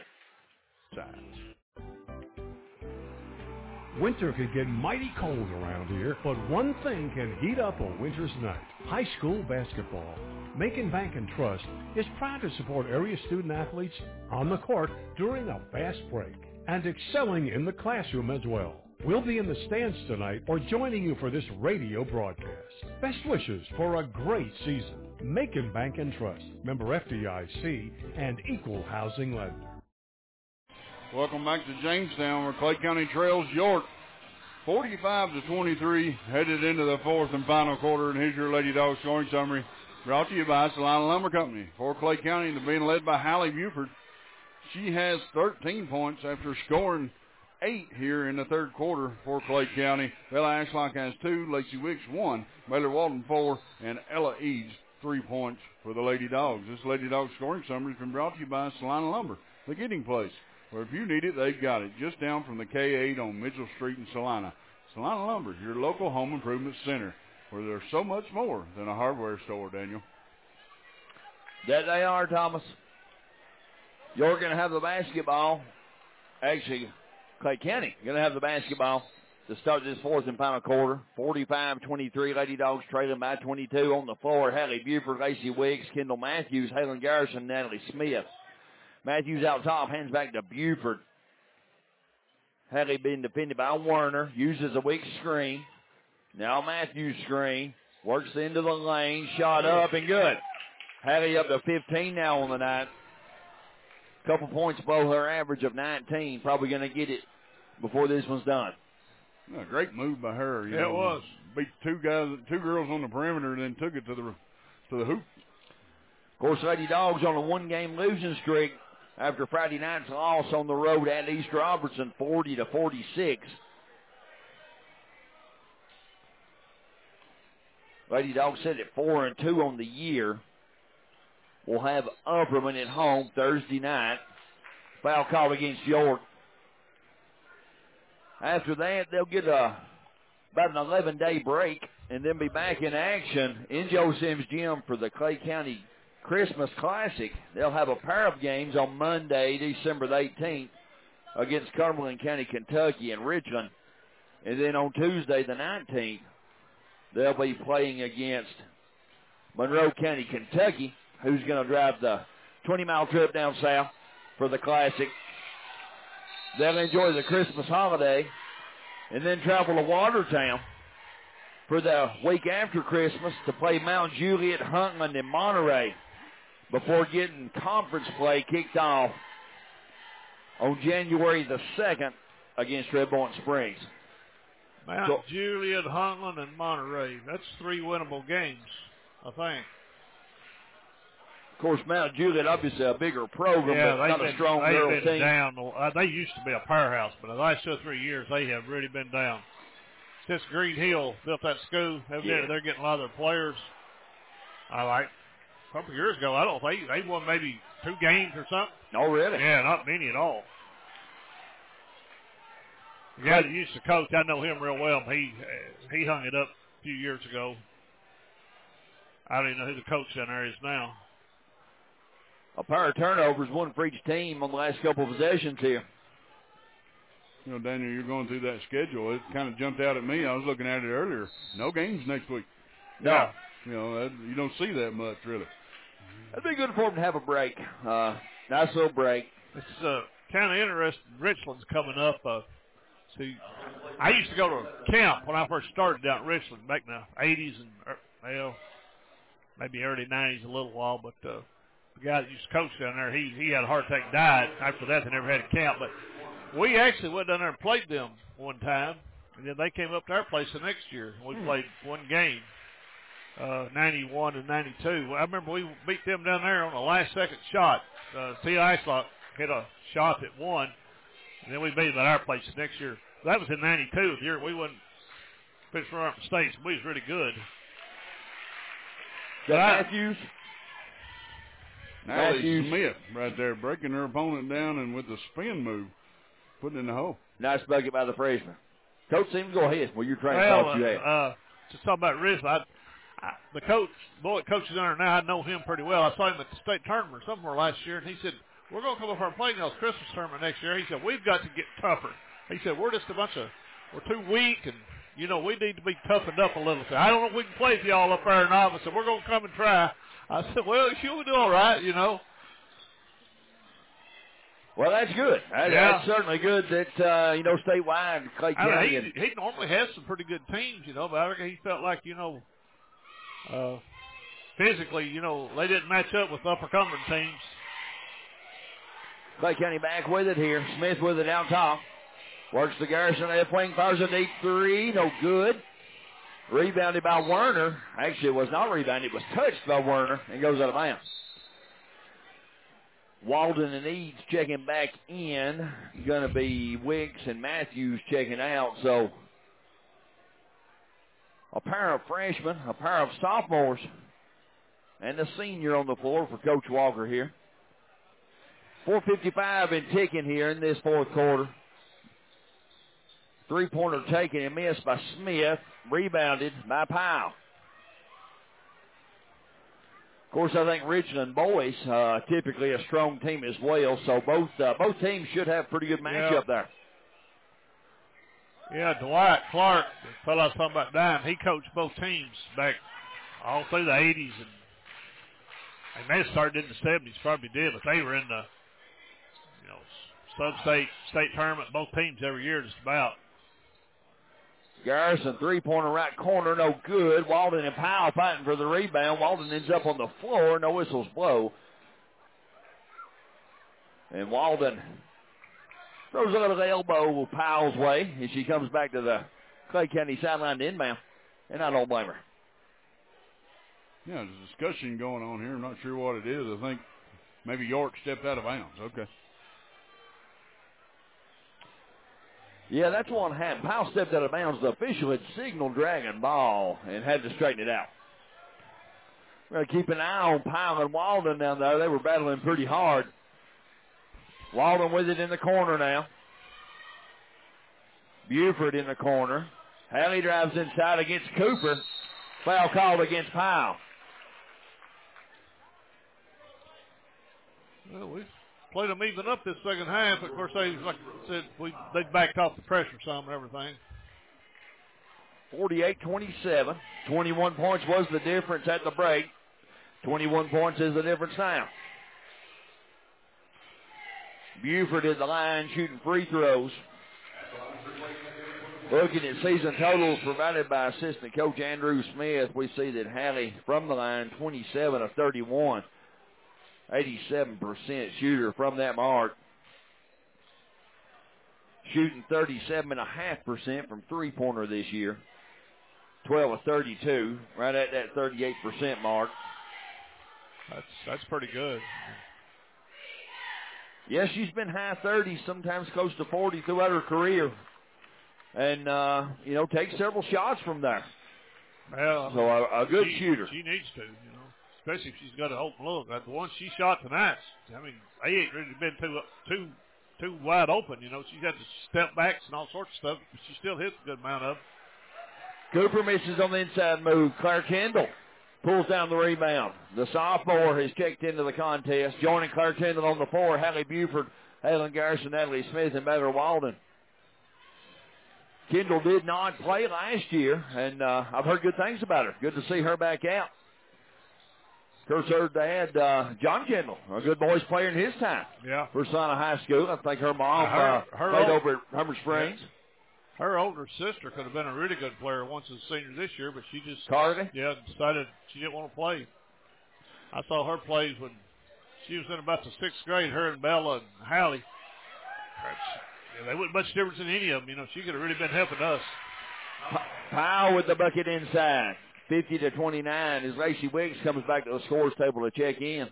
Winter can get mighty cold around here, but one thing can heat up a winter's night. High school basketball. Macon Bank and Trust is proud to support area student athletes on the court during a fast break and excelling in the classroom as well. We'll be in the stands tonight or joining you for this radio broadcast. Best wishes for a great season. Macon Bank and Trust, member F D I C and equal housing lender. Welcome back to Jamestown, where Clay County trails York forty-five to twenty-three, headed into the fourth and final quarter. And here's your Lady Dog scoring summary, brought to you by Salina Lumber Company. For Clay County, being led by Hallie Buford. She has thirteen points after scoring eight here in the third quarter for Clay County. Bella Ashlock has two, Lacey Wicks one, Baylor Walton four, and Ella Eads three points for the Lady Dogs. This Lady Dogs scoring summary has been brought to you by Salina Lumber, the Getting Place, where if you need it, they've got it, just down from the K eight on Mitchell Street in Salina. Salina Lumber, your local home improvement center, where there's so much more than a hardware store, Daniel. That they are, Thomas. You're going to have the basketball. Actually, Clay County going to have the basketball to start this fourth and final quarter. forty-five twenty-three, Lady Dogs trailing by twenty-two on the floor. Hallie Buford, Lacey Wicks, Kendall Matthews, Halen Garrison, Natalie Smith. Matthews out top, hands back to Buford. Hallie being defended by Werner, uses a Wicks screen. Now Matthews screen, works into the lane, shot up and good. Hallie up to fifteen now on the night. Couple points below her average of nineteen. Probably going to get it before this one's done. A great move by her. You yeah, know, it was. Beat two guys, two girls on the perimeter, and then took it to the to the hoop. Of course, Lady Dogs on a one-game losing streak after Friday night's loss on the road at East Robertson, forty to forty-six. Lady Dogs sit at four and two on the year. We'll have Upperman at home Thursday night. Foul call against York. After that, they'll get a, about an eleven-day break and then be back in action in Joe Sims Gym for the Clay County Christmas Classic. They'll have a pair of games on Monday, December the eighteenth, against Cumberland County, Kentucky and Richland. And then on Tuesday the nineteenth, they'll be playing against Monroe County, Kentucky, who's going to drive the twenty-mile trip down south for the Classic. They'll enjoy the Christmas holiday and then travel to Watertown for the week after Christmas to play Mount Juliet, Huntland, and Monterey before getting conference play kicked off on January the second against Red Point Springs. Mount So- Juliet, Huntland, and Monterey. That's three winnable games, I think. Of course, Mount Juliet, obviously a bigger program, Yeah, but they've not been, a strong they've girl been team. down. Uh, they used to be a powerhouse, but the last two or three years, they have really been down. Since Green Hill built that school, evidently Yeah. they're getting a lot of their players. I like a couple of years ago, I don't think they won maybe two games or something. Oh, really? Yeah, not many at all. The guy that used to coach, I know him real well. He he hung it up a few years ago. I don't even know who the coach down there is now. A pair of turnovers, one for each team on the last couple of possessions here. You know, Daniel, you're going through that schedule. It kind of jumped out at me. I was looking at it earlier. No games next week. No. You know, that, you don't see that much, really. It'd be good for them to have a break. Uh, nice little break. It's uh, kind of interesting. Richland's coming up. Uh, see, I used to go to camp when I first started down at Richland back in the eighties and, er, well, maybe early nineties a little while, but uh, the guy that used to coach down there, he he had a heart attack and died. After that, they never had a camp. But we actually went down there and played them one time, and then they came up to our place the next year. And we played one game, uh, ninety-one and ninety-two. I remember we beat them down there on the last second shot. Uh, T. Icelock hit a shot that won, and then we beat them at our place the next year. That was in ninety-two. The year we won Pittsburgh States. We was really good. Got I- Matthews. Allie Matthews. Smith right there, breaking her opponent down and with the spin move, putting it in the hole. Nice bucket by the freshman. Coach, seems to go ahead. Well, you're trying Well, to talk you uh, uh, just talking about Rizla, I, I, the coach, boy, that coaches under now, I know him pretty well. I saw him at the state tournament somewhere last year, and he said, we're going to come up here and play in those Christmas tournament next year. He said, we've got to get tougher. He said, we're just a bunch of, we're too weak, and, you know, we need to be toughened up a little. I said, I don't know if we can play with y'all up there or not. I said, we're going to come and try. I said, well, you'll do all right, you know. Well, that's good. That, Yeah. That's certainly good that, uh, you know, statewide, Clay I County. mean, and, he, he normally has some pretty good teams, you know, but I reckon he felt like, you know, uh, physically, you know, they didn't match up with Upper Cumberland teams. Clay County back with it here. Smith with it down top. Works the Garrison left wing, fires a deep three. No good. Rebounded by Werner. Actually, it was not rebounded. It was touched by Werner and goes out of bounds. Walden and Eads checking back in. Going to be Wicks and Matthews checking out. So a pair of freshmen, a pair of sophomores, and a senior on the floor for Coach Walker here. four fifty-five and ticking here in this fourth quarter. Three-pointer taken and missed by Smith. Rebounded by Powell. Of course, I think Richland boys, uh, typically a strong team as well, so both uh, both teams should have pretty good matchup yeah. there. Yeah, Dwight Clark, the fellow I was talking about Dime, he coached both teams back all through the eighties, and they may have started in the seventies, probably did, but they were in the, you know, sub-state, state tournament, both teams every year just about. Garrison, three-pointer right corner, no good. Walden and Powell fighting for the rebound. Walden ends up on the floor, no whistles blow. And Walden throws a little elbow Powell's way as she comes back to the Clay County sideline to inbound, and I don't blame her. Yeah, there's a discussion going on here. I'm not sure what it is. I think maybe York stepped out of bounds. Okay. Yeah, that's what happened. Powell stepped out of bounds. The official had signaled dragon ball and had to straighten it out. We're going to keep an eye on Powell and Walden down there. They were battling pretty hard. Walden with it in the corner now. Buford in the corner. Haley drives inside against Cooper. Foul called against Powell. Well, we played them even up this second half. Of course, they, like I said, we they backed off the pressure some and everything. forty-eight twenty-seven. twenty-one points was the difference at the break. twenty-one points is the difference now. Buford at the line shooting free throws. Looking at season totals provided by assistant coach Andrew Smith, we see that Hallie from the line, twenty-seven of thirty-one. eighty-seven percent shooter from that mark. Shooting thirty-seven point five percent from three-pointer this year. twelve of thirty-two, right at that thirty-eight percent mark. That's that's pretty good. Yes, she's been high thirties, sometimes close to forty throughout her career. And, uh, you know, takes several shots from there. Well, so a, a good she, shooter. She needs to, you know, especially if she's got an open look. Like the one she shot tonight, I mean, they ain't really been too too too wide open. You know, she's had to step backs and all sorts of stuff, but she still hits a good amount of them. Cooper misses on the inside move. Claire Kendall pulls down the rebound. The sophomore has kicked into the contest. Joining Claire Kendall on the floor, Hallie Buford, Halen Garrison, Natalie Smith, and Better Walden. Kendall did not play last year, and uh, I've heard good things about her. Good to see her back out. Of course, her dad, uh, John Kendall, a good boys player in his time. Yeah. For Sana High School. I think her mom her, uh, her played old, over at Humber Springs. Yeah. Her older sister could have been a really good player once as a senior this year, but she just Carly? Yeah, decided she didn't want to play. I saw her plays when she was in about the sixth grade, her and Bella and Hallie. Yeah, they wasn't much difference in any of them. You know, she could have really been helping us. Powell with the bucket inside. fifty to twenty-nine as Lacey Wicks comes back to the scores table to check in.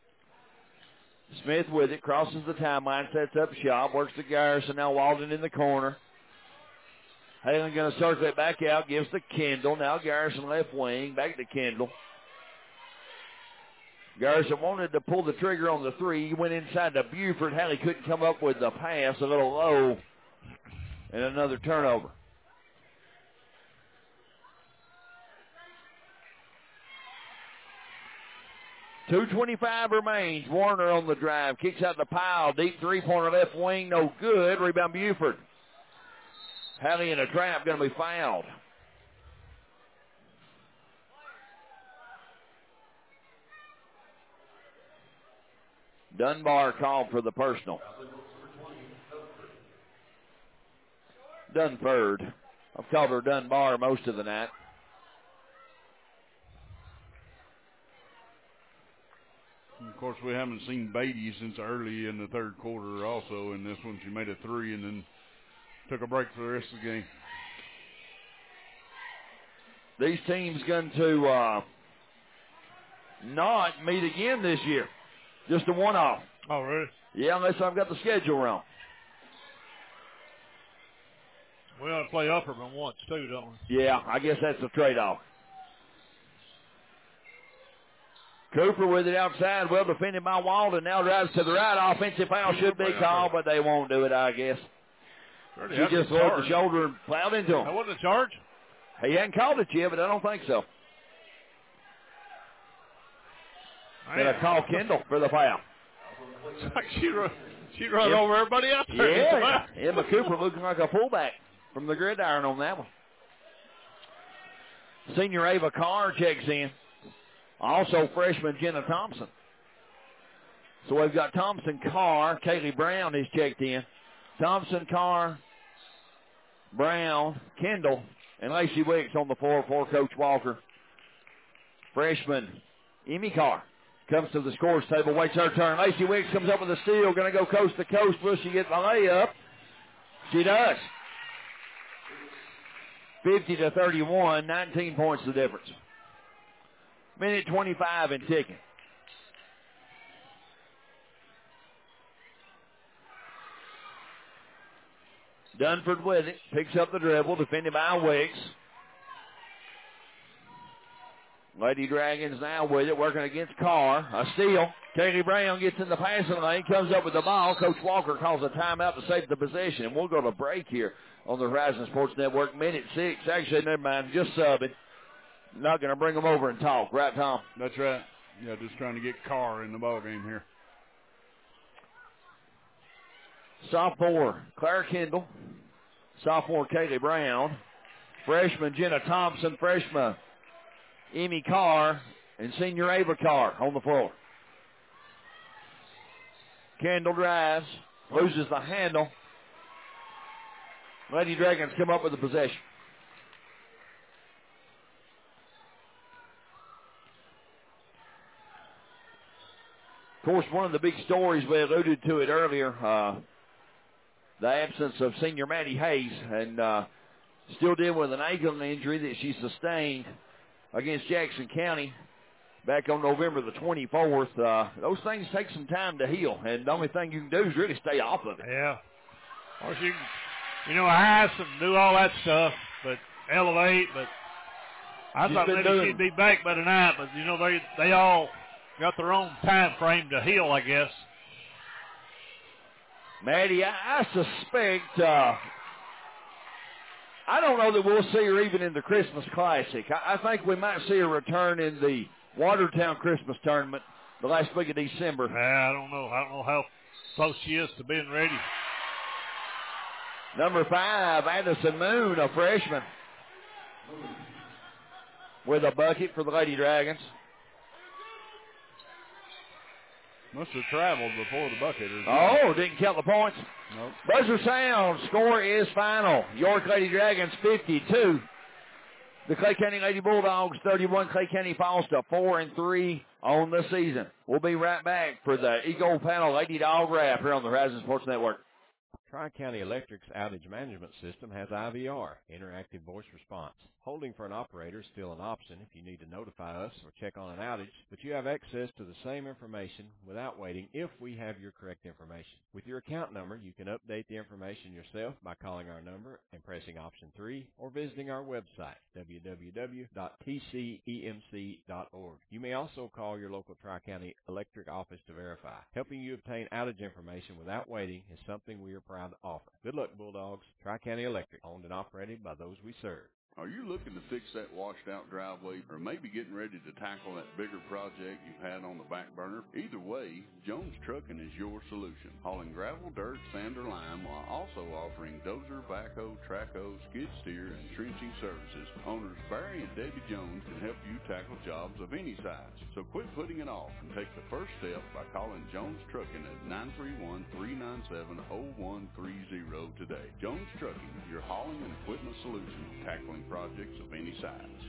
Smith with it, crosses the timeline, sets up shot, works to Garrison. Now Walden in the corner. Halen going to circle it back out, gives to Kendall. Now Garrison left wing, back to Kendall. Garrison wanted to pull the trigger on the three. He went inside to Buford. Hallie couldn't come up with the pass, a little low, and another turnover. two twenty-five remains. Warner on the drive. Kicks out the Powell. Deep three-pointer left wing. No good. Rebound Buford. Hallie in a trap. Going to be fouled. Dunbar called for the personal. Dunford. I've called her Dunbar most of the night. Of course, we haven't seen Beatty since early in the third quarter also. In this one, she made a three and then took a break for the rest of the game. These teams going to uh, not meet again this year. Just a one-off. Oh, really? Yeah, unless I've got the schedule wrong. We ought to play Upperman once, too, don't we? Yeah, I guess that's a trade-off. Cooper with it outside, well defended by Walden. Now drives to the right. Offensive foul should be called, but they won't do it, I guess. Really, She just lowered the shoulder and plowed into him. That wasn't a charge? He hadn't called it yet, but I don't think so. Gonna call Kendall for the foul. It's like she run, she run yeah. over everybody out there. Yeah, Emma Cooper looking like a fullback from the gridiron on that one. Senior Ava Carr checks in. Also freshman Jenna Thompson. So we've got Thompson, Carr, Kaylee Brown is checked in. Thompson, Carr, Brown, Kendall, and Lacey Wicks on the floor for Coach Walker. Freshman Emmy Carr comes to the scores table, waits her turn. Lacey Wicks comes up with a steal, going to go coast to coast. Will she get the layup? She does. fifty to thirty-one, nineteen points the difference. Minute twenty-five and ticking. Dunford with it, picks up the dribble, defended by Wicks. Lady Dragons now with it, working against Carr. A steal. Katie Brown gets in the passing lane, comes up with the ball. Coach Walker calls a timeout to save the possession. And we'll go to break here on the Horizon Sports Network. Minute six. Actually, never mind, just subbing. Not going to bring them over and talk. Right, Tom? That's right. Yeah, just trying to get Carr in the ballgame here. Sophomore Claire Kendall. Sophomore Kaylee Brown. Freshman Jenna Thompson. Freshman Emmy Carr. And senior Ava Carr on the floor. Kendall drives. Loses the handle. Lady Dragons come up with the possession. Of course, one of the big stories, we alluded to it earlier, uh, the absence of senior Maddie Hayes, and uh, still dealing with an ankle injury that she sustained against Jackson County back on November the twenty-fourth. Uh, those things take some time to heal, and the only thing you can do is really stay off of it. Yeah. Of course, you, you know, ice and do all that stuff, but elevate, but I She's thought maybe doing... she'd be back by tonight, but, you know, they they all got their own time frame to heal, I guess. Maddie, I, I suspect, uh, I don't know that we'll see her even in the Christmas Classic. I, I think we might see her return in the Watertown Christmas Tournament the last week of December. Yeah, I don't know. I don't know how close she is to being ready. Number five, Addison Moon, a freshman, with a bucket for the Lady Dragons. Must have traveled before the bucket. Oh, didn't count the points. Nope. Buzzer sound. Score is final. York Lady Dragons fifty-two. The Clay County Lady Bulldogs thirty-one. Clay County falls to four and three on the season. We'll be right back for the Eagle Panel Lady Dog Wrap here on the Horizon Sports Network. Tri-County Electric's outage management system has I V R, interactive voice response. Holding for an operator is still an option if you need to notify us or check on an outage, but you have access to the same information without waiting if we have your correct information. With your account number, you can update the information yourself by calling our number and pressing option three or visiting our website, w w w dot t c e m c dot org. You may also call your local Tri-County Electric office to verify. Helping you obtain outage information without waiting is something we are proud to offer. Good luck, Bulldogs. Tri-County Electric, owned and operated by those we serve. Are you looking to fix that washed-out driveway or maybe getting ready to tackle that bigger project you've had on the back burner? Either way, Jones Trucking is your solution. Hauling gravel, dirt, sand, or lime while also offering dozer, backhoe, trackhoe, skid steer, and trenching services. Owners Barry and Debbie Jones can help you tackle jobs of any size. So quit putting it off and take the first step by calling Jones Trucking at nine three one, three nine seven, zero one three zero today. Jones Trucking, your hauling and equipment solution, tackling projects of any size.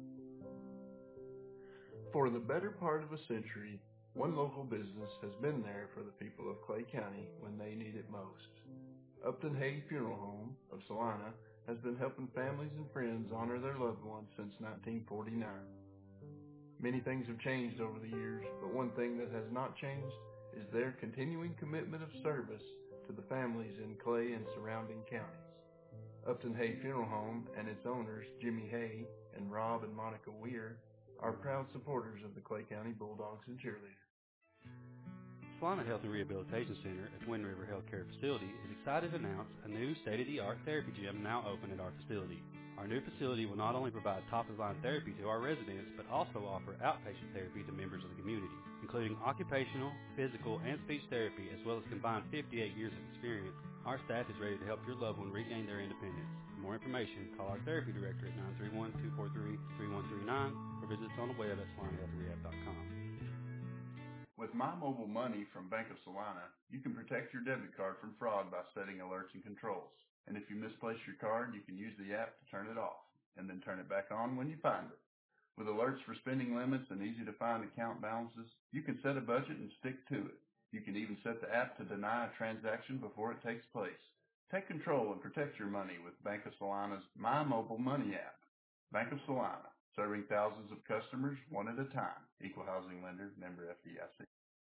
For the better part of a century, one local business has been there for the people of Clay County when they need it most. Upton Hague Funeral Home of Salina has been helping families and friends honor their loved ones since nineteen forty-nine. Many things have changed over the years, but one thing that has not changed is their continuing commitment of service to the families in Clay and surrounding counties. Upton Hay Funeral Home and its owners, Jimmy Hay and Rob and Monica Weir, are proud supporters of the Clay County Bulldogs and Cheerleaders. Solana Health and Rehabilitation Center at Twin River Healthcare Facility is excited to announce a new state-of-the-art therapy gym now open at our facility. Our new facility will not only provide top-of-the-line therapy to our residents, but also offer outpatient therapy to members of the community, including occupational, physical, and speech therapy, as well as combined fifty-eight years of experience. Our staff is ready to help your loved one regain their independence. For more information, call our therapy director at nine three one, two four three, three one three nine or visit us on the web at solana health rehab dot com. With My Mobile Money from Bank of Solana, you can protect your debit card from fraud by setting alerts and controls. And if you misplace your card, you can use the app to turn it off, and then turn it back on when you find it. With alerts for spending limits and easy-to-find account balances, you can set a budget and stick to it. You can even set the app to deny a transaction before it takes place. Take control and protect your money with Bank of Solana's My Mobile Money app. Bank of Solana, serving thousands of customers one at a time. Equal housing lender, member F D I C.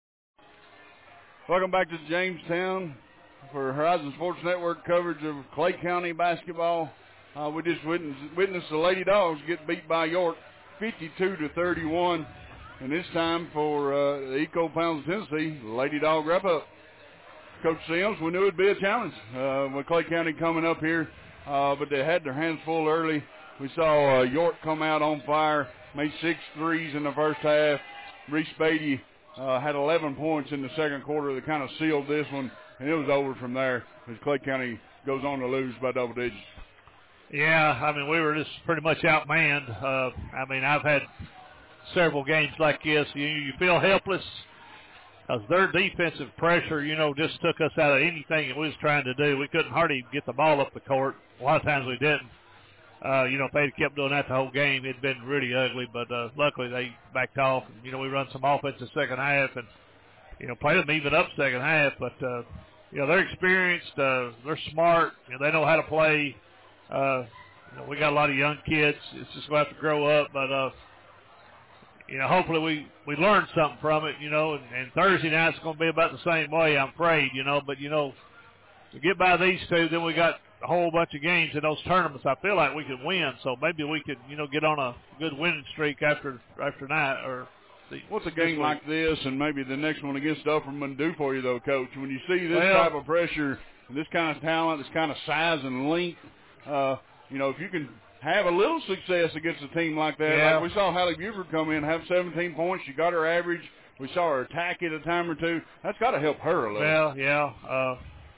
Welcome back to Jamestown for Horizon Sports Network coverage of Clay County basketball. Uh, we just witnessed, witnessed the Lady Dogs get beat by York fifty-two to thirty-one. And this time for uh, the Eco Pounds of Tennessee, the Lady Dog wrap up. Coach Sims, we knew it would be a challenge uh, with Clay County coming up here, uh, but they had their hands full early. We saw uh, York come out on fire, made six threes in the first half. Reese Beatty uh, had eleven points in the second quarter that kind of sealed this one, and it was over from there as Clay County goes on to lose by double digits. Yeah, I mean, we were just pretty much outmanned. Uh, I mean, I've had several games like this. You, you feel helpless because their defensive pressure, you know, just took us out of anything that we was trying to do. We couldn't hardly get the ball up the court. A lot of times we didn't. Uh, you know, if they'd kept doing that the whole game, it'd been really ugly. But uh, luckily they backed off. And, you know, we run some offense in the second half and, you know, played them even up second half. But, uh, you know, they're experienced. Uh, they're smart. You know, they know how to play. Uh, you know, we got a lot of young kids. It's just going to have to grow up. But, uh, you know, hopefully we, we learn something from it, you know. And, and Thursday night's going to be about the same way, I'm afraid, you know. But, you know, to get by these two, then we got a whole bunch of games in those tournaments. I feel like we could win, so maybe we could, you know, get on a good winning streak after after night. Or the, what's a game like this and maybe the next one against Upperman do for you, though, Coach? When you see this well, type of pressure, this kind of talent, this kind of size and length, uh, you know, if you can have a little success against a team like that, yeah. like we saw Hallie Buford come in, have seventeen points. She got her average. We saw her attack it a time or two. That's got to help her a little. Well, yeah. Uh,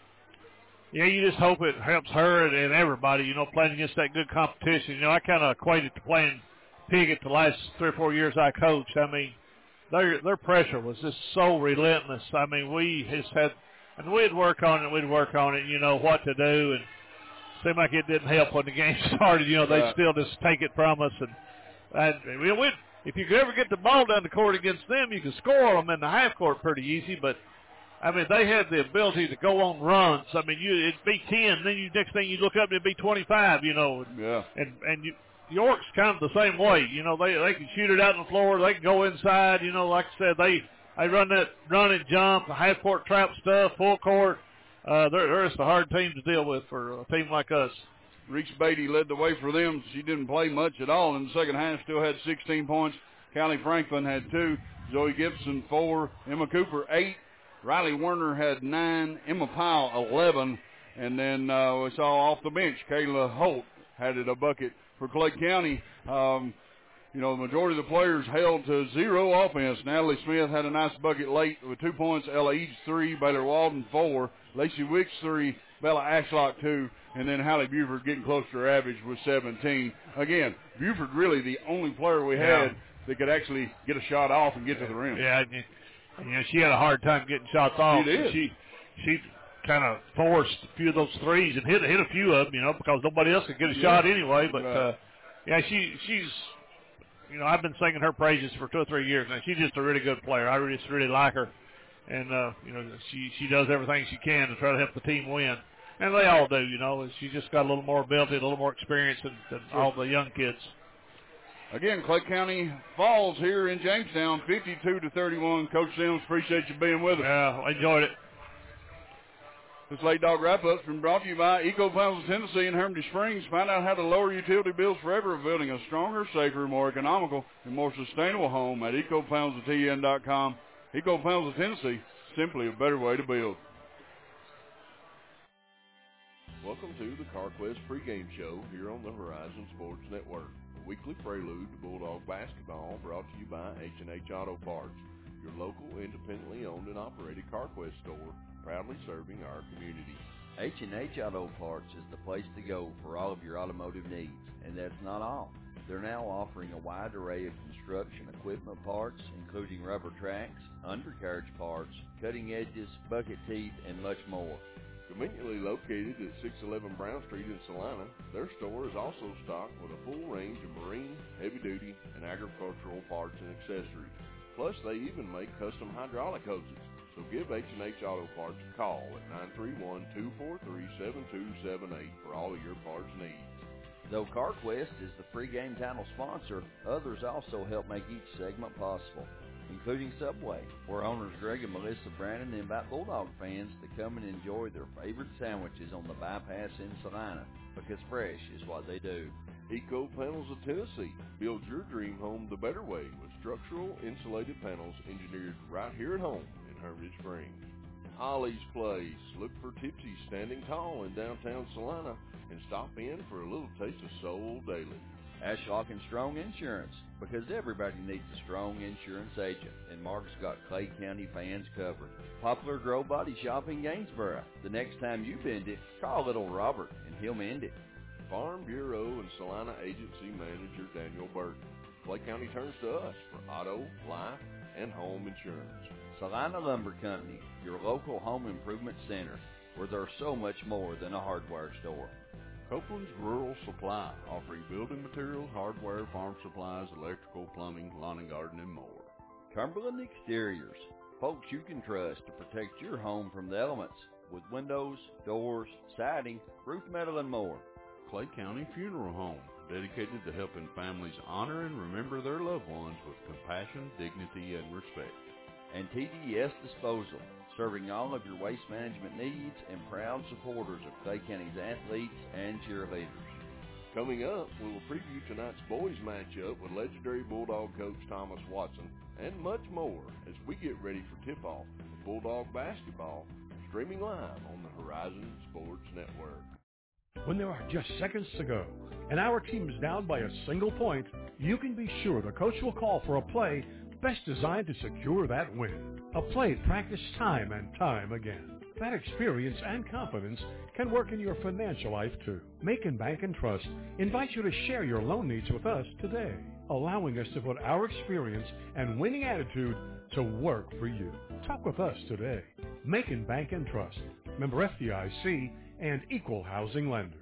Yeah, you just hope it helps her and, and everybody, you know, playing against that good competition. You know, I kind of equated to playing Piggott the last three or four years I coached. I mean, their their pressure was just so relentless. I mean, we just had, and we'd work on it, we'd work on it, you know, what to do, and it seemed like it didn't help when the game started. You know, they'd right. still just take it from us. And, and we, we'd, if you could ever get the ball down the court against them, you could score them in the half court pretty easy, but I mean, they had the ability to go on runs. I mean, you it'd be ten, then you next thing you look up, it'd be twenty-five. You know, yeah. And and you, York's kind of the same way. You know, they they can shoot it out on the floor. They can go inside. You know, like I said, they they run that run and jump, half court trap stuff, full court. Uh, they're they're just a hard team to deal with for a team like us. Reese Beatty led the way for them. She didn't play much at all in the second half. Still had sixteen points. Callie Franklin had two. Zoe Gibson four. Emma Cooper eight. Riley Werner had nine, Emma Powell eleven, and then uh, we saw off the bench Kayla Holt had it a bucket for Clay County. Um, you know, the majority of the players held to zero offense. Natalie Smith had a nice bucket late with two points, Ella Eads three, Baylor Walden four, Lacey Wicks three, Bella Ashlock two, and then Hallie Buford getting close to her average with seventeen. Again, Buford really the only player we yeah. had that could actually get a shot off and get to the rim. Yeah, you know, she had a hard time getting shots off. She did. She, she kind of forced a few of those threes and hit hit a few of them, you know, because nobody else could get a yeah. shot anyway. But, right. uh, yeah, she she's, you know, I've been singing her praises for two or three years now. She's just a really good player. I really, just really like her. And, uh, you know, she, she does everything she can to try to help the team win. And they all do, you know. She just got a little more ability, a little more experience than, than sure. all the young kids. Again, Clay County falls here in Jamestown, fifty-two to thirty-one. Coach Sims, appreciate you being with us. Yeah, I enjoyed it. This Lady Dog Wrap-Up has been brought to you by Eco Panels of Tennessee and Hermitage Springs. Find out how to lower utility bills forever of building a stronger, safer, more economical, and more sustainable home at eco panels of t n dot com. Eco Panels of Tennessee, simply a better way to build. Welcome to the CarQuest pregame show here on the Horizon Sports Network. A weekly prelude to Bulldog basketball brought to you by H and H Auto Parts, your local independently owned and operated CarQuest store, proudly serving our community. H and H Auto Parts is the place to go for all of your automotive needs, and that's not all. They're now offering a wide array of construction equipment parts, including rubber tracks, undercarriage parts, cutting edges, bucket teeth, and much more. Conveniently located at six eleven Brown Street in Salina, their store is also stocked with a full range of marine, heavy-duty, and agricultural parts and accessories. Plus, they even make custom hydraulic hoses. So give H and H Auto Parts a call at nine three one, two four three, seven two seven eight for all of your parts needs. Though CarQuest is the pregame title sponsor, others also help make each segment possible, including Subway, where owners Greg and Melissa Brandon invite Bulldog fans to come and enjoy their favorite sandwiches on the bypass in Salina, because fresh is what they do. Eco Panels of Tennessee. Build your dream home the better way with structural insulated panels engineered right here at home in Hermitage Springs. Ollie's Place. Look for Tipsy standing tall in downtown Salina and stop in for a little taste of soul daily. Ashlock and Strong Insurance, because everybody needs a strong insurance agent, and Mark's got Clay County fans covered. Poplar Grove Body Shop in Gainsboro. The next time you bend it, call little Robert, and he'll mend it. Farm Bureau and Salina Agency Manager Daniel Burton. Clay County turns to us for auto, life, and home insurance. Salina Lumber Company, your local home improvement center, where there's so much more than a hardware store. Copeland's Rural Supply, offering building materials, hardware, farm supplies, electrical, plumbing, lawn and garden, and more. Cumberland Exteriors, folks you can trust to protect your home from the elements, with windows, doors, siding, roof metal, and more. Clay County Funeral Home, dedicated to helping families honor and remember their loved ones with compassion, dignity, and respect. And T D S Disposal, serving all of your waste management needs and proud supporters of Clay County's athletes and cheerleaders. Coming up, we will preview tonight's boys matchup with legendary Bulldog coach Thomas Watson and much more as we get ready for tip-off of Bulldog basketball, streaming live on the Horizon Sports Network. When there are just seconds to go and our team is down by a single point, you can be sure the coach will call for a play best designed to secure that win. A play practiced time and time again. That experience and confidence can work in your financial life too. Macon Bank and Trust invites you to share your loan needs with us today, allowing us to put our experience and winning attitude to work for you. Talk with us today. Macon Bank and Trust, member F D I C and equal housing lender.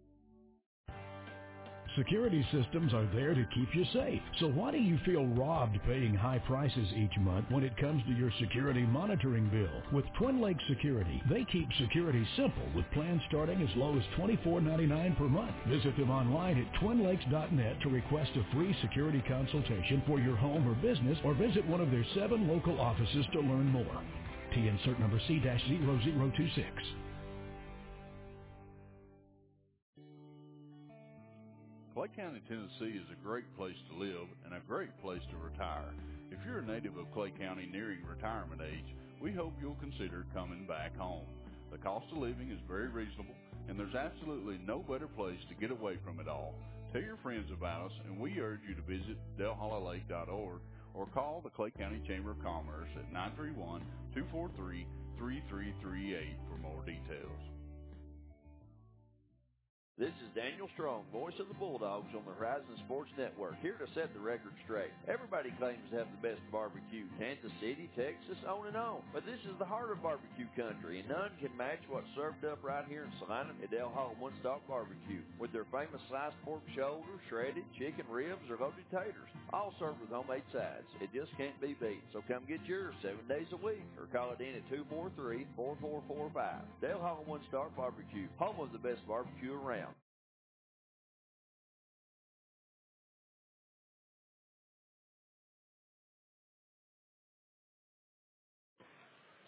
Security systems are there to keep you safe. So why do you feel robbed paying high prices each month when it comes to your security monitoring bill? With Twin Lakes Security, they keep security simple with plans starting as low as twenty-four ninety-nine per month. Visit them online at twin lakes dot net to request a free security consultation for your home or business, or visit one of their seven local offices to learn more. T N cert number C zero zero two six. Clay County, Tennessee is a great place to live and a great place to retire. If you're a native of Clay County nearing retirement age, we hope you'll consider coming back home. The cost of living is very reasonable, and there's absolutely no better place to get away from it all. Tell your friends about us, and we urge you to visit del holla lake dot org or call the Clay County Chamber of Commerce at nine three one, two four three, three three three eight for more details. This is Daniel Strong, voice of the Bulldogs on the Horizon Sports Network, here to set the record straight. Everybody claims to have the best barbecue, Kansas City, Texas, on and on. But this is the heart of barbecue country, and none can match what's served up right here in Salina at Del Holla One Stop Barbecue, with their famous sliced pork shoulder, shredded chicken ribs, or loaded taters, all served with homemade sides. It just can't be beat. So come get yours seven days a week, or call it in at two four three, four four four five. Del Holla One Stop Barbecue, home of the best barbecue around.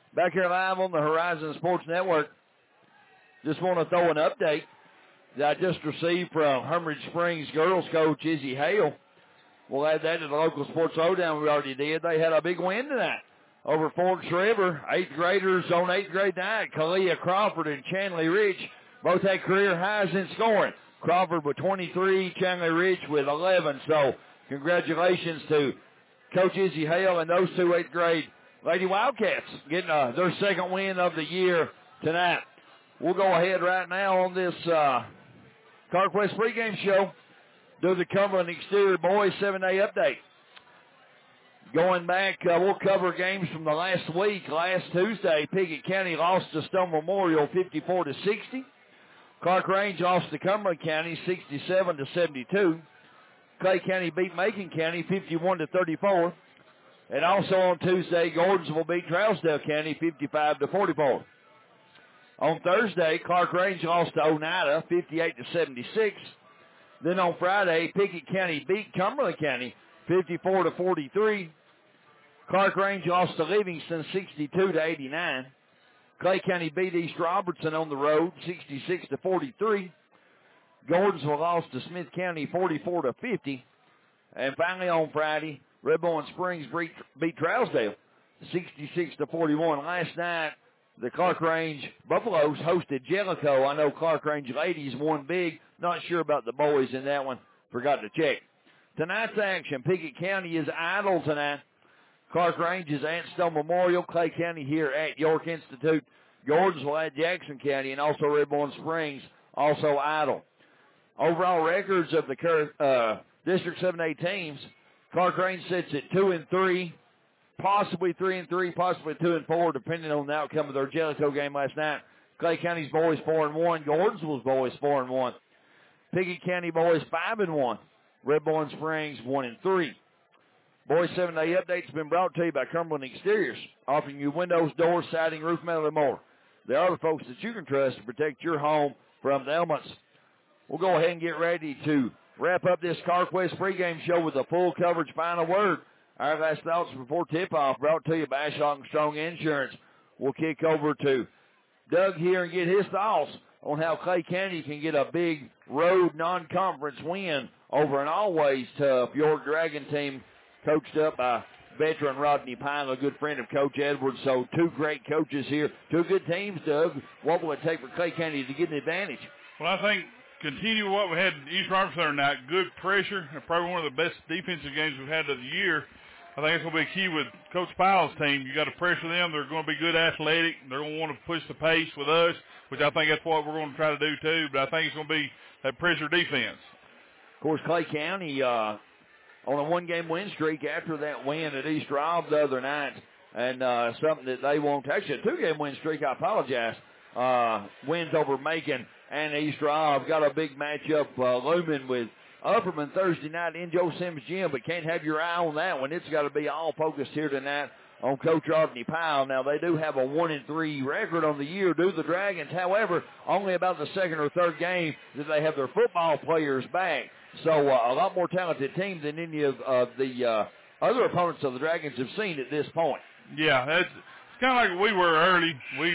Back here live on the Horizon Sports Network. Just want to throw an update that I just received from Hermitage Springs girls coach Izzy Hale. We'll add that to the local sports lowdown we already did. They had a big win tonight over Forks River. Eighth graders on eighth grade night. Kalia Crawford and Chandler Rich both had career highs in scoring. Crawford with twenty-three, Chandler Rich with eleven. So congratulations to Coach Izzy Hale and those two eighth grade Lady Wildcats getting uh, their second win of the year tonight. We'll go ahead right now on this uh, CarQuest pregame show. Do the Cumberland Exterior Boys seven-day update. Going back, uh, we'll cover games from the last week. Last Tuesday, Pickett County lost to Stone Memorial fifty-four to sixty. Clark Range lost to Cumberland County sixty-seven to seventy-two. Clay County beat Macon County fifty-one to thirty-four. And also on Tuesday, Gordonsville beat Trousdale County fifty-five to forty-four. On Thursday, Clark Range lost to Oneida fifty-eight to seventy-six. Then on Friday, Pickett County beat Cumberland County fifty-four to forty-three. Clark Range lost to Livingston sixty-two to eighty-nine. Clay County beat East Robertson on the road sixty-six to forty-three. Gordonsville lost to Smith County forty-four to fifty. And finally on Friday, Red Bowling Springs beat, beat Trousdale sixty-six to forty-one. Last night, the Clark Range Buffaloes hosted Jellicoe. I know Clark Range ladies won big. Not sure about the boys in that one. Forgot to check. Tonight's action, Pickett County is idle tonight. Clark Range is at Stone Memorial. Clay County here at York Institute. Gordonsville at Jackson County. And also Red Bowling Springs also idle. Overall records of the uh, District seven A teams, Clark Range sits at two and three, possibly three and three, possibly two and four, depending on the outcome of their Jellicoe game last night. Clay County's boys four and one, Gordonsville's boys four and one, Pickett County boys five and one, Red Bowling Springs one and three. Boys seven day update's been brought to you by Cumberland Exteriors, offering you windows, doors, siding, roof metal, and more. They are the folks that you can trust to protect your home from the elements. We'll go ahead and get ready to wrap up this CarQuest pregame show with a full coverage final word. Our last thoughts before tip-off brought to you by Ashlock and Strong Insurance. We'll kick over to Doug here and get his thoughts on how Clay County can get a big road non-conference win over an always tough York Dragon team coached up by veteran Rodney Pine, a good friend of Coach Edwards. So two great coaches here, two good teams, Doug. What will it take for Clay County to get an advantage? Well, I think continue what we had in East Robertson tonight. Good pressure, probably one of the best defensive games we've had of the year. I think it's going to be key with Coach Pyle's team. You got to pressure them. They're going to be good athletic. They're going to want to push the pace with us, which I think that's what we're going to try to do too. But I think it's going to be that pressure defense. Of course, Clay County uh, on a one-game win streak after that win at East Rob the other night, and uh, something that they won't. Actually, a two-game win streak. I apologize. Uh, wins over Macon and East Rob. Got a big matchup uh, looming with Upperman Thursday night in Joe Sims Gym, but can't have your eye on that one. It's got to be all focused here tonight on Coach Rodney Pyle. Now, they do have a one and three record on the year, do the Dragons. However, only about the second or third game that they have their football players back. So uh, a lot more talented team than any of uh, the uh, other opponents of the Dragons have seen at this point. Yeah, that's it's kind of like we were early. We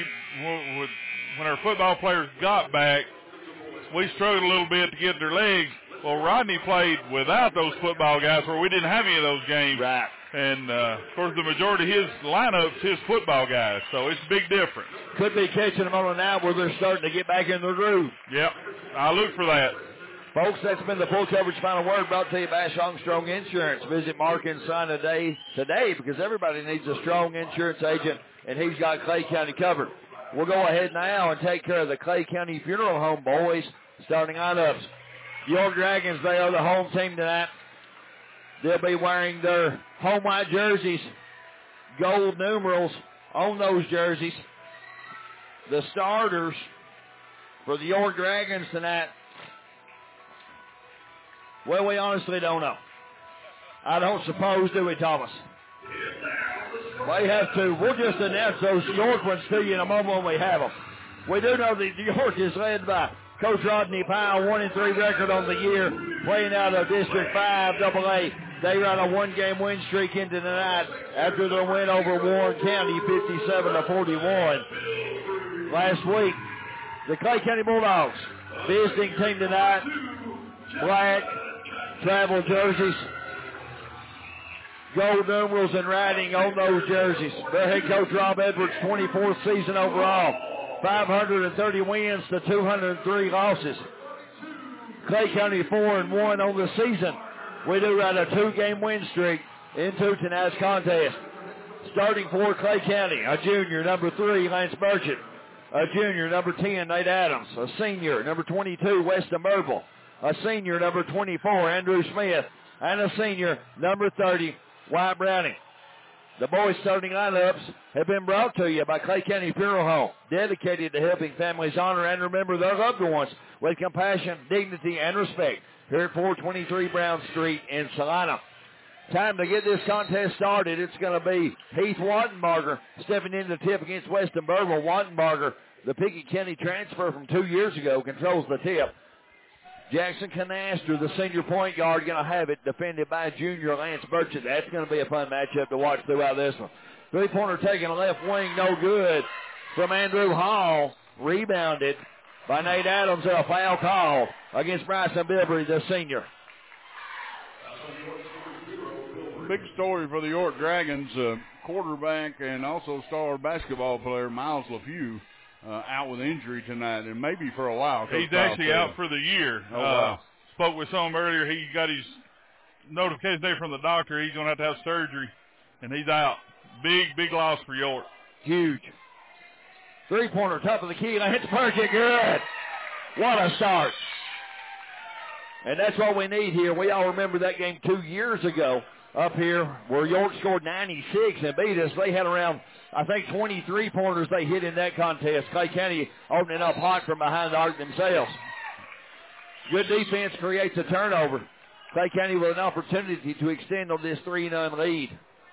when our football players got back, we struggled a little bit to get their legs. Well, Rodney played without those football guys where we didn't have any of those games. Right. And, uh, of course, the majority of his lineup's his football guys, so it's a big difference. Could be catching them on a night where they're starting to get back in their groove. Yep. I look for that. Folks, that's been the full coverage final word brought to you by Armstrong Insurance. Visit Mark and sign today, today because everybody needs a strong insurance agent, and he's got Clay County covered. We'll go ahead now and take care of the Clay County Funeral Home boys starting lineups. York Dragons, they are the home team tonight. They'll be wearing their home white jerseys, gold numerals on those jerseys. The starters for the York Dragons tonight, well, we honestly don't know. I don't suppose, do we, Thomas? They have to. We'll just announce those York ones to you in a moment when we have them. We do know that York is led by Coach Rodney Pyle, one and three record on the year, playing out of District five double A They run a one-game win streak into the night after their win over Warren County, fifty-seven to forty-one. Last week, the Clay County Bulldogs visiting team tonight. Black travel jerseys, gold numerals and writing on those jerseys. Their head coach Rob Edwards, twenty-fourth season overall, five hundred thirty wins to two hundred three losses. Clay County four and one on the season. We do run a two-game win streak into tonight's contest. Starting for Clay County, a junior, number three, Lance Burchett. A junior, number ten, Nate Adams. A senior, number twenty-two, Weston Merville. A senior, number twenty-four, Andrew Smith. And a senior, number thirty, Wyatt Browning. The boys' starting lineups have been brought to you by Clay County Funeral Home, dedicated to helping families honor and remember their loved ones with compassion, dignity, and respect here at four twenty-three Brown Street in Salina. Time to get this contest started. It's going to be Heath Wattenbarger stepping in the tip against Weston Burville. Wattenbarger, the Pickett County transfer from two years ago, controls the tip. Jackson Canaster, the senior point guard, going to have it, defended by junior Lance Burchett. That's going to be a fun matchup to watch throughout this one. Three-pointer taking a left wing, no good from Andrew Hall. Rebounded by Nate Adams, and a foul call against Bryson Bilbrey, the senior. Big story for the York Dragons. Uh, quarterback and also star basketball player Miles LaFew uh, out with injury tonight, and maybe for a while. He's actually out for the year. Oh, uh, wow. Spoke with some earlier. He got his notification there from the doctor. He's going to have to have surgery, and he's out. Big, big loss for York. Huge. Three-pointer, top of the key, and a hit to Burchett. Good. What a start. And that's what we need here. We all remember that game two years ago up here where York scored ninety-six and beat us. They had around, I think, twenty-three pointers they hit in that contest. Clay County opening up hot from behind the arc themselves. Good defense creates a turnover. Clay County with an opportunity to extend on this three none lead.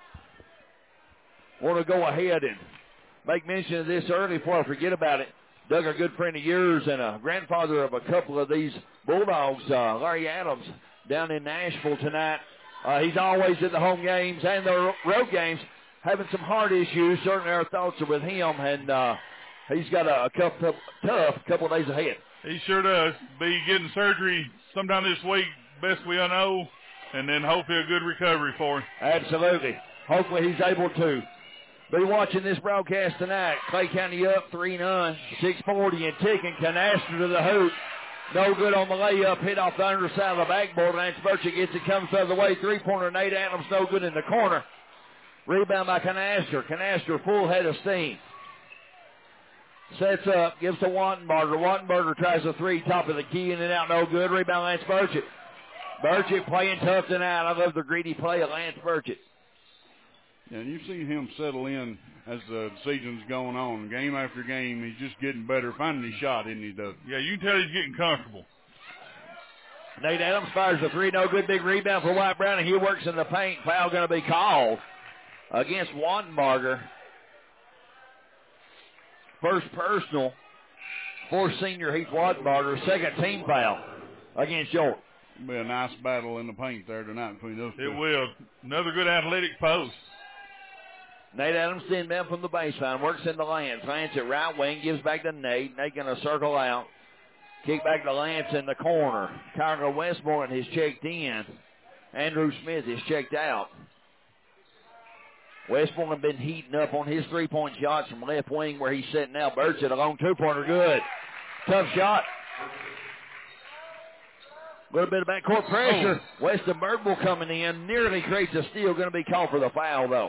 Want to go ahead and make mention of this early before I forget about it. Doug, a good friend of yours and a grandfather of a couple of these Bulldogs, uh, Larry Adams, down in Nashville tonight. Uh, he's always at the home games and the road games, having some heart issues. Certainly our thoughts are with him, and uh, he's got a, a couple, tough couple of days ahead. He sure does. Be getting surgery sometime this week, best we know, and then hopefully a good recovery for him. Absolutely. Hopefully he's able to be watching this broadcast tonight. Clay County up three none, six forty and ticking. Canaster to the hoop. No good on the layup. Hit off the underside of the backboard. Lance Burchett gets it, comes the other way. Three-pointer, Nate Adams, no good in the corner. Rebound by Canaster. Canaster full head of steam. Sets up, gives to Wattenbarger. Wattenbarger tries a three, top of the key, in and out, no good. Rebound, Lance Burchett. Burchett playing tough tonight. I love the greedy play of Lance Burchett. Yeah, and you've seen him settle in as the season's going on. Game after game, he's just getting better, finding his shot, isn't he, Doug? Yeah, you can tell he's getting comfortable. Nate Adams fires a three, no good. Big rebound for Wyatt Browning. He works in the paint. Foul going to be called against Wattenbarger. First personal for senior Heath Wattenbarger. Second team foul against York. It'll be a nice battle in the paint there tonight between those two. It will. Another good athletic post. Nate Adams in man from the baseline, works in the Lance. Lance at right wing, gives back to Nate. Nate going to circle out. Kick back to Lance in the corner. Kyler Westmoreland has checked in. Andrew Smith is checked out. Westmoreland been heating up on his three-point shots from left wing where he's sitting now. Burchett, a long two-pointer, good. Tough shot. A little bit of backcourt pressure. Oh. Weston Burville coming in. Nearly creates a steal. Going to be called for the foul, though.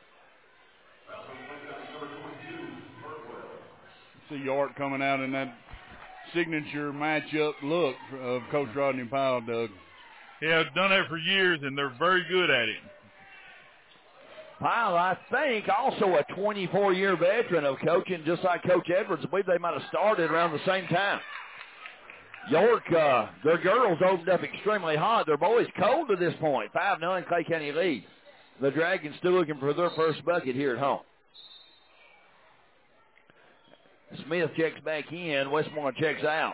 See York coming out in that signature matchup look of Coach Rodney Powell, Doug. Yeah, done that for years, and they're very good at it. Powell, I think, also a twenty-four-year veteran of coaching, just like Coach Edwards. I believe they might have started around the same time. York, uh, their girls opened up extremely hot. Their boys cold to this point. five none Clay County lead. The Dragons still looking for their first bucket here at home. Smith checks back in. Westmoreland checks out.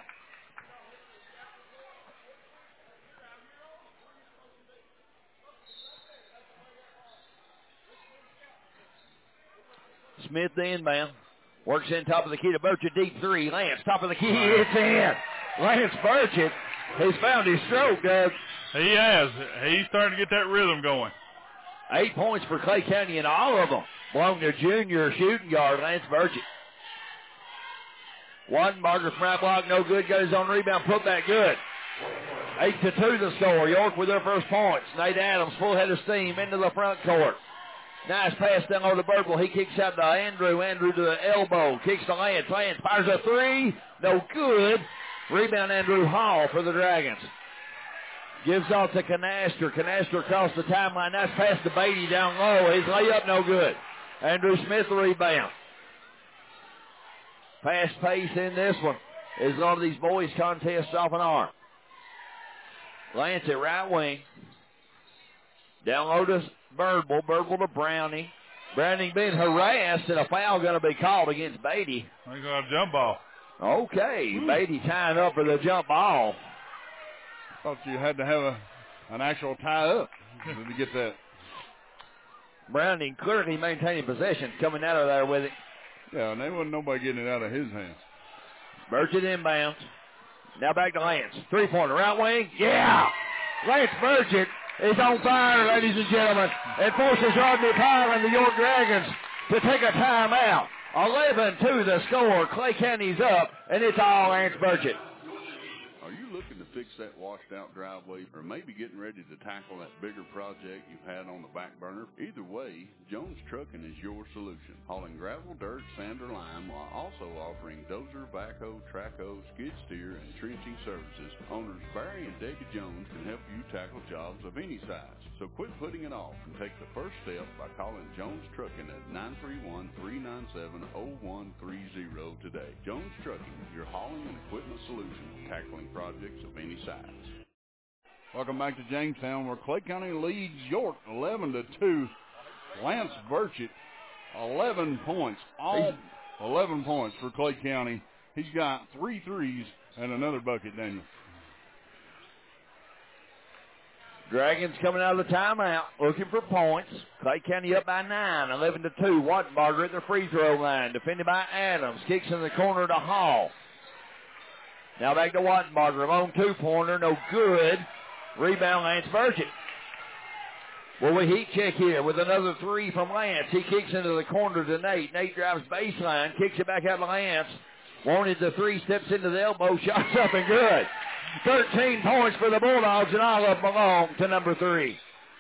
Smith the inbound. Works in top of the key to Burchett, deep three. Lance, top of the key, it's in. Lance Burchett has found his stroke, Doug. He has. He's starting to get that rhythm going. Eight points for Clay County, and all of them belong to junior shooting guard Lance Burchett. Wattenbarger from right block, no good. Got his own rebound, put back good. Eight to two the score. York with their first points. Nate Adams, full head of steam into the front court. Nice pass down over to Birdwell. He kicks out to Andrew. Andrew to the elbow. Kicks to Lance. Lance fires a three. No good. Rebound Andrew Hall for the Dragons. Gives off to Canaster. Canaster across the timeline. Nice pass to Beatty down low. His layup no good. Andrew Smith the rebound. Fast pace in this one. Is one of these boys contests off an arm. Lance at right wing. Down low to Birdwell. Birdwell to Browning. Browning being harassed, and a foul going to be called against Beatty. They got a jump ball. Okay, Ooh. Beatty tying up for the jump ball. Thought you had to have a an actual tie up to get that. Browning clearly maintaining possession, coming out of there with it. Yeah, and there wasn't nobody getting it out of his hands. Burchett inbounds. Now back to Lance. Three-pointer, right wing. Yeah! Lance Burchett is on fire, ladies and gentlemen, and forces Rodney Powell and the York Dragons to take a timeout. eleven to the score. Clay County's up, and it's all Lance Burchett. Are you looking to fix that washed-out driveway, or maybe getting ready to tackle that bigger project you've had on the back burner? Either way, Jones Trucking is your solution. Hauling gravel, dirt, sand, or lime, while also offering dozer, backhoe, trackhoe, skid steer, and trenching services. Owners Barry and Debbie Jones can help you tackle jobs of any size. So quit putting it off and take the first step by calling Jones Trucking at nine three one, three nine seven, zero one three zero today. Jones Trucking, your hauling and equipment solution, tackling projects of any size. Welcome back to Jamestown, where Clay County leads York eleven to two. Lance Burchett, eleven points. All eleven points for Clay County. He's got three threes and another bucket, Daniel. Dragons coming out of the timeout, looking for points. Clay County up by nine, eleven to two. Wattenbarger at the free throw line, defended by Adams. Kicks in the corner to Hall. Now back to Wattenbarger. Long two-pointer, no good. Rebound, Lance Burchett. Well, we heat check here with another three from Lance. He kicks into the corner to Nate. Nate drives baseline, kicks it back out to Lance. Wanted the three, steps into the elbow, shots up and good. thirteen points for the Bulldogs, and all of them belong to number three.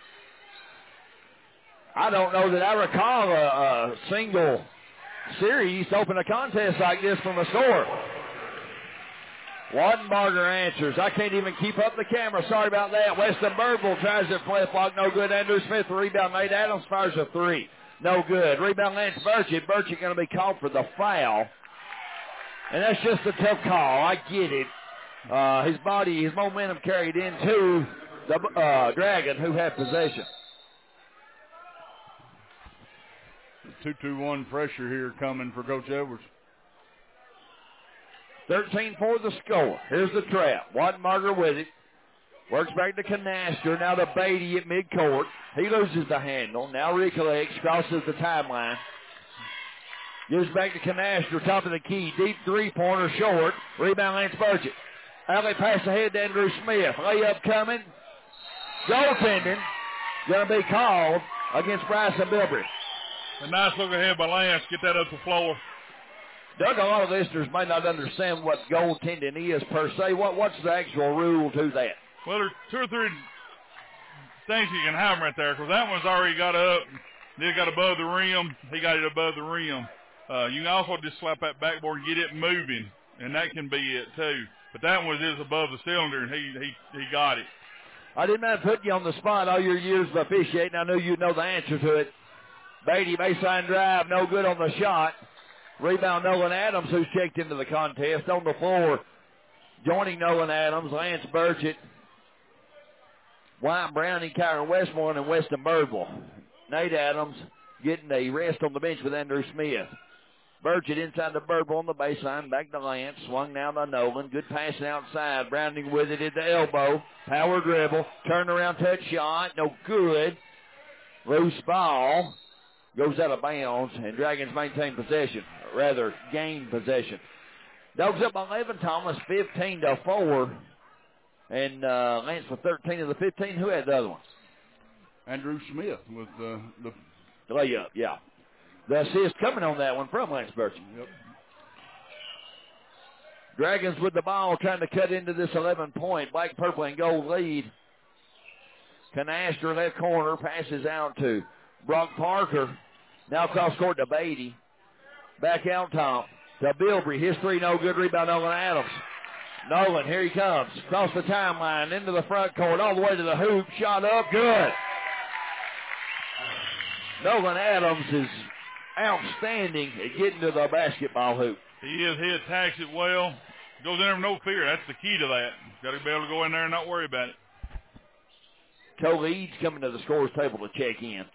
I don't know that I recall a, a single series to open a contest like this from a score. Wattenbarger answers. I can't even keep up the camera. Sorry about that. Weston Birdwell tries to flip block. No good. Andrew Smith, the rebound. Nate Adams fires a three. No good. Rebound Lance Burchett. Burchett going to be called for the foul. And that's just a tough call. I get it. Uh, his body, his momentum carried into the uh, Dragon, who had possession. two two one pressure here coming for Coach Edwards. thirteen for the score. Here's the trap. Wattenbarger with it. Works back to Canaster. Now to Beatty at midcourt. He loses the handle. Now recollects. Crosses the timeline. Gives back to Canaster. Top of the key. Deep three-pointer short. Rebound Lance Burchett. Alley pass ahead to Andrew Smith. Layup coming. Goaltending. Going to be called against Bryson Bilbrey. A nice look ahead by Lance. Get that up the floor. Doug, a lot of listeners may not understand what goaltending is per se. What What's the actual rule to that? Well, there's two or three things you can have right there, because that one's already got up. Then it got above the rim. He got it above the rim. Uh, you can also just slap that backboard and get it moving, and that can be it too. But that one is above the cylinder, and he he he got it. I didn't mind putting you on the spot all your years of officiating. I knew you'd know the answer to it. Beatty, baseline drive, no good on the shot. Rebound, Nolan Adams, who's checked into the contest. On the floor, joining Nolan Adams, Lance Burchett, Wyatt Browning, Kyron Westmoreland, and Weston Birdwell. Nate Adams getting a rest on the bench with Andrew Smith. Burchett inside the Birdwell on the baseline, back to Lance. Swung now by Nolan. Good passing outside. Browning with it at the elbow. Power dribble. Turn around touch shot. No good. Loose ball. goes out of bounds, and Dragons maintain possession, or rather gain possession. Dogs up by eleven, Thomas, fifteen to four, and uh, Lance with thirteen of the fifteen. Who had the other one? Andrew Smith with uh, the the layup. Yeah, the assist coming on that one from Lance Burchett. Yep. Dragons with the ball, trying to cut into this eleven-point black, purple, and gold lead. Canaster left corner passes out to Brock Parker. Now cross court to Beatty. Back out top to Bilbrey. His three no good. Rebound Nolan Adams. Nolan, here he comes. Across the timeline, into the front court, all the way to the hoop. Shot up, good. Nolan Adams is outstanding at getting to the basketball hoop. He is. He attacks it well. Goes in there with no fear. That's the key to that. Got to be able to go in there and not worry about it. Cole Eads coming to the scorer's table to check in.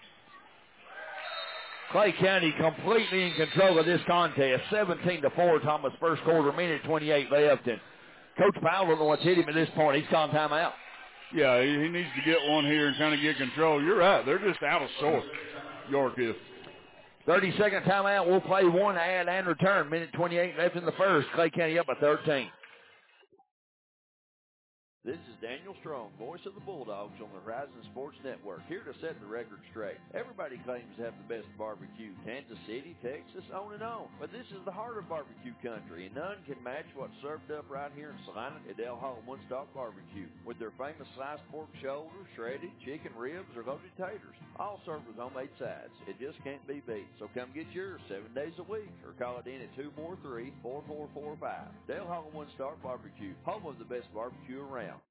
Clay County completely in control of this contest. seventeen to four, Thomas, first quarter, minute twenty-eight left. And Coach Powell don't know what's hit him at this point. He's calling timeout. Yeah, he, he needs to get one here and kind of get control. You're right. They're just out of sorts, York is. thirty-second timeout. We'll play one, add, and return. Minute twenty-eight left in the first. Clay County up by thirteen. This is Daniel Strong, voice of the Bulldogs on the Horizon Sports Network, here to set the record straight. Everybody claims to have the best barbecue, Kansas City, Texas, on and on. But this is the heart of barbecue country, and none can match what's served up right here in Salina at Dale Hall One Stop Barbecue, with their famous sliced pork shoulder, shredded chicken ribs, or loaded taters, all served with homemade sides. It just can't be beat. So come get yours seven days a week, or call it in at two four three, four four four five. Dale Hall One Stop Barbecue, home of the best barbecue around.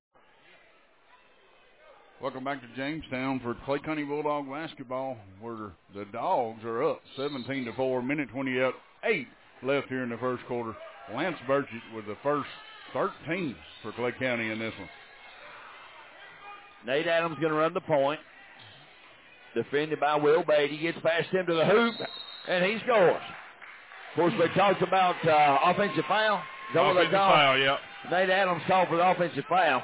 Welcome back to Jamestown for Clay County Bulldog basketball, where the Dogs are up seventeen to four, minute twenty-eight left here in the first quarter. Lance Burchett with the first thirteen for Clay County in this one. Nate Adams going to run the point. Defended by Will Beatty. Gets past him to the hoop, and he scores. Of course, we talked about uh, offensive foul. Is that what they Offensive call? foul, yeah. Nate Adams called for the offensive foul.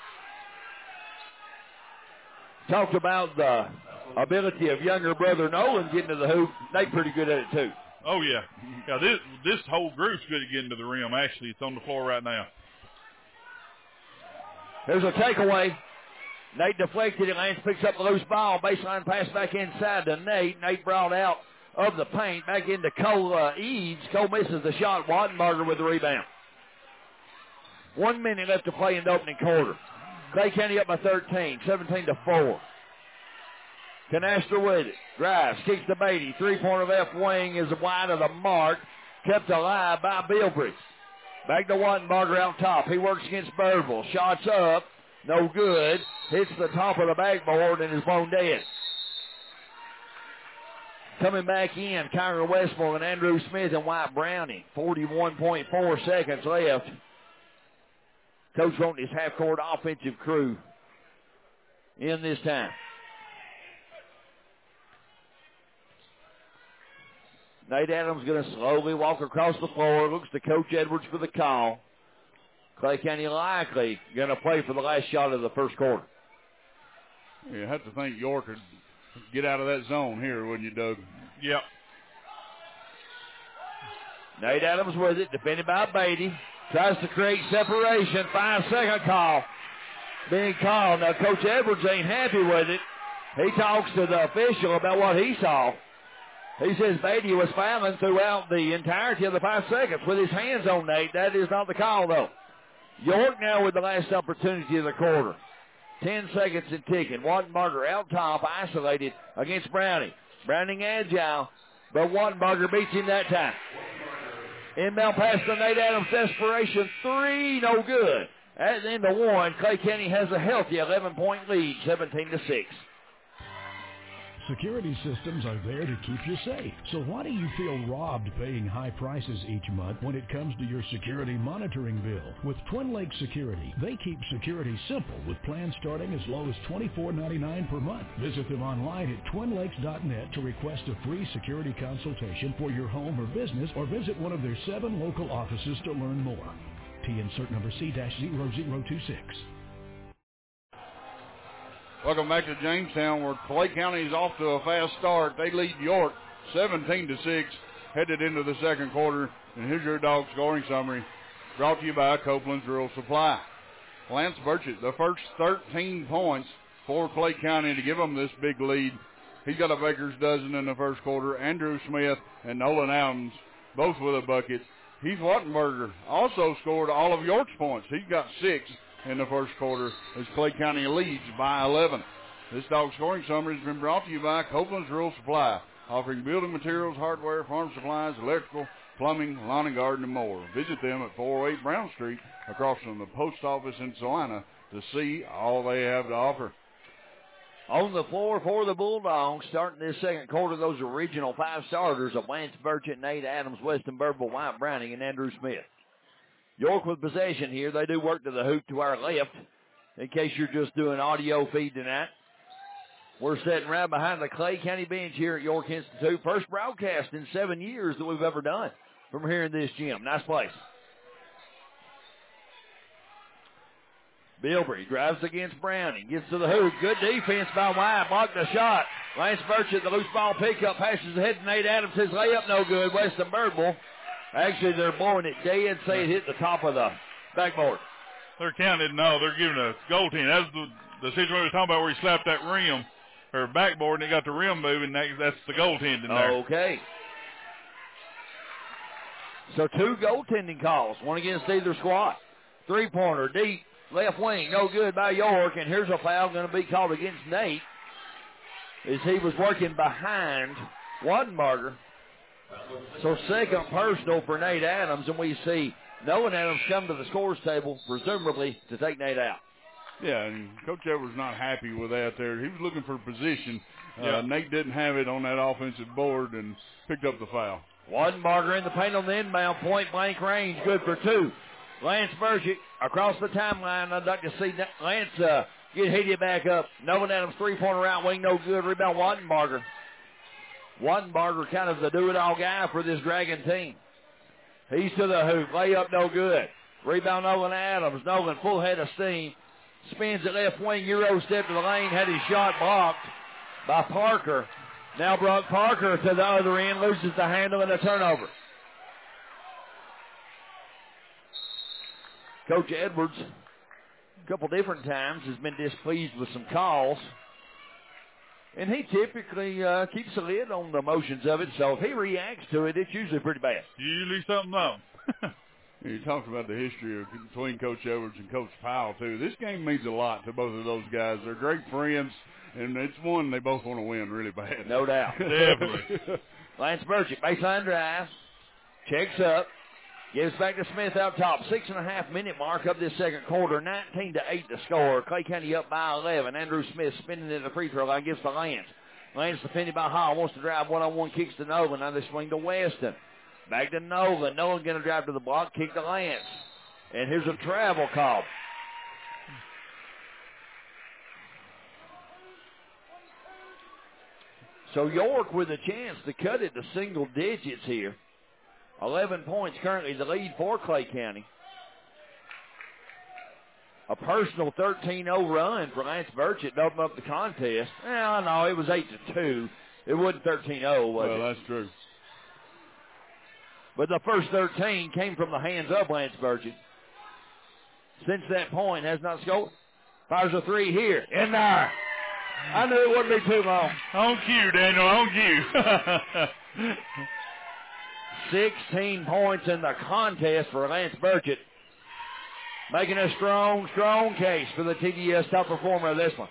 Talked about the ability of younger brother Nolan getting to the hoop. Nate pretty good at it, too. Oh, yeah. Yeah, this, this whole group's good at getting to the rim. Actually, it's on the floor right now. There's a takeaway. Nate deflected it. Lance picks up the loose ball. Baseline pass back inside to Nate. Nate brought out of the paint back into Cole uh, Eads. Cole misses the shot. Wattenberger with the rebound. One minute left to play in the opening quarter. Clay County up by thirteen, seventeen to four. Canaster with it. Drives, kicks to Beatty. Three-pointer left wing is wide of the mark. Kept alive by Bilbrey. Back to Wattenberger out top. He works against Burville. Shots up. No good. Hits the top of the backboard and is blown dead. Coming back in, Kyra Westmore and Andrew Smith and White Browning. forty-one point four seconds left. Coach wanting his half-court offensive crew in this time. Nate Adams going to slowly walk across the floor. Looks to Coach Edwards for the call. Clay County likely going to play for the last shot of the first quarter. You have to think York would get out of that zone here, wouldn't you, Doug? Yep. Nate Adams with it, defended by Beatty. Tries to create separation. Five-second call being called. Now, Coach Edwards ain't happy with it. He talks to the official about what he saw. He says Beatty was fouling throughout the entirety of the five seconds with his hands on Nate. That is not the call, though. York now with the last opportunity of the quarter. Ten seconds and ticking. Wattenberger out top, isolated against Browning. Browning agile, but Wattenberger beats him that time. Inbound pass to Nate Adams, desperation three, no good. At the end of one, Clay County has a healthy eleven-point lead, seventeen to six. Security systems are there to keep you safe. So why do you feel robbed paying high prices each month when it comes to your security monitoring bill? With Twin Lakes Security, they keep security simple with plans starting as low as twenty-four ninety-nine per month. Visit them online at twin lakes dot net to request a free security consultation for your home or business, or visit one of their seven local offices to learn more. T insert number C zero zero two six. Welcome back to Jamestown, where Clay County is off to a fast start. They lead York seventeen to six, headed into the second quarter. And here's your dog scoring summary, brought to you by Copeland's Rural Supply. Lance Burchett, the first thirteen points for Clay County to give them this big lead. He's got a baker's dozen in the first quarter. Andrew Smith and Nolan Adams, both with a bucket. Heath Wattenberger also scored all of York's points. He's got six in the first quarter as Clay County leads by eleven. This dog scoring summary has been brought to you by Copeland's Rural Supply, offering building materials, hardware, farm supplies, electrical, plumbing, lawn and garden, and more. Visit them at four oh eight Brown Street across from the post office in Salina to see all they have to offer. On the floor for the Bulldogs, starting this second quarter, those original five starters of Lance Burchett, Nate Adams, Weston Birdville, Wyatt Browning, and Andrew Smith. York with possession here. They do work to the hoop to our left. In case you're just doing audio feed tonight, we're sitting right behind the Clay County bench here at York Institute. First broadcast in seven years that we've ever done from here in this gym. Nice place. Bilbrey drives against Browning. Gets to the hoop. Good defense by Wyatt. Blocked the shot. Lance Burchett, the loose ball pickup, passes ahead to Nate Adams. His layup no good. Weston Birdville. Actually, they're blowing it dead. Say it hit the top of the backboard. They're counted. No, they're giving a goaltend. That's the, the situation we were talking about where he slapped that rim or backboard and it got the rim moving. That, that's the goaltend in there. Okay. So two goaltending calls, one against either squad. Three-pointer deep, left wing, no good by York. And here's a foul going to be called against Nate as he was working behind Wattenberger. So second personal for Nate Adams, and we see Nolan Adams come to the scores table, presumably to take Nate out. Yeah, and Coach Edwards not happy with that there. He was looking for position. Yeah. Uh, Nate didn't have it on that offensive board and picked up the foul. Wattenberger in the paint on the inbound, point-blank range, good for two. Lance Burchett across the timeline. I'd like to see Lance uh, get heated back up. Nolan Adams three-pointer out wing, no good. Rebound Wattenberger. Wattenberger kind of the do-it-all guy for this Dragon team. He's to the hoop. Layup no good. Rebound Nolan Adams. Nolan full head of steam. Spins at left wing. Euro step to the lane. Had his shot blocked by Parker. Now brought Parker to the other end. Loses the handle and a turnover. Coach Edwards, a couple different times, has been displeased with some calls. And he typically uh, keeps a lid on the motions of it, so if he reacts to it, it's usually pretty bad. Usually something up. You talked about the history of, between Coach Edwards and Coach Powell, too. This game means a lot to both of those guys. They're great friends, and it's one they both want to win really bad. No doubt. Definitely. Lance Burchett, baseline drive, checks up, gives back to Smith out top. Six and a half minute mark of this second quarter. nineteen to eight to score. Clay County up by eleven. Andrew Smith spinning at the free throw line. Gives to Lance. Lance defended by Hall. Wants to drive one-on-one. Kicks to Nolan. Now they swing to Weston. Back to Nolan. Nolan going to drive to the block. Kick to Lance. And here's a travel call. So York with a chance to cut it to single digits here. eleven points currently the lead for Clay County. A personal thirteen oh run for Lance Burchett to open up the contest. Well, no, it was eight to two. It wasn't thirteen oh, was well, it? Well, that's true. But the first thirteen came from the hands of Lance Burchett. Since that point, has not scored. Fires a three here. In there. I knew it wouldn't be too long. On cue, Daniel, on cue. sixteen points in the contest for Lance Burchett. Making a strong, strong case for the T D S top performer of this one.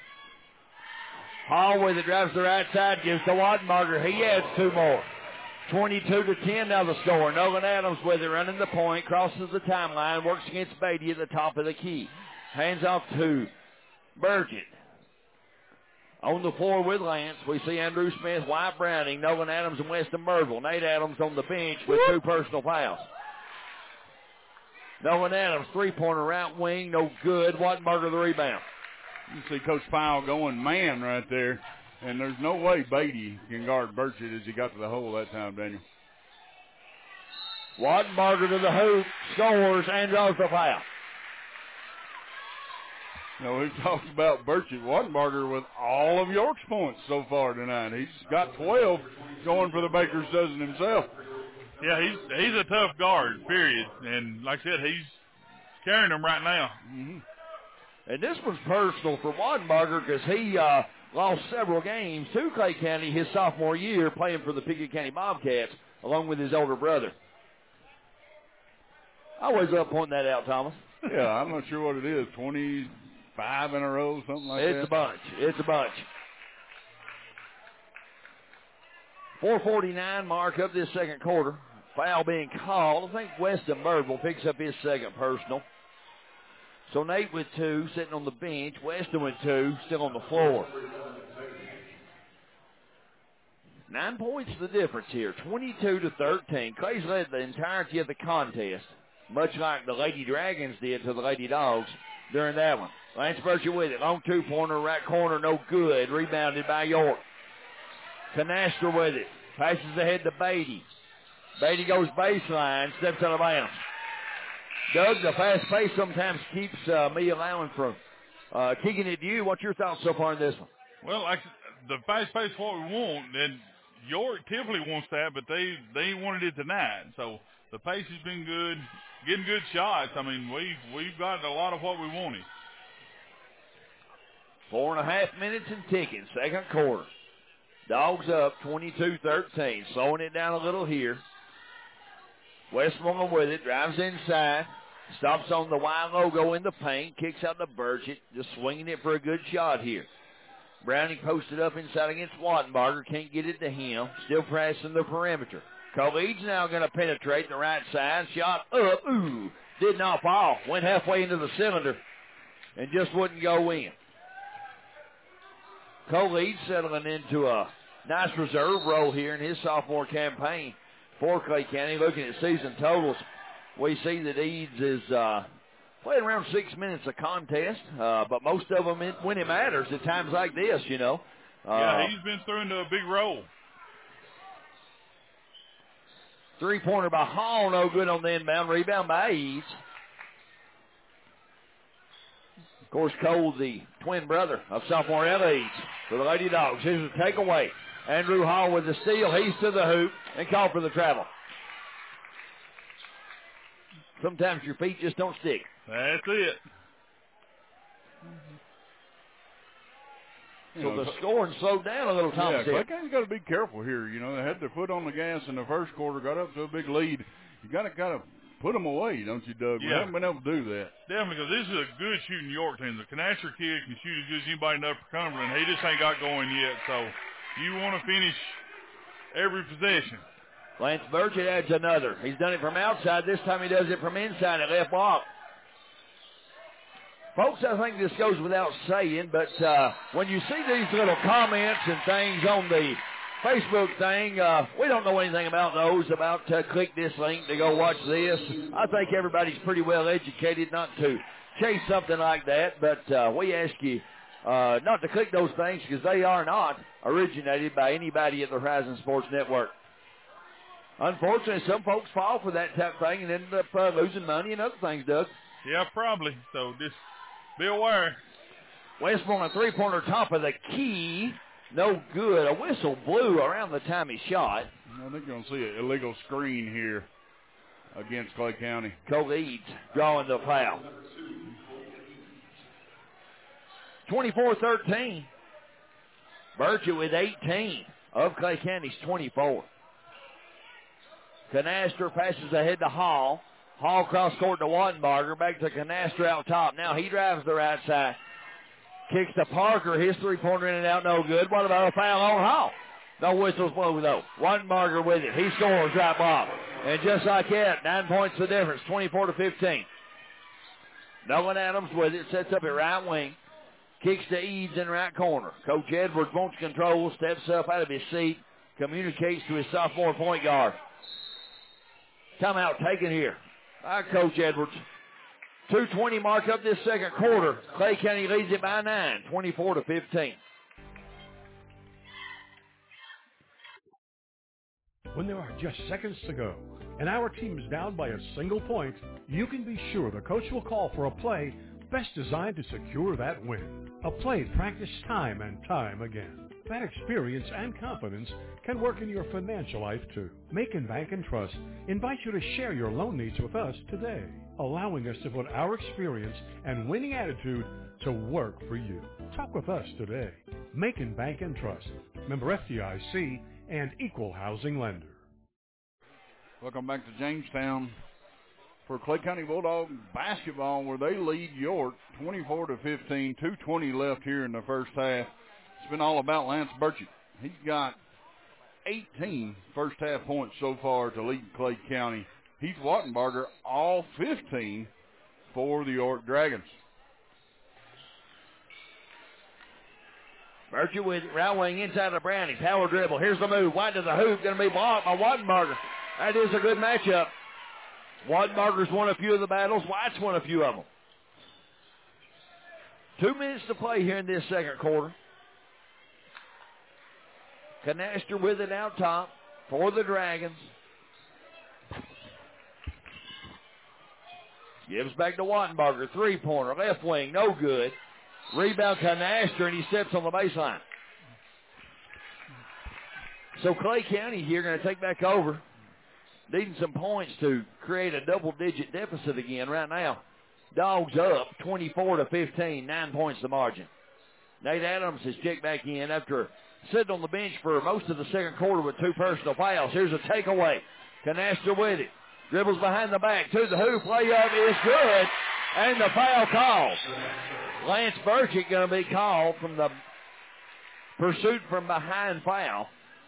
Hallway that drives the right side, gives to Wattenberger. He adds two more. twenty-two to ten now the score. Nolan Adams with it, running the point, crosses the timeline, works against Beatty at the top of the key. Hands off to Burchett. On the floor with Lance, we see Andrew Smith, Wyatt Browning, Nolan Adams, and Weston Birdville. Nate Adams on the bench with two personal fouls. Nolan Adams, three-pointer right wing, no good. Wattenberger the rebound. You see Coach Powell going man right there, and there's no way Beatty can guard Burchett as he got to the hole that time, Daniel. Wattenberger to the hoop, scores, and draws the foul. You know, we've talked about Burchett Wattenbarger with all of York's points so far tonight. He's got twelve going for the Baker's dozen himself. Yeah, he's he's a tough guard, period. And like I said, he's carrying them right now. Mm-hmm. And this was personal for Wattenbarger because he uh, lost several games to Clay County his sophomore year playing for the Pickett County Bobcats along with his older brother. I always love pointing that out, Thomas. Yeah, I'm not sure what it is, twenty-five in a row, something like it's that. It's a bunch. It's a bunch. four forty-nine mark of this second quarter. Foul being called. I think Weston Birdville picks up his second personal. So Nate with two, sitting on the bench. Weston with two, still on the floor. Nine points the difference here, twenty-two to thirteen. Clay's led the entirety of the contest, much like the Lady Dragons did to the Lady Dogs during that one. Lance Burchett with it. Long two-pointer, right corner, no good. Rebounded by York. Canastra with it. Passes ahead to Beatty. Beatty goes baseline, steps out of bounds. Doug, the fast pace sometimes keeps uh, me allowing from uh, kicking it to you. What's your thoughts so far in this one? Well, like the fast pace is what we want, and York typically wants that, but they they wanted it tonight. So the pace has been good, getting good shots. I mean, we've we've got a lot of what we wanted. Four and a half minutes and ticking, second quarter. Dogs up twenty-two thirteen, slowing it down a little here. Westmoreland with it, drives inside, stops on the Y logo in the paint, kicks out to Burchett, just swinging it for a good shot here. Browning posted up inside against Wattenbarger, can't get it to him, still pressing the perimeter. Khalid's now going to penetrate the right side, shot up, ooh, did not fall, went halfway into the cylinder and just wouldn't go in. Khalid settling into a nice reserve role here in his sophomore campaign for Clay County. Looking at season totals, we see that Eads is uh, playing around six minutes a contest, uh, but most of them in, when it matters at times like this, you know. Uh, yeah, he's been thrown into a big role. Three-pointer by Hall, no good on the inbound. Rebound by Eads. Of course, Cole, the twin brother of sophomore Ella Eads for the Lady Dogs. Here's a takeaway. Andrew Hall with the steal. He's to the hoop and called for the travel. Sometimes your feet just don't stick. That's it. So you know, the scoring slowed down a little, Thomas. Yeah, Clay County's got to be careful here. You know, they had their foot on the gas in the first quarter, got up to a big lead. You got to kind of put them away, don't you, Doug? Yeah. We haven't been able to do that. Definitely, because this is a good shooting York team. The Canastra kid can shoot as good as anybody in Upper Cumberland. He just ain't got going yet, so you want to finish every possession. Lance Burchett adds another. He's done it from outside. This time he does it from inside at left block. Folks, I think this goes without saying, but uh, when you see these little comments and things on the Facebook thing, uh, we don't know anything about those, about uh, click this link to go watch this. I think everybody's pretty well educated not to chase something like that, but uh, we ask you uh, not to click those things because they are not originated by anybody at the Horizon Sports Network. Unfortunately, some folks fall for that type of thing and end up uh, losing money and other things, Doug. Yeah, probably. So just be aware. Westmoreland three-pointer top of the key. No good. A whistle blew around the time he shot. I think you're going to see an illegal screen here against Clay County. Cole Eads drawing the foul. twenty-four thirteen. Burchett with eighteen of Clay County's twenty-four. Canastra passes ahead to Hall. Hall cross court to Wattenbarger. Back to Canastra out top. Now he drives the right side. Kicks to Parker. His three-pointer in and out, no good. What about a foul on Hall? No whistles blow, though. Wattenbarger with it. He scores right off. And just like that, nine points the difference, twenty-four to fifteen. Nolan Adams with it. Sets up at right wing. Kicks to Eads in right corner. Coach Edwards wants control. Steps up out of his seat. Communicates to his sophomore point guard. Timeout taken here by Coach Edwards. two twenty mark up this second quarter. Clay County leads it by nine, twenty-four to fifteen. When there are just seconds to go and our team is down by a single point, you can be sure the coach will call for a play best designed to secure that win. A play practiced time and time again. That experience and confidence can work in your financial life too. Macon Bank and Trust invites you to share your loan needs with us today, allowing us to put our experience and winning attitude to work for you. Talk with us today. Macon Bank and Trust, member F D I C and equal housing lender. Welcome back to Jamestown for Clay County Bulldog basketball, where they lead York twenty-four to fifteen. two twenty left here in the first half. It's been all about Lance Burchett. He's got eighteen first half points so far to lead Clay County. Heath Wattenbarger all fifteen for the York Dragons. Burchett with it, right wing inside the Brownie. Power dribble. Here's the move. Wide to the hoop. Going to be blocked by Wattenbarger. That is a good matchup. Wattenbarger's won a few of the battles. White's won a few of them. Two minutes to play here in this second quarter. Canaster with it out top for the Dragons. Gives back to Wattenbarger. Three-pointer. Left wing. No good. Rebound Canaster, and he steps on the baseline. So Clay County here going to take back over. Needing some points to create a double-digit deficit again right now. Dogs up twenty-four to fifteen, nine points the margin. Nate Adams has checked back in after sitting on the bench for most of the second quarter with two personal fouls. Here's a takeaway. Canaster with it. Dribbles behind the back to the hoop. Layup is good, and the foul call. Lance Burchett going to be called from the pursuit from behind foul.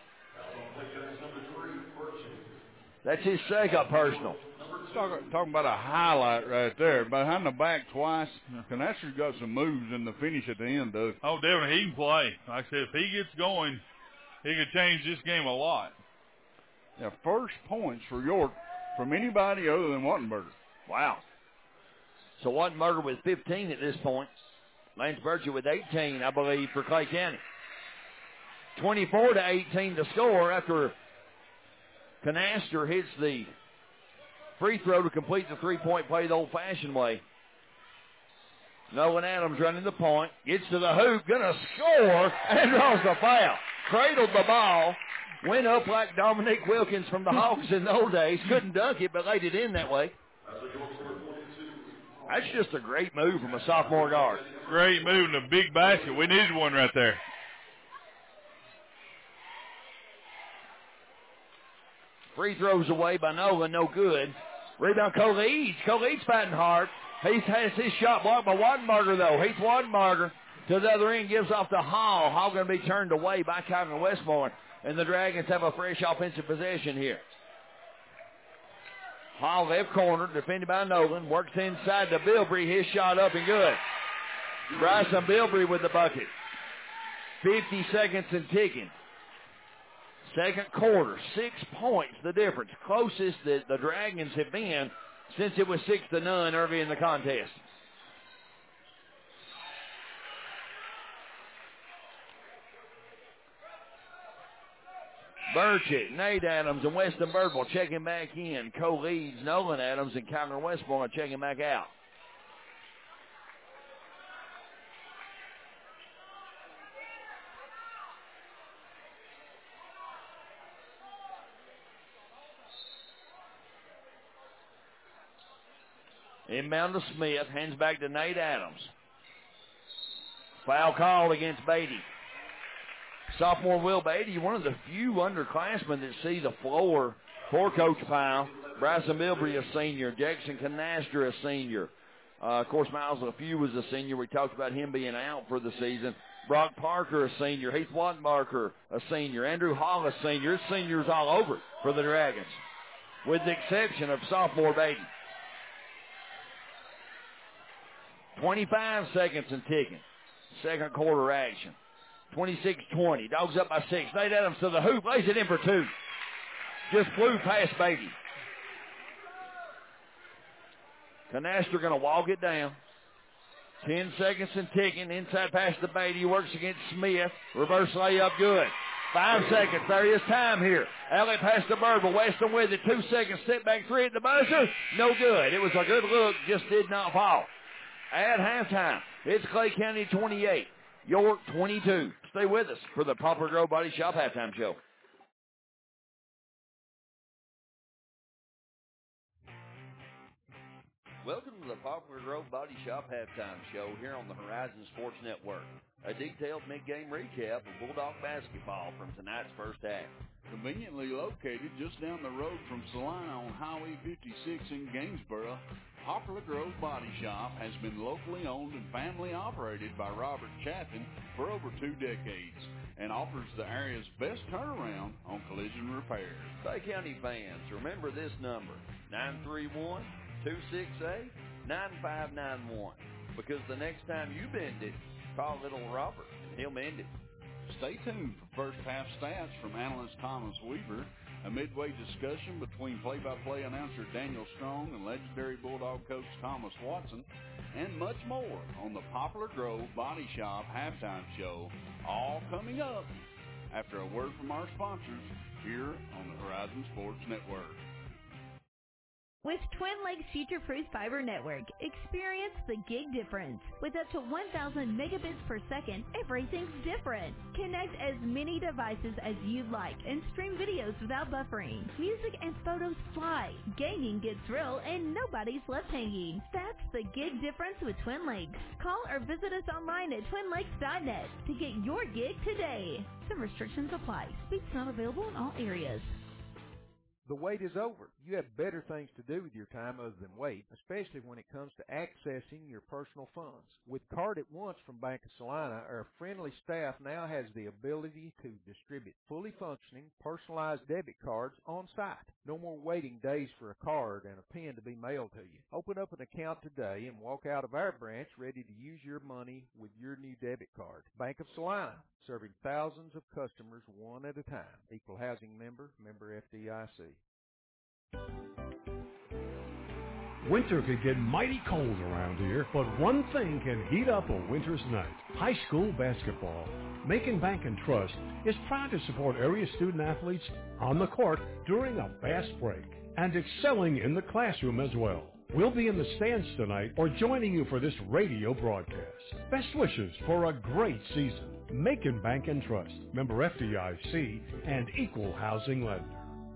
That's his second personal. Talking, talking about a highlight right there. Behind the back twice. Canaster's got some moves in the finish at the end, though. Oh, definitely, he can play. Like I said, if he gets going, he could change this game a lot. Yeah, first points for York from anybody other than Wattenbarger. Wow. So Wattenbarger with fifteen at this point. Lance Burchett with eighteen, I believe, for Clay County. twenty-four to eighteen to score after Canaster hits the free throw to complete the three-point play the old-fashioned way. Nolan Adams running the point, gets to the hoop, gonna score, and draws the foul. Cradled the ball, went up like Dominique Wilkins from the Hawks in the old days. Couldn't dunk it, but laid it in that way. That's just a great move from a sophomore guard. Great move in a big basket. We needed one right there. Free throws away by Nolan, no good. Rebound, Cole Eads. Cole Eads fighting hard. He has his shot blocked by Wattenbarger, though. Heath Wattenbarger to the other end, gives off to Hall. Hall going to be turned away by Kyler Westmoreland. And the Dragons have a fresh offensive possession here. Hall left corner, defended by Nolan. Works inside to Bilbrey. His shot up and good. Bryson Bilbrey with the bucket. fifty seconds and ticking. Second quarter, six points the difference. Closest that the Dragons have been since it was six to none early in the contest. Burchett, Nate Adams, and Weston Birdwell checking back in. Cole Leeds, Nolan Adams, and Kyler Westmoreland checking back out. Inbound to Smith, hands back to Nate Adams. Foul called against Beatty. Sophomore Will Beatty, one of the few underclassmen that see the floor for Coach Powell. Bryson Bilbrey, a senior. Jackson Canaster, a senior. Uh, of course, Miles LaFew was a senior. We talked about him being out for the season. Brock Parker, a senior. Heath Wattenbarger, a senior. Andrew Hall, a senior. It's seniors all over for the Dragons, with the exception of sophomore Beatty. twenty-five seconds and ticking. Second quarter action. twenty-six twenty. Dogs up by six. Nate Adams to the hoop. Lays it in for two. Just flew past Beatty. Canaster going to walk it down. Ten seconds and ticking. Inside pass to Beatty. Works against Smith. Reverse layup good. Five seconds. There is time here. Alley pass to Birdwell. Weston with it. Two seconds. Step back three at the buzzer. No good. It was a good look. Just did not fall. At halftime, it's Clay County twenty-eight, York twenty-two. Stay with us for the Poplar Grove Body Shop Halftime Show. Welcome to the Poplar Grove Body Shop Halftime Show here on the Horizon Sports Network. A detailed mid-game recap of Bulldog basketball from tonight's first half. Conveniently located just down the road from Salina on Highway fifty-six in Gainesboro, Poplar Grove Body Shop has been locally owned and family operated by Robert Chaffin for over two decades and offers the area's best turnaround on collision repairs. Clay County fans, remember this number, nine three one, two six eight, nine five nine one, because the next time you bend it, call little Robert and he'll mend it. Stay tuned for first half stats from analyst Thomas Weaver, a midway discussion between play-by-play announcer Daniel Strong and legendary Bulldog coach Thomas Watson, and much more on the Poplar Grove Body Shop Halftime Show, all coming up after a word from our sponsors here on the Horizon Sports Network. With Twin Lakes Future-Proof Fiber Network, experience the gig difference. With up to one thousand megabits per second, everything's different. Connect as many devices as you'd like and stream videos without buffering. Music and photos fly, gaming gets real, and nobody's left hanging. That's the gig difference with Twin Lakes. Call or visit us online at twin lakes dot net to get your gig today. Some restrictions apply. Speed's not available in all areas. The wait is over. You have better things to do with your time other than wait, especially when it comes to accessing your personal funds. With Card at Once from Bank of Salina, our friendly staff now has the ability to distribute fully functioning, personalized debit cards on site. No more waiting days for a card and a pin to be mailed to you. Open up an account today and walk out of our branch ready to use your money with your new debit card. Bank of Salina, serving thousands of customers one at a time. Equal housing member, member F D I C. Winter can get mighty cold around here, but one thing can heat up a winter's night. High school basketball. Macon Bank and Trust is proud to support area student athletes on the court during a fast break and excelling in the classroom as well. We'll be in the stands tonight or joining you for this radio broadcast. Best wishes for a great season. Macon Bank and Trust, member F D I C and equal housing lender.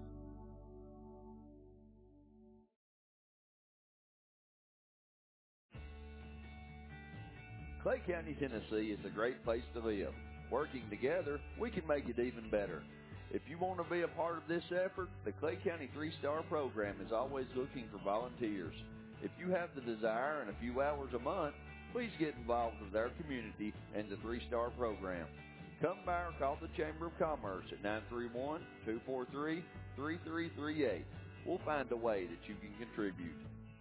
Clay County, Tennessee is a great place to live. Working together, we can make it even better. If you want to be a part of this effort, the Clay County three-star program is always looking for volunteers. If you have the desire and a few hours a month, please get involved with our community and the three-star program. Come by or call the Chamber of Commerce at nine three one, two four three, three three three eight. We'll find a way that you can contribute.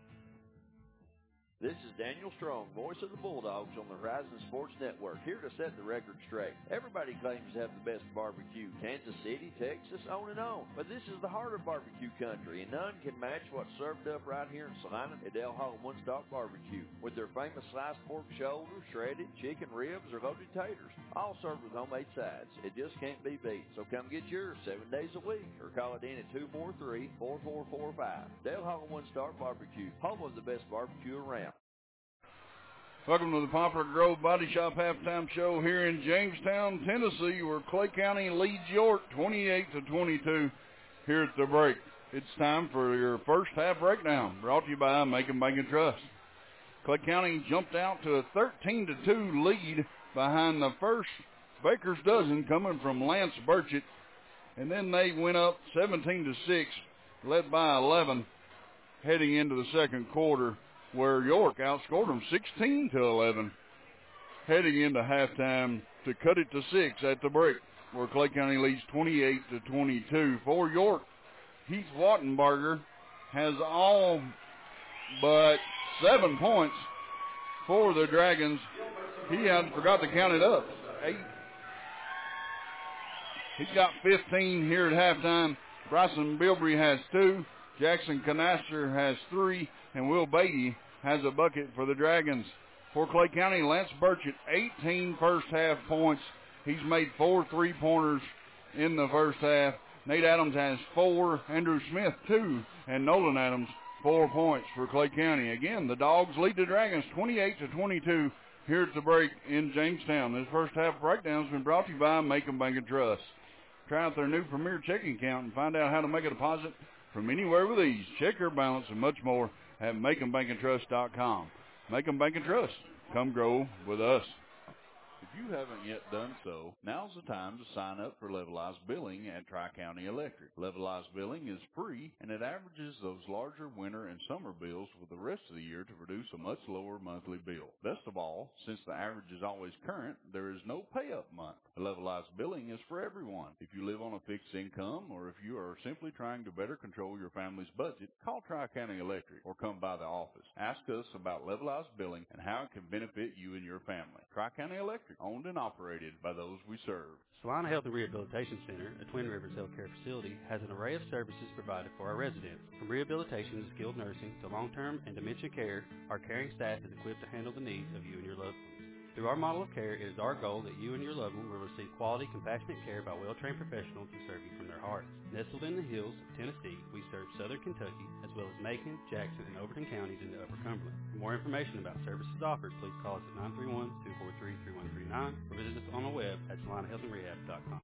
This is Daniel Strong, voice of the Bulldogs on the Horizon Sports Network, here to set the record straight. Everybody claims to have the best barbecue. Kansas City, Texas, on and on. But this is the heart of barbecue country, and none can match what's served up right here in Salina at Del Hall One Stop Barbecue. With their famous sliced pork shoulder, shredded chicken ribs, or loaded taters, all served with homemade sides. It just can't be beat. So come get yours seven days a week, or call it in at two four three, four four four five. Del Hall One Stop Barbecue, home of the best barbecue around. Welcome to the Poplar Grove Body Shop Halftime Show here in Jamestown, Tennessee, where Clay County leads York twenty-eight to twenty-two here at the break. It's time for your first half breakdown, brought to you by Macon Bank and Trust. Clay County jumped out to a thirteen to two lead behind the first baker's dozen coming from Lance Burchett, and then they went up seventeen to six, led by eleven, heading into the second quarter, where York outscored them sixteen to eleven, heading into halftime to cut it to six at the break, where Clay County leads twenty-eight to twenty-two. For York, Heath Wattenberger has all but seven points for the Dragons. He had forgot to count it up. Eight. He's got fifteen here at halftime. Bryson Bilbrey has two. Jackson Canaster has three. And Will Beatty has a bucket for the Dragons. For Clay County, Lance Burchett, eighteen first half points. He's made four three-pointers in the first half. Nate Adams has four. Andrew Smith, two. And Nolan Adams four points for Clay County. Again, the Dogs lead the Dragons twenty-eight to twenty-two here at the break in Jamestown. This first half breakdown has been brought to you by Macon Bank and Trust. Try out their new Premier checking account and find out how to make a deposit from anywhere with ease. Check your balance and much more at macon bank and trust dot com. Macon Bank and Trust. Come grow with us. If you haven't yet done so, now's the time to sign up for Levelized Billing at Tri-County Electric. Levelized Billing is free, and it averages those larger winter and summer bills for the rest of the year to produce a much lower monthly bill. Best of all, since the average is always current, there is no pay-up month. Levelized Billing is for everyone. If you live on a fixed income, or if you are simply trying to better control your family's budget, call Tri-County Electric or come by the office. Ask us about Levelized Billing and how it can benefit you and your family. Tri-County Electric, owned and operated by those we serve. Salina Health and Rehabilitation Center, a Twin Rivers Healthcare facility, has an array of services provided for our residents. From rehabilitation to skilled nursing to long-term and dementia care, our caring staff is equipped to handle the needs of you and your loved ones. Through our model of care, it is our goal that you and your loved one will receive quality, compassionate care by well-trained professionals who serve you from their hearts. Nestled in the hills of Tennessee, we serve southern Kentucky, as well as Macon, Jackson, and Overton counties in the Upper Cumberland. For more information about services offered, please call us at nine three one, two four three, three one three nine or visit us on the web at salina health and rehab dot com.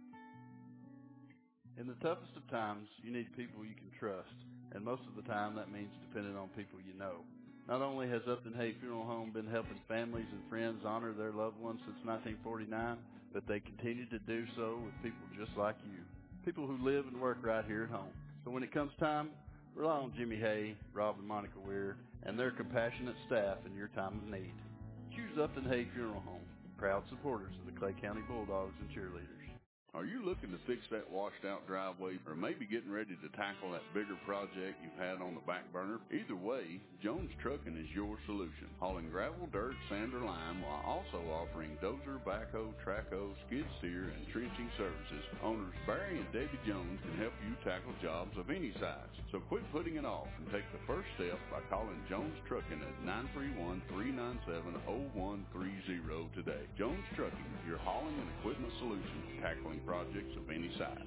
In the toughest of times, you need people you can trust, and most of the time that means depending on people you know. Not only has Upton Hay Funeral Home been helping families and friends honor their loved ones since nineteen forty-nine, but they continue to do so with people just like you, people who live and work right here at home. So when it comes time, rely on Jimmy Hay, Rob and Monica Weir, and their compassionate staff in your time of need. Choose Upton Hay Funeral Home, proud supporters of the Clay County Bulldogs and cheerleaders. Are you looking to fix that washed-out driveway, or maybe getting ready to tackle that bigger project you've had on the back burner? Either way, Jones Trucking is your solution. Hauling gravel, dirt, sand, or lime, while also offering dozer, backhoe, trackhoe, skid steer, and trenching services. Owners Barry and Debbie Jones can help you tackle jobs of any size. So quit putting it off and take the first step by calling Jones Trucking at nine three one, three nine seven, zero one three zero today. Jones Trucking, your hauling and equipment solution, tackling projects of any size.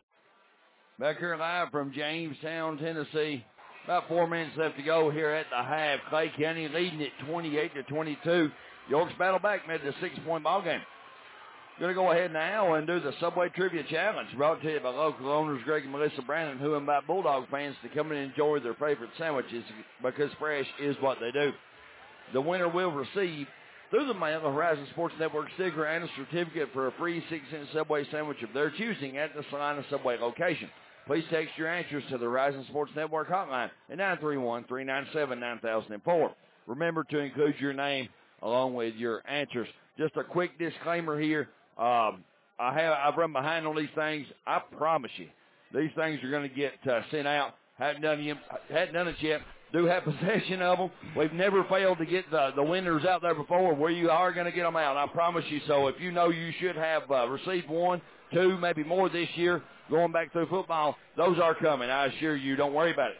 Back here live from Jamestown, Tennessee. About four minutes left to go here at the half. Clay County leading it twenty-eight to twenty-two. York's battle back made it a six-point ball game. Going to go ahead now and do the Subway Trivia Challenge, brought to you by local owners Greg and Melissa Brandon, who invite Bulldog fans to come and enjoy their favorite sandwiches because fresh is what they do. The winner will receive, through the mail, the Horizon Sports Network sticker and a certificate for a free six-cent Subway sandwich of their choosing at the Salina Subway location. Please text your answers to the Horizon Sports Network hotline at nine three one, three nine seven, nine thousand four. Remember to include your name along with your answers. Just a quick disclaimer here. Um, I have, I've run behind on these things. I promise you, these things are going to get uh, sent out. Hadn't done, them, hadn't done it yet. Do have possession of them. We've never failed to get the, the winners out there before. Where you are going to get them out, I promise you. So if you know you should have uh, received one, two, maybe more this year, going back through football, those are coming. I assure you, don't worry about it.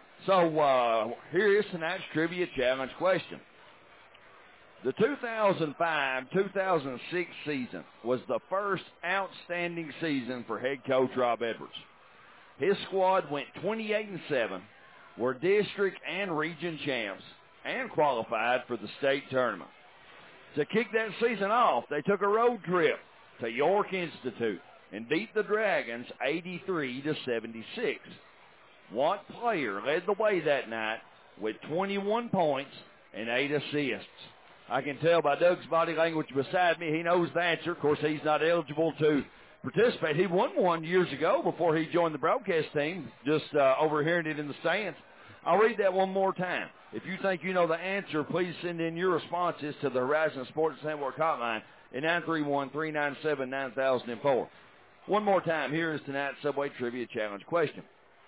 So uh, here is tonight's Trivia Challenge question. The two thousand five two thousand six season was the first outstanding season for head coach Rob Edwards. His squad went twenty-eight and seven, were district and region champs, and qualified for the state tournament. To kick that season off, they took a road trip to York Institute and beat the Dragons eighty-three to seventy-six. What player led the way that night with twenty-one points and eight assists? I can tell by Doug's body language beside me, he knows the answer. Of course, he's not eligible to participate. He won one years ago before he joined the broadcast team, just uh, overhearing it in the stands. I'll read that one more time. If you think you know the answer, please send in your responses to the Horizon Sports Network hotline at nine three one, three nine seven, nine thousand four. One more time, here is tonight's Subway Trivia Challenge question.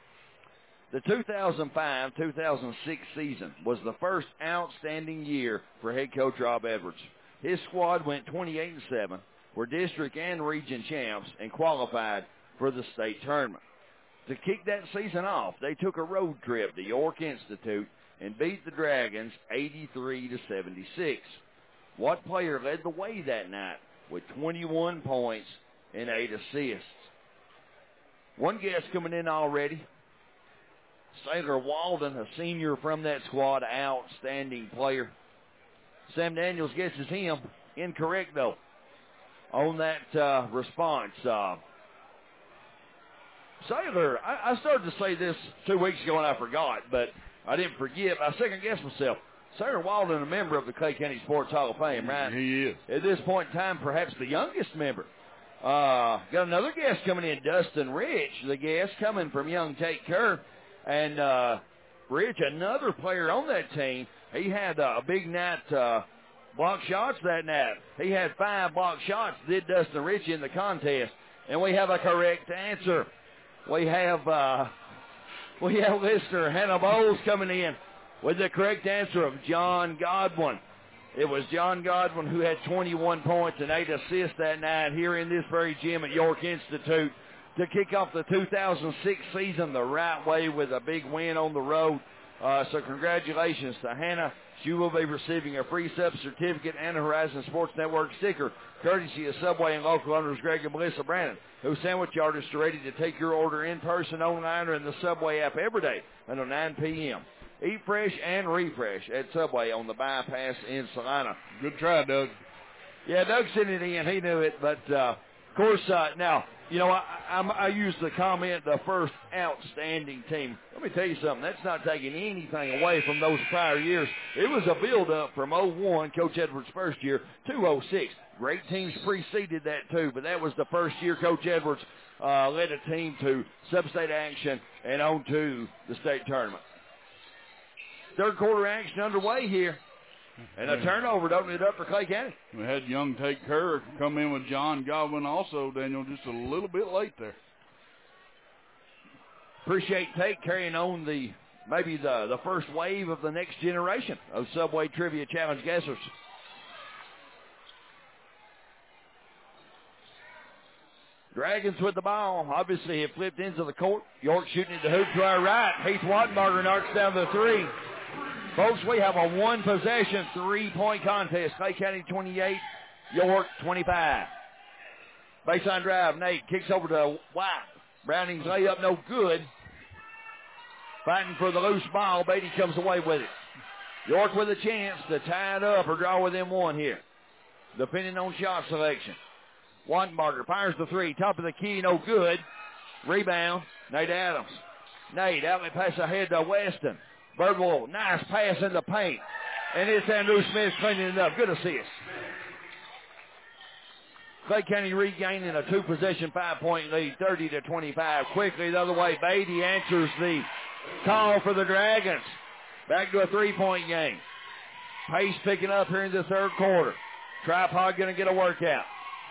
The two thousand five two thousand six season was the first outstanding year for head coach Rob Edwards. His squad went twenty-eight and seven, were district and region champs, and qualified for the state tournament. To kick that season off, they took a road trip to York Institute and beat the Dragons eighty-three to seventy-six. What player led the way that night with twenty-one points and eight assists? One guess coming in already. Sailor Walden, a senior from that squad, outstanding player. Sam Daniels guesses him. Incorrect, though, on that uh, response. Uh, Sailor, I, I started to say this two weeks ago and I forgot, but I didn't forget. I second-guessed myself. Sailor Walden, a member of the Clay County Sports Hall of Fame, right? He is. At this point in time, perhaps the youngest member. Uh, got another guest coming in, Dustin Rich, the guest coming from young Tate Kerr. And uh, Rich, another player on that team, he had uh, a big night uh, block shots that night. He had five block shots, did Dustin Rich in the contest. And we have a correct answer. We have uh, we have listener Hannah Bowles coming in with the correct answer of John Godwin. It was John Godwin who had twenty-one points and eight assists that night here in this very gym at York Institute to kick off the two thousand six season the right way with a big win on the road. Uh, so congratulations to Hannah. She will be receiving a free sub certificate and a Horizon Sports Network sticker, courtesy of Subway and local owners Greg and Melissa Brandon, whose sandwich artists are ready to take your order in person, online, or in the Subway app every day until nine p.m. Eat fresh and refresh at Subway on the bypass in Salina. Good try, Doug. Yeah, Doug sent it in. He knew it. But, uh, of course, uh, now, you know, I, I, I used the comment, the first outstanding team. Let me tell you something. That's not taking anything away from those prior years. It was a build-up from oh one, Coach Edwards' first year, to oh six. Great teams preceded that, too. But that was the first year Coach Edwards uh, led a team to sub-state action and on to the state tournament. Third quarter action underway here. And a turnover to open it up for Clay County. We had young Tate Kerr come in with John Godwin also, Daniel, just a little bit late there. Appreciate Tate carrying on the maybe the, the first wave of the next generation of Subway Trivia Challenge guessers. Dragons with the ball. Obviously have flipped into the court. York shooting at the hoop to our right. Heath Wattenberger knocks down the three. Folks, we have a one-possession, three-point contest. Clay County twenty-eight, York twenty-five. Baseline drive, Nate kicks over to White. Browning's layup no good. Fighting for the loose ball. Beatty comes away with it. York with a chance to tie it up or draw within one here, depending on shot selection. Wattenberger fires the three. Top of the key, no good. Rebound, Nate Adams. Nate, outlet pass ahead to Weston. Birdwell, nice pass in the paint. And it's Andrew Smith cleaning it up. Good assist. Clay County regaining a two-possession, five-point lead, thirty to twenty-five. Quickly the other way, Beatty answers the call for the Dragons. Back to a three-point game. Pace picking up here in the third quarter. Tripod going to get a workout.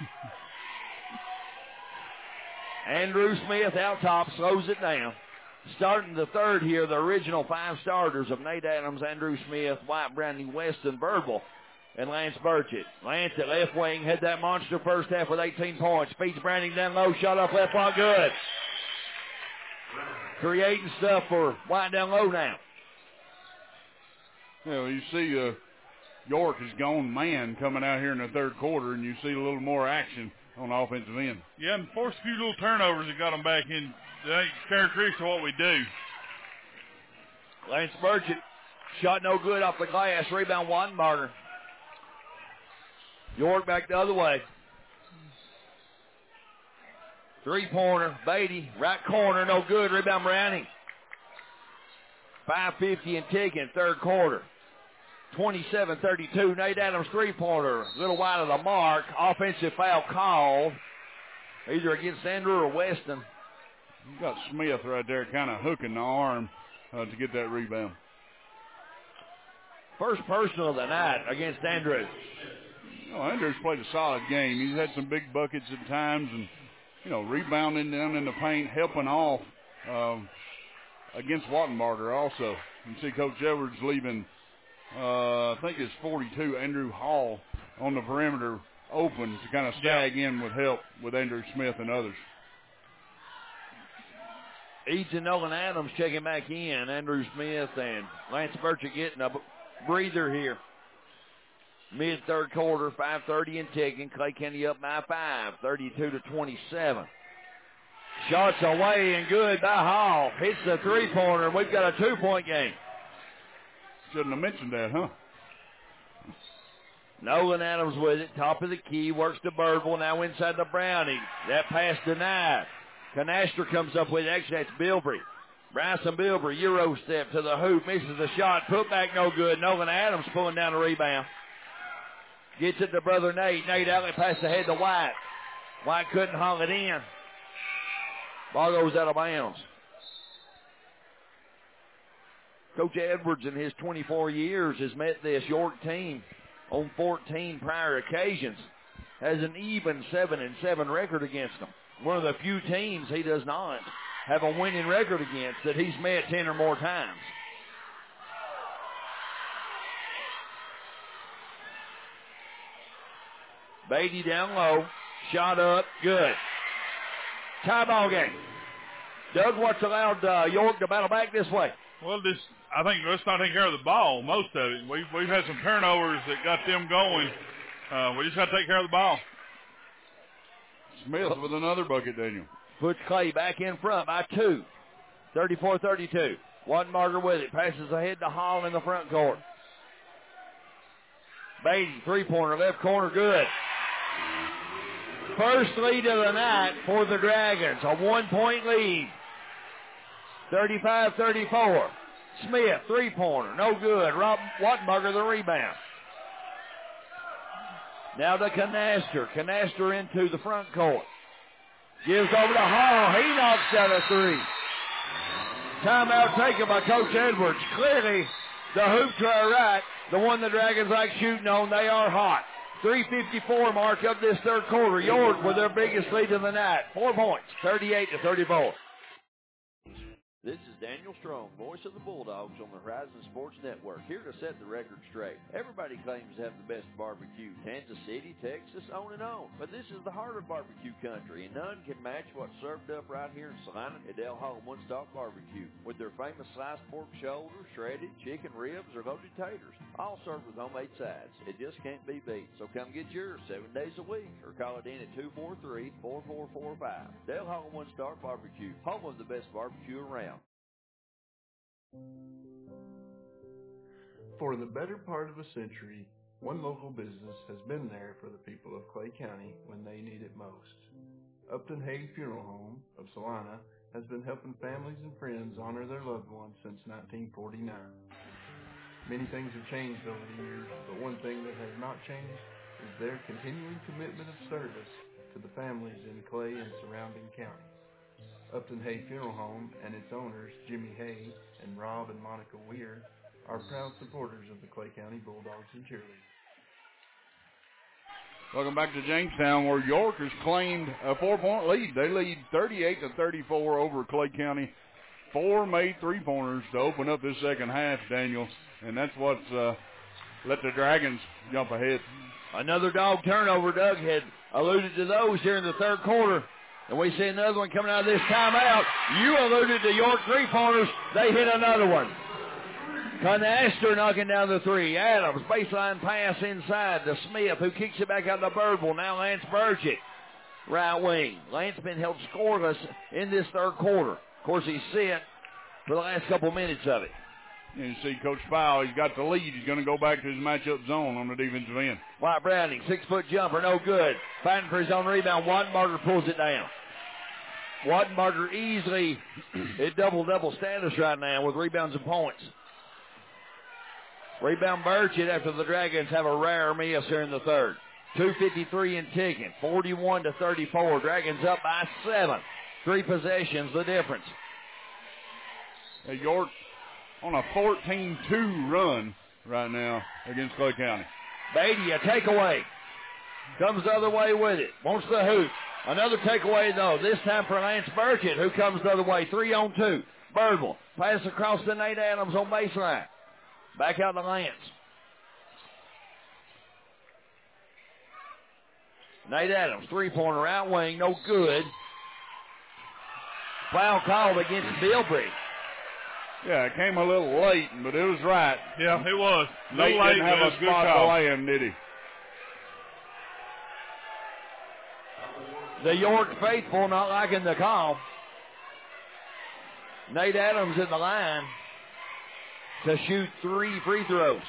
Andrew Smith out top, slows it down. Starting the third here, the original five starters of Nate Adams, Andrew Smith, White, Browning, Weston, Birdwell, and Lance Burchett. Lance at left wing had that monster first half with eighteen points. Feeds Browning down low, shot off left block, good. Creating stuff for White down low now. Yeah, well, you see uh, York has gone man coming out here in the third quarter, and you see a little more action on the offensive end. Yeah, and forced a few little turnovers that got them back in. That ain't characteristic of what we do. Lance Burchett, shot no good off the glass. Rebound Wattenberger. York back the other way. Three-pointer, Beatty, right corner, no good. Rebound Browning. five fifty and ticking, third quarter. twenty-seven thirty-two. Nate Adams three-pointer, a little wide of the mark. Offensive foul called, either against Andrew or Weston. You got Smith right there kind of hooking the arm uh, to get that rebound. First personal of the night against Andrew. You know, Andrew's played a solid game. He's had some big buckets at times and, you know, rebounding down in the paint, helping off um, against Wattenberger also. You see Coach Edwards leaving, uh, I think it's forty-two, Andrew Hall on the perimeter open to kind of stag yeah. in with help with Andrew Smith and others. Eads and Nolan Adams checking back in. Andrew Smith and Lance Burchett getting a breather here. Mid-third quarter, five thirty and ticking. Clay County up by five, thirty-two to twenty-seven. Shots away and good by Hall. Hits the three-pointer, and we've got a two-point game. Shouldn't have mentioned that, huh? Nolan Adams with it, top of the key, works to Birdwell, now inside the Brownie. That pass denied. Canaster comes up with it. Actually, that's Bilbrey. Bryson Bilbrey, Euro step to the hoop, misses the shot, put back no good. Nolan Adams pulling down the rebound. Gets it to brother Nate. Nate outlet pass ahead to White. White couldn't haul it in. Ball goes out of bounds. Coach Edwards in his twenty-four years has met this York team on fourteen prior occasions. Has an even seven and seven record against them. One of the few teams he does not have a winning record against that he's met ten or more times. Beatty down low. Shot up. Good. Tie ball game. Doug, what's allowed uh, York to battle back this way? Well, this I think let's not take care of the ball, most of it. We've, we've had some turnovers that got them going. Uh, we just got to take care of the ball. Smith with another bucket, Daniel. Puts Clay back in front by two. thirty-four thirty-two. Wattenbarger with it. Passes ahead to Hall in the front court. Beatty, three-pointer, left corner, good. First lead of the night for the Dragons. A one-point lead. thirty-five thirty-four. Smith, three-pointer, no good. Rob Wattenbarger, the rebound. Now to Canaster. Canaster into the front court. Gives over to Hall. He knocks down a three. Timeout taken by Coach Edwards. Clearly, the hoop try right, the one the Dragons like shooting on, they are hot. three fifty-four mark of this third quarter. York with their biggest lead of the night. Four points, thirty-eight to thirty-four. This is Daniel Strong, voice of the Bulldogs on the Horizon Sports Network, here to set the record straight. Everybody claims to have the best barbecue. Kansas City, Texas, on and on. But this is the heart of barbecue country, and none can match what's served up right here in Salina at Del Hall One Stop Barbecue. With their famous sliced pork shoulder, shredded chicken ribs, or loaded taters, all served with homemade sides. It just can't be beat. So come get yours seven days a week, or call it in at two four three, four four four five. Del Hall One Stop Barbecue, home of the best barbecue around. For the better part of a century, one local business has been there for the people of Clay County when they need it most. Upton Hague Funeral Home of Salina has been helping families and friends honor their loved ones since nineteen forty-nine. Many things have changed over the years, but one thing that has not changed is their continuing commitment of service to the families in Clay and surrounding counties. Upton Hay Funeral Home and its owners, Jimmy Hay and Rob and Monica Weir, are proud supporters of the Clay County Bulldogs and Cheerleaders. Welcome back to Jamestown, where York has claimed a four-point lead. They lead thirty-eight to thirty-four over Clay County. Four made three-pointers to open up this second half, Daniel, and that's what's uh, let the Dragons jump ahead. Another dog turnover. Doug had alluded to those here in the third quarter. And we see another one coming out of this timeout. You alluded to York three-pointers. They hit another one. Canaster knocking down the three. Adams, baseline pass inside to Smith, who kicks it back out to Birdwell. Now Lance Burgett, right wing. Lance been held scoreless in this third quarter. Of course, he's set for the last couple minutes of it. And you see Coach Powell, he's got the lead. He's going to go back to his matchup zone on the defensive end. White Browning, six-foot jumper, no good. Fighting for his own rebound. Wattenbarger pulls it down. Wattenbarger easily at double-double status right now with rebounds and points. Rebound Burchett after the Dragons have a rare miss here in the third. two fifty-three and ticking, forty-one to thirty-four. Dragons up by seven. Three possessions, the difference. Hey, York on a fourteen two run right now against Clay County. Beatty, a takeaway. Comes the other way with it. Wants the hoop. Another takeaway, though, this time for Lance Burchett, who comes the other way. Three on two. Birdwell. Pass across to Nate Adams on baseline. Back out to Lance. Nate Adams, three-pointer out wing, no good. Foul called against Bilbrey. Yeah, it came a little late, but it was right. Yeah, it was. Nate late, didn't have a spot to land, did he? The York faithful not liking the call. Nate Adams in the line to shoot three free throws.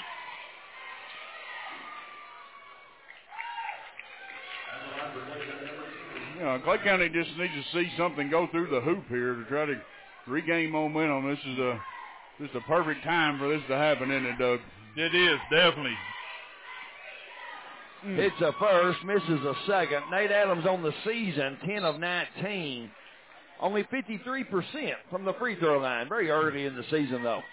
You know, Clay County just needs to see something go through the hoop here to try to regain momentum. This is a just a perfect time for this to happen, isn't it, Doug? It is, definitely. Hits a first, misses a second. Nate Adams on the season, ten of nineteen. Only fifty-three percent from the free throw line. Very early in the season, though.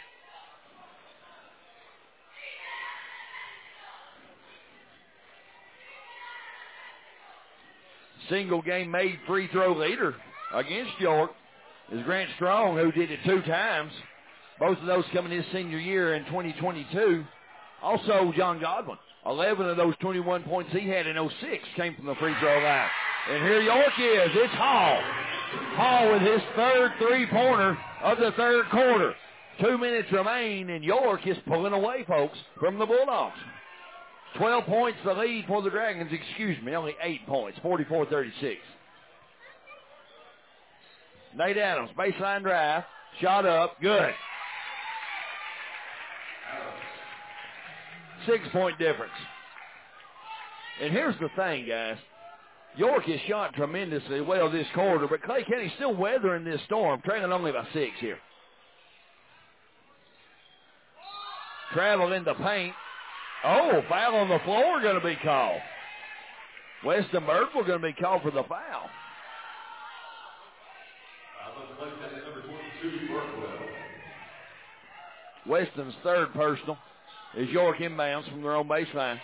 Single game made free throw leader against York is Grant Strong, who did it two times. Both of those coming his senior year in twenty twenty-two. Also, John Godwin. eleven of those twenty-one points he had in oh six came from the free throw line. And here York is. It's Hall. Hall with his third three-pointer of the third quarter. Two minutes remain, and York is pulling away, folks, from the Bulldogs. twelve points the lead for the Dragons. Excuse me, only eight points, forty-four thirty-six. Nate Adams, baseline drive, shot up, good. Six-point difference. And here's the thing, guys. York has shot tremendously well this quarter, but Clay County's still weathering this storm, trailing only by six here. Travel in the paint. Oh, foul on the floor going to be called. Weston Burkeville going to be called for the foul. Weston's third personal is York inbounds from their own baseline.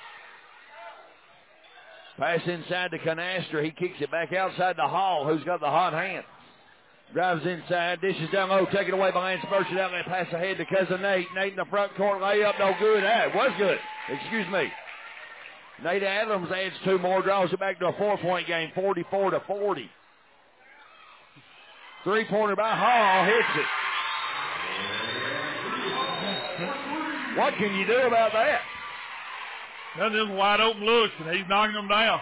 Pass inside to Canastra. He kicks it back outside to Hall, who's got the hot hand. Drives inside, dishes down low, taken away by Lance Burchett. Outlet pass ahead to cousin Nate. Nate in the front court, layup, no good. That was good. Excuse me. Nate Adams adds two more, draws it back to a four-point game, forty-four to forty. Three-pointer by Hall, hits it. What can you do about that? That's just wide open looks, and he's knocking them down.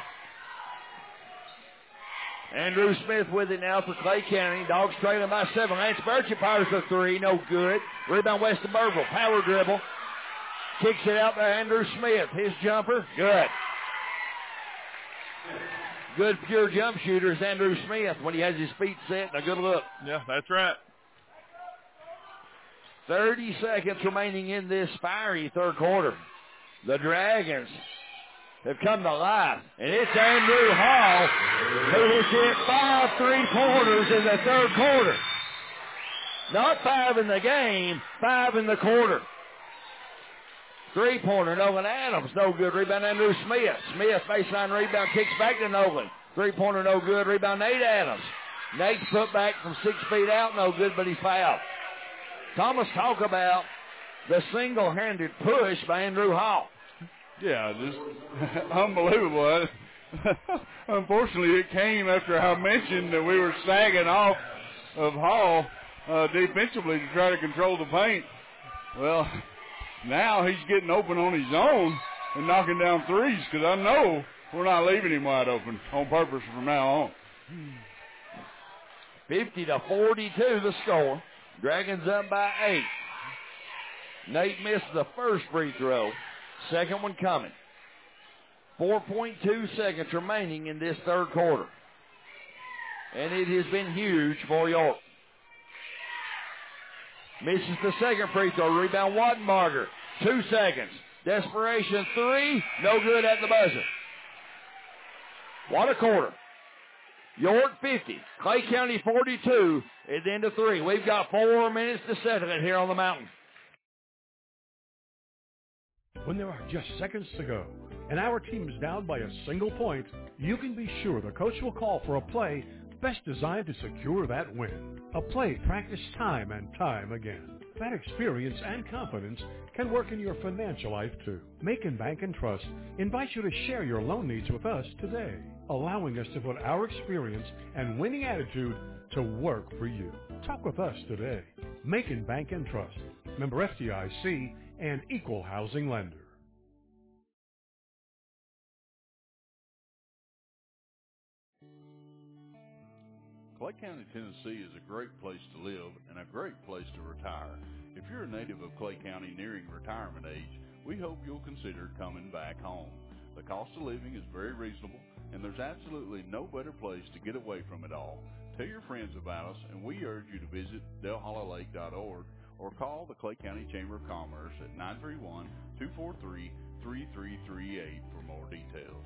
Andrew Smith with it now for Clay County. Dogs trailing by seven. Lance Burchett fires the three, no good. Rebound Weston Burkeville, power dribble. Kicks it out to Andrew Smith. His jumper, good. Good pure jump shooter is Andrew Smith when he has his feet set and a good look. Yeah, that's right. thirty seconds remaining in this fiery third quarter. The Dragons have come to life, and it's Andrew Hall who has hit five three-pointers in the third quarter. Not five in the game, five in the quarter. Three-pointer, Nolan Adams, no good. Rebound, Andrew Smith. Smith, baseline rebound, kicks back to Nolan. Three-pointer, no good. Rebound, Nate Adams. Nate's put back from six feet out, no good, but he's fouled. Thomas, talk about the single-handed push by Andrew Hall. Yeah, just unbelievable. Unfortunately, it came after I mentioned that we were sagging off of Hall uh, defensively to try to control the paint. Well, now he's getting open on his own and knocking down threes because I know we're not leaving him wide open on purpose from now on. fifty to forty-two the score. Dragons up by eight. Nate missed the first free throw. Second one coming. four point two seconds remaining in this third quarter. And it has been huge for York. Misses the second free throw. Rebound Wattenbarger. Two seconds. Desperation three. No good at the buzzer. What a quarter. York fifty. Clay County forty-two. At the end of three. We've got four minutes to settle it here on the mountain. When there are just seconds to go and our team is down by a single point, you can be sure the coach will call for a play best designed to secure that win. A play practiced time and time again. That experience and confidence can work in your financial life too. Macon Bank and Trust invites you to share your loan needs with us today, allowing us to put our experience and winning attitude to work for you. Talk with us today. Macon Bank and Trust, member F D I C and equal housing lender. Clay County, Tennessee is a great place to live and a great place to retire. If you're a native of Clay County nearing retirement age, we hope you'll consider coming back home. The cost of living is very reasonable, and there's absolutely no better place to get away from it all. Tell your friends about us, and we urge you to visit Del Hollow Lake dot org or call the Clay County Chamber of Commerce at nine three one, two four three, three three three eight for more details.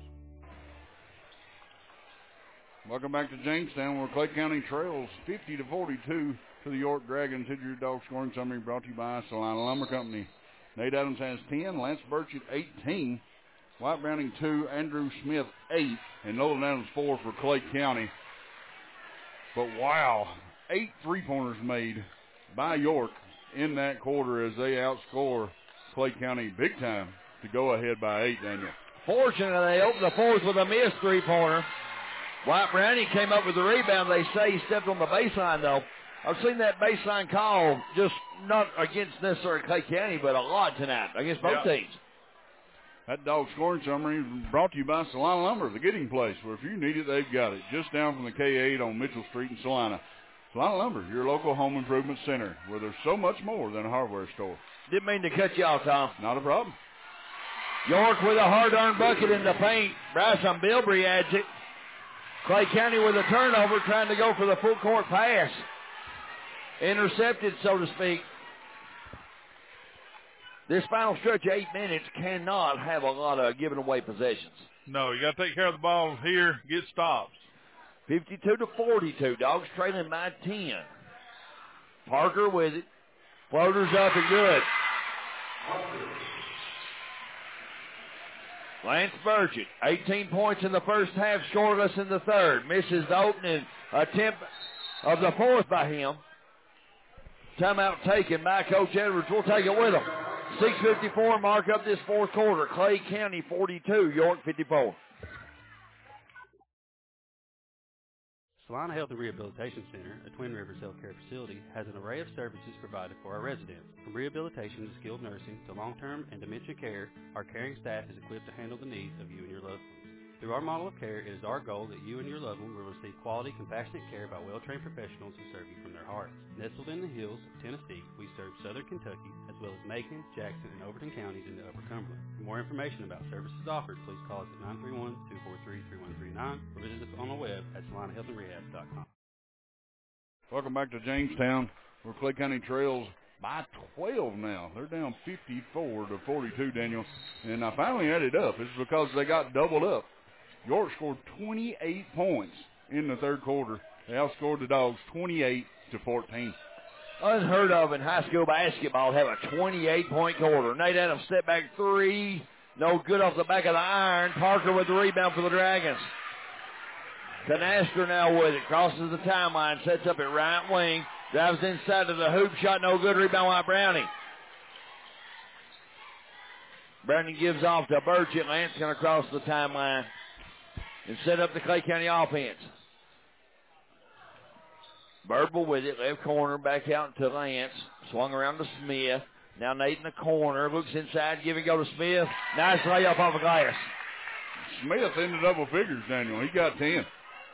Welcome back to Jamestown, where Clay County trails fifty to forty-two to the York Dragons. Here's your dog scoring summary brought to you by Salina Lumber Company. Nate Adams has ten, Lance Burchett eighteen, White Browning two, Andrew Smith eight, and Nolan Adams four for Clay County. But wow, eight three-pointers made by York in that quarter as they outscore Clay County big time to go ahead by eight, Daniel. Fortunately, they opened the fourth with a missed three-pointer. White Browning came up with the rebound. They say he stepped on the baseline, though. I've seen that baseline call just not against necessarily Clay County, but a lot tonight against both yeah. teams. That dog scoring summary is brought to you by Salina Lumber, the getting place, where if you need it, they've got it. Just down from the K eight on Mitchell Street in Salina. Salina Lumber, your local home improvement center, where there's so much more than a hardware store. Didn't mean to cut you off, Tom. Not a problem. York with a hard-earned bucket in the paint. Bryson Bilbrey adds it. Clay County with a turnover, trying to go for the full court pass. Intercepted, so to speak. This final stretch of eight minutes cannot have a lot of giving away possessions. No, you got to take care of the ball here, get stops. fifty-two to forty-two. Dogs trailing by ten. Parker with it. Floaters up and good. Lance Burchett, eighteen points in the first half, scoreless in the third. Misses the opening attempt of the fourth by him. Timeout taken by Coach Edwards. We'll take it with him. six fifty-four mark up this fourth quarter. Clay County forty-two, York fifty-four. Salina Health and Rehabilitation Center, a Twin Rivers healthcare facility, has an array of services provided for our residents. From rehabilitation to skilled nursing to long-term and dementia care, our caring staff is equipped to handle the needs of you and your loved ones. Through our model of care, it is our goal that you and your loved one will receive quality, compassionate care by well-trained professionals who serve you from their hearts. Nestled in the hills of Tennessee, we serve southern Kentucky, as well as Macon, Jackson, and Overton counties into Upper Cumberland. For more information about services offered, please call us at nine three one, two four three, three one three nine or visit us on the web at salina health and rehab dot com. Welcome back to Jamestown, where Clay County trails by twelve now. They're down fifty-four to forty-two, Daniel. And I finally added up. It's because they got doubled up. York scored twenty-eight points in the third quarter. They outscored the Dogs twenty-eight to fourteen. Unheard of in high school basketball to have a twenty-eight point quarter. Nate Adams step back three. No good off the back of the iron. Parker with the rebound for the Dragons. Canaster now with it. Crosses the timeline. Sets up at right wing. Drives inside to the hoop. Shot no good. Rebound by Browning. Browning gives off to Burchett. Lance going to cross the timeline and set up the Clay County offense. Birdwell with it, left corner, back out to Lance. Swung around to Smith. Now Nate in the corner, looks inside, give and go to Smith. Nice layup off the glass. Smith into double figures, Daniel. He got ten.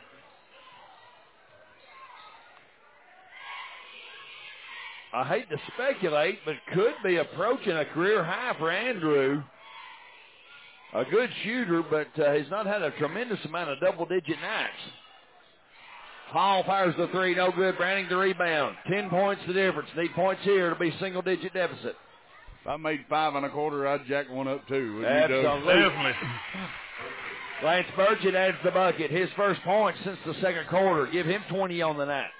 I hate to speculate, but could be approaching a career high for Andrew. A good shooter, but uh, he's not had a tremendous amount of double-digit nights. Hall fires the three, no good. Browning the rebound. Ten points the difference. Need points here to be single-digit deficit. If I made five and a quarter, I'd jack one up too. Absolutely. Definitely. Lance Burchett adds the bucket. His first point since the second quarter. Give him twenty on the night.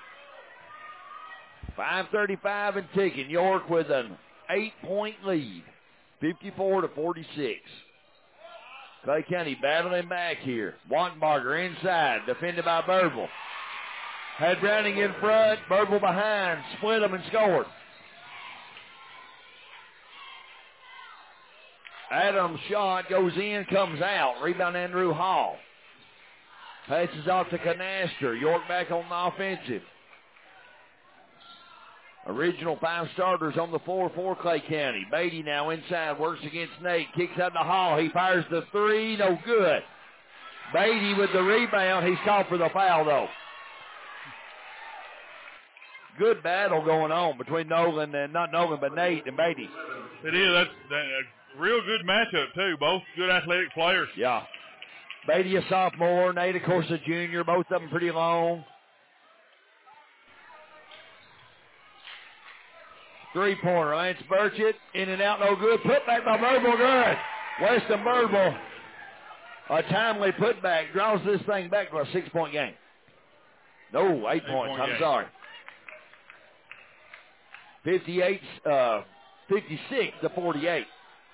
five thirty-five and ticking. York with an eight-point lead. fifty-four to forty-six. Clay County battling back here. Wattenbarger inside, defended by Birdwell. Had Browning in front, Birdwell behind, split them and scored. Adams' shot goes in, comes out. Rebound Andrew Hall. Passes off to Canaster. York back on the offensive. Original five starters on the floor for Clay County. Beatty now inside, works against Nate, kicks out to Hall. He fires the three, no good. Beatty with the rebound. He's called for the foul, though. good battle going on between Nolan and, not Nolan, but Nate and Beatty. It is. That's that, a real good matchup, too. Both good athletic players. Yeah. Beatty a sophomore, Nate, of course, a junior. Both of them pretty long. Three-pointer, Lance Burchett, in and out, no good. Put back by Birdwell, good. Weston Birdwell, a timely putback, draws this thing back to a six-point game. No, eight, eight points, point I'm game. sorry. fifty-eight, uh, fifty-six to forty-eight.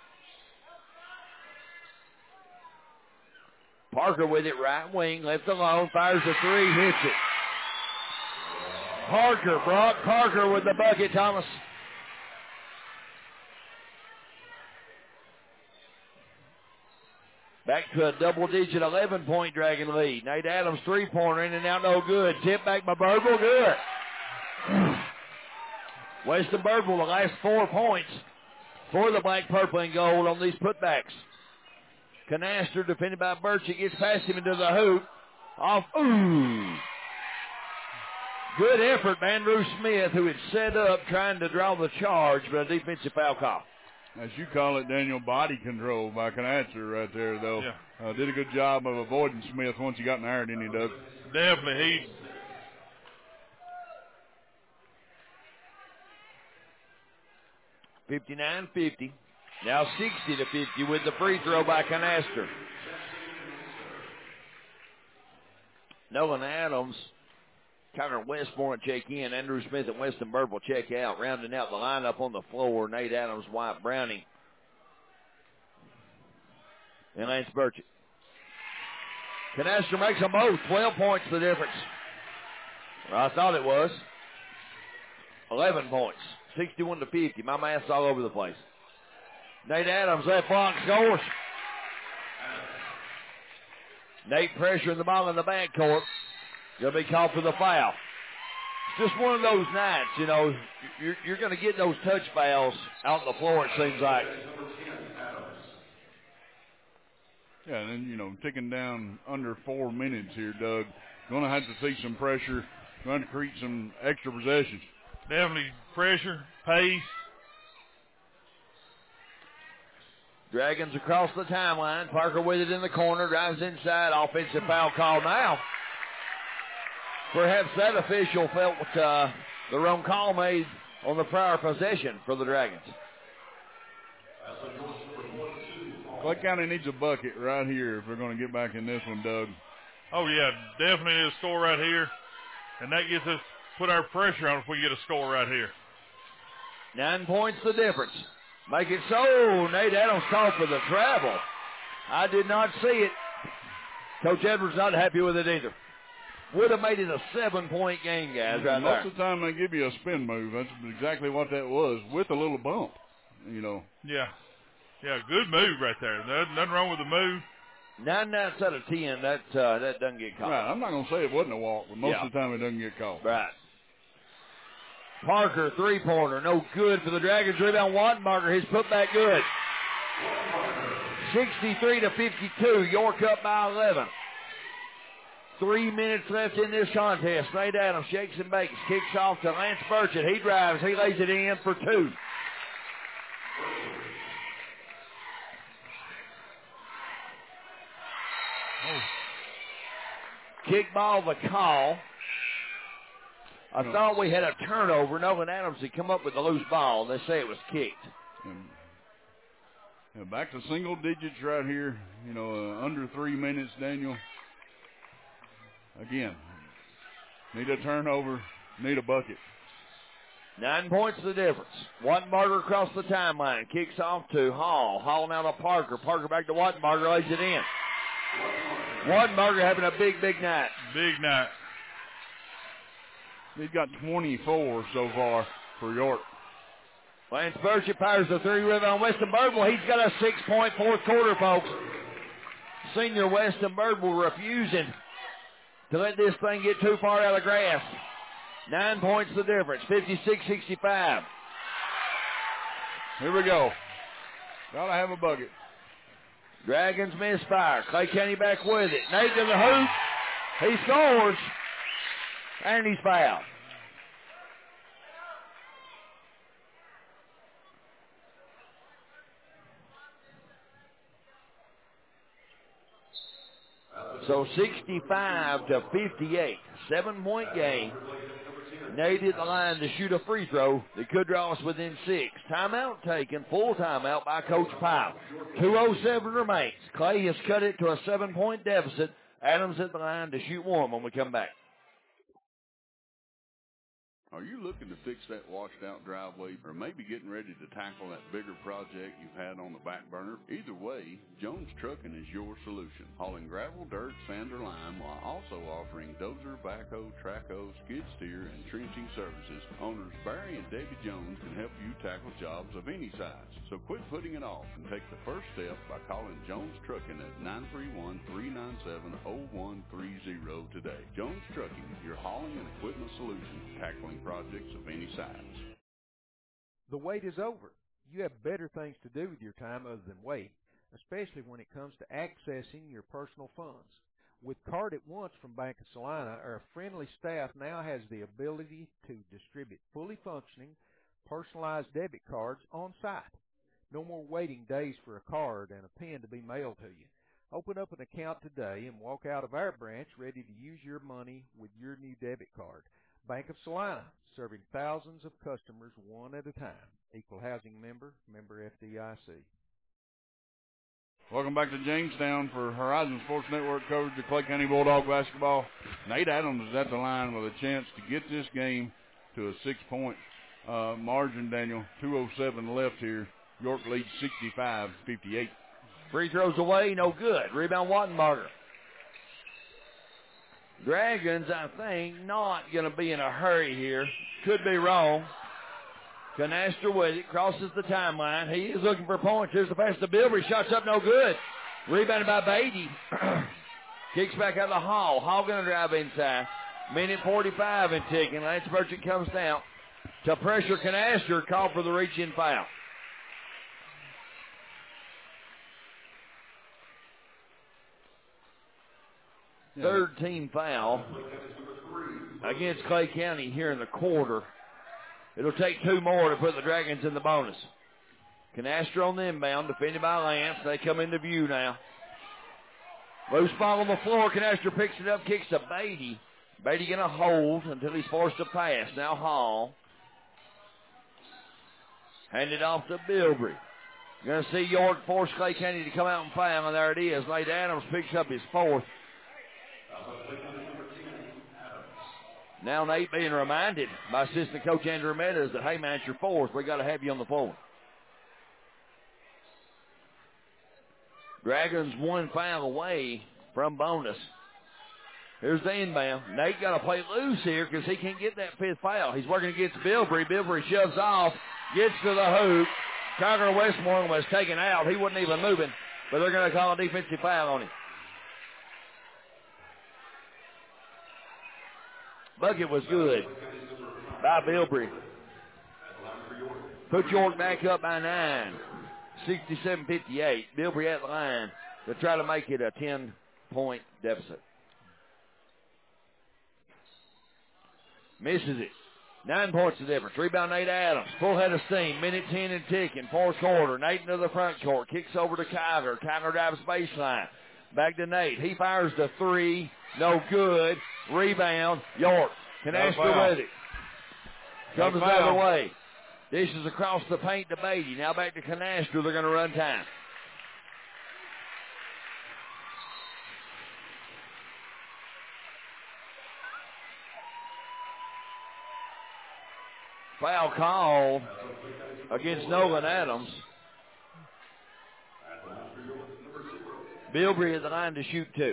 Parker with it, right wing, left alone, fires a three, hits it. Parker, Brock Parker with the bucket, Thomas. Back to a double-digit eleven-point Dragon lead. Nate Adams, three-pointer, in and out, no good. Tip back by Birdwell, good. Weston Birdwell, the last four points for the black, purple, and gold on these putbacks. Canaster, defended by Burchett, gets past him into the hoop. Off, ooh. Good effort by Andrew Smith, who had set up trying to draw the charge, but a defensive foul call. As you call it, Daniel, body control by Canaster right there, though. Yeah. Uh, did a good job of avoiding Smith once he got in the iron, didn't he, Doug? Definitely. He fifty-nine fifty. Now sixty to fifty with the free throw by Canaster. Nolan Adams, Connor Westmore check in. Andrew Smith and Weston Birdwell check out. Rounding out the lineup on the floor, Nate Adams, White Browning, and Lance Burchett. Canaster makes them both. twelve points the difference. Well, I thought it was. eleven points. sixty-one to fifty. My math's all over the place. Nate Adams, left block, scores. Nate pressuring the ball in the backcourt. Going to be called for the foul. It's just one of those nights, you know, you're, you're going to get those touch fouls out on the floor, it seems like. Yeah, and then, you know, ticking down under four minutes here, Doug. Going to have to see some pressure. Going to create some extra possessions. Definitely pressure, pace. Dragons across the timeline. Parker with it in the corner. Drives inside. Offensive foul call now. Perhaps that official felt uh, the wrong call made on the prior possession for the Dragons. Clay County needs a bucket right here if they're going to get back in this one, Doug. Oh, yeah, definitely a score right here. And that gets us, put our pressure on if we get a score right here. Nine points the difference. Make it so. Nate Adams called for the travel. I did not see it. Coach Edwards not happy with it either. Would have made it a seven-point game, guys, right Most there. of the time they give you a spin move. That's exactly what that was, with a little bump, you know. Yeah. Yeah, good move right there. Nothing, nothing wrong with the move. Nine nights out of ten, that uh, that doesn't get caught. Right, I'm not going to say it wasn't a walk, but most yeah. of the time it doesn't get caught. Right. Parker, three-pointer, no good for the Dragons. Rebound, Wattenbarger, his putback good. sixty-three to fifty-two, York up by eleven. Three minutes left in this contest. Nate Adams shakes and bakes, kicks off to Lance Burchett. He drives, he lays it in for two. Oh. Kick ball, the call. I no. thought we had a turnover. Nolan Adams had come up with a loose ball. They say it was kicked. And, yeah, back to single digits right here. You know, uh, under three minutes, Daniel. Again, need a turnover, need a bucket. Nine points the difference. Wattenbarger across the timeline. Kicks off to Hall. Hall now to Parker. Parker back to Wattenbarger. Lays it in. Wattenbarger having a big, big night. Big night. He's got twenty-four so far for York. Lance Burchett fires the three rebound. Weston Birdwell, he's got a six-point fourth quarter, folks. Senior Weston Birdwell refusing to let this thing get too far out of grass. Nine points the difference, fifty-six sixty-five. Here we go. Gotta have a bucket. Dragons misfire. Clay County back with it. Nate to the hoop. He scores. And he's fouled. So sixty-five to fifty-eight, seven-point game. Nate at the line to shoot a free throw that could draw us within six. Timeout taken, full timeout by Coach Pyle. two oh seven remains. Clay has cut it to a seven-point deficit. Adams at the line to shoot one when we come back. Are you looking to fix that washed-out driveway or maybe getting ready to tackle that bigger project you've had on the back burner? Either way, Jones Trucking is your solution. Hauling gravel, dirt, sand, or lime while also offering dozer, backhoe, trackhoe, skid steer, and trenching services. Owners Barry and Debbie Jones can help you tackle jobs of any size. So quit putting it off and take the first step by calling Jones Trucking at nine three one, three nine seven, oh one three oh today. Jones Trucking, your hauling and equipment solution, tackling projects of any size. The wait is over. You have better things to do with your time other than wait, especially when it comes to accessing your personal funds. With Card at Once from Bank of Salina, our friendly staff now has the ability to distribute fully functioning, personalized debit cards on site. No more waiting days for a card and a pen to be mailed to you. Open up an account today and walk out of our branch ready to use your money with your new debit card. Bank of Salina, serving thousands of customers one at a time. Equal housing member, member F D I C. Welcome back to Jamestown for Horizon Sports Network coverage of Clay County Bulldog basketball. Nate Adams is at the line with a chance to get this game to a six-point uh, margin, Daniel. two oh seven left here. York leads sixty-five fifty-eight. Free throws away, no good. Rebound, Wattenberger. Dragons, I think, not going to be in a hurry here. Could be wrong. Canastra with it, crosses the timeline. He is looking for points. Here's the pass to Bilbrey. Shots up, no good. Rebounded by Beatty. Kicks back out of the Hall. Hall going to drive inside. Minute forty-five and ticking. Lance Merchant comes down to pressure Canastra. Call for the reach-in foul. Third team foul against Clay County here in the quarter. It'll take two more to put the Dragons in the bonus. Canastra on the inbound, defended by Lance. They come into view now. Loose ball on the floor. Canastra picks it up, kicks to Beatty. Beatty going to hold until he's forced to pass. Now Hall. Handed off to Bilbrey. You're going to see York force Clay County to come out and foul, and there it is. Nate Adams picks up his fourth. Now Nate being reminded by assistant coach Andrew Meadows that, hey, man, it's your fourth. We got to have you on the floor. Dragons one foul away from bonus. Here's the inbound. Nate got to play loose here because he can't get that fifth foul. He's working against Bilbrey. Bilbrey shoves off, gets to the hoop. Tiger Westmoreland was taken out. He wasn't even moving, but they're going to call a defensive foul on him. Bucket was good by Bilbrey. Put York back up by nine. sixty-seven fifty-eight. Bilbrey at the line to try to make it a ten-point deficit. Misses it. Nine points of difference. Rebound Nate Adams. Full head of steam. Minute ten and ticking. Fourth quarter. Nate into the front court. Kicks over to Kyler. Kyler drives baseline. Back to Nate. He fires the three. No good. Rebound. York. Canastra with it. Comes the other way. Dishes across the paint to Beatty. Now back to Canastra. They're going to run time. Foul call against Nolan Adams. Bilbrey at the line to shoot two.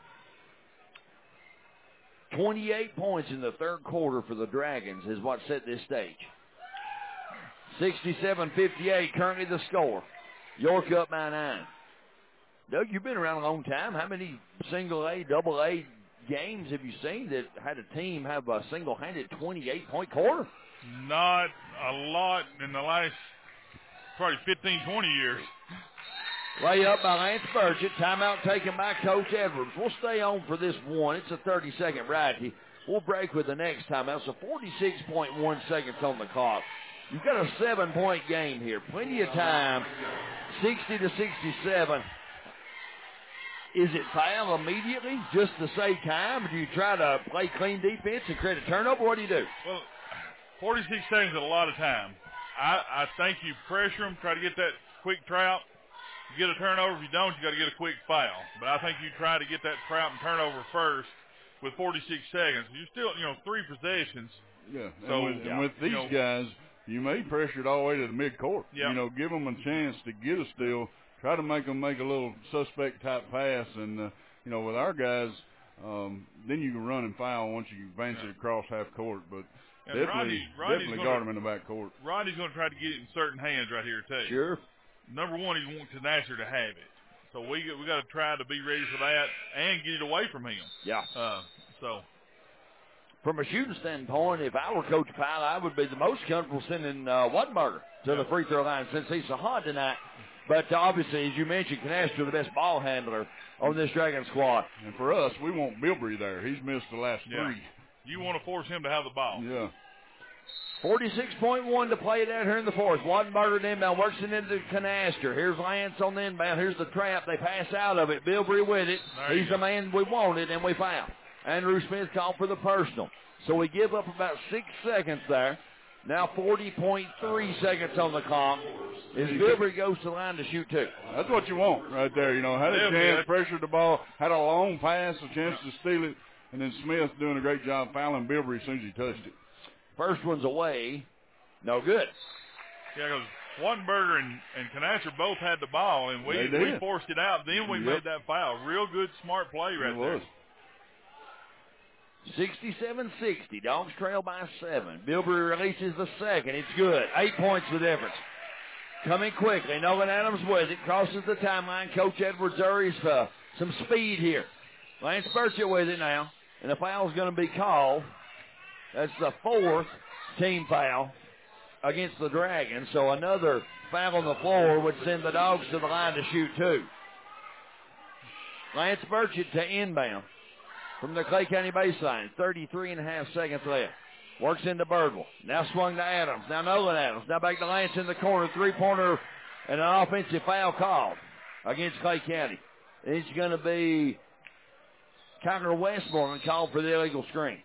twenty-eight points in the third quarter for the Dragons is what set this stage. sixty-seven fifty-eight currently the score. York up by nine. Doug, you've been around a long time. How many single A, double A games have you seen that had a team have a single-handed twenty-eight point quarter? Not a lot in the last probably fifteen, twenty years. Lay up by Lance Burgett. Timeout taken by Coach Edwards. We'll stay on for this one. It's a thirty-second variety. We'll break with the next timeout. So forty-six point one seconds on the clock. You've got a seven-point game here. Plenty of time. sixty to sixty-seven. Is it foul immediately just to save time, or do you try to play clean defense and create a turnover? What do you do? Well, forty-six seconds is a lot of time. I, I think you pressure them, try to get that quick trap. You get a turnover. If you don't, you got to get a quick foul. But I think you try to get that trap and turnover first with forty-six seconds. You're still, you know, three possessions. Yeah. So, and with, yeah, and with these you know, guys, you may pressure it all the way to the midcourt. Yeah. You know, give them a chance to get a steal. Try to make them make a little suspect-type pass. And, uh, you know, with our guys, um, then you can run and foul once you advance yeah. it across half court. But and definitely, Rodney, Rodney's definitely gonna, guard them in the back court. Rodney's going to try to get it in certain hands right here, too. Sure. Number one, he wants Canasser to have it. So we we got to try to be ready for that and get it away from him. Yeah. Uh, so. From a shooting standpoint, if I were Coach Pyle, I would be the most comfortable sending uh, Whattenberger to the free throw line since he's so hot tonight. But obviously, as you mentioned, Canasser the best ball handler on this Dragon squad. And for us, we want Bilbrey there. He's missed the last yeah. three. You want to force him to have the ball. Yeah. forty-six point one to play it out here in the fourth. Wattenberger inbound works it into Canasser. Here's Lance on the inbound. Here's the trap. They pass out of it. Bilbrey with it. There He's the man we wanted, and we foul. Andrew Smith called for the personal. So we give up about six seconds there. Now forty point three seconds on the clock. As Bilbrey goes to the line to shoot two. That's what you want right there. You know, had a chance, pressured the ball, had a long pass, a chance to steal it, and then Smith doing a great job fouling Bilbrey as soon as he touched it. First one's away. No good. Yeah, because Wattenberger and, and Canasser both had the ball, and we, we forced it out. Then we yep. made that foul. Real good, smart play right it there. Was. sixty-seven sixty. Dogs trail by seven. Bilbrey releases the second. It's good. Eight points the difference. Coming quickly. Nolan Adams with it. Crosses the timeline. Coach Edwards hurries for some speed here. Lance Burchett with it now. And the foul's going to be called. That's the fourth team foul against the Dragons. So another foul on the floor would send the Dogs to the line to shoot two. Lance Burchett to inbound from the Clay County baseline. thirty-three and a half seconds left. Works into Birdwell. Now swung to Adams. Now Nolan Adams. Now back to Lance in the corner. Three-pointer and an offensive foul called against Clay County. It's going to be Connor Westmoreland called for the illegal screen.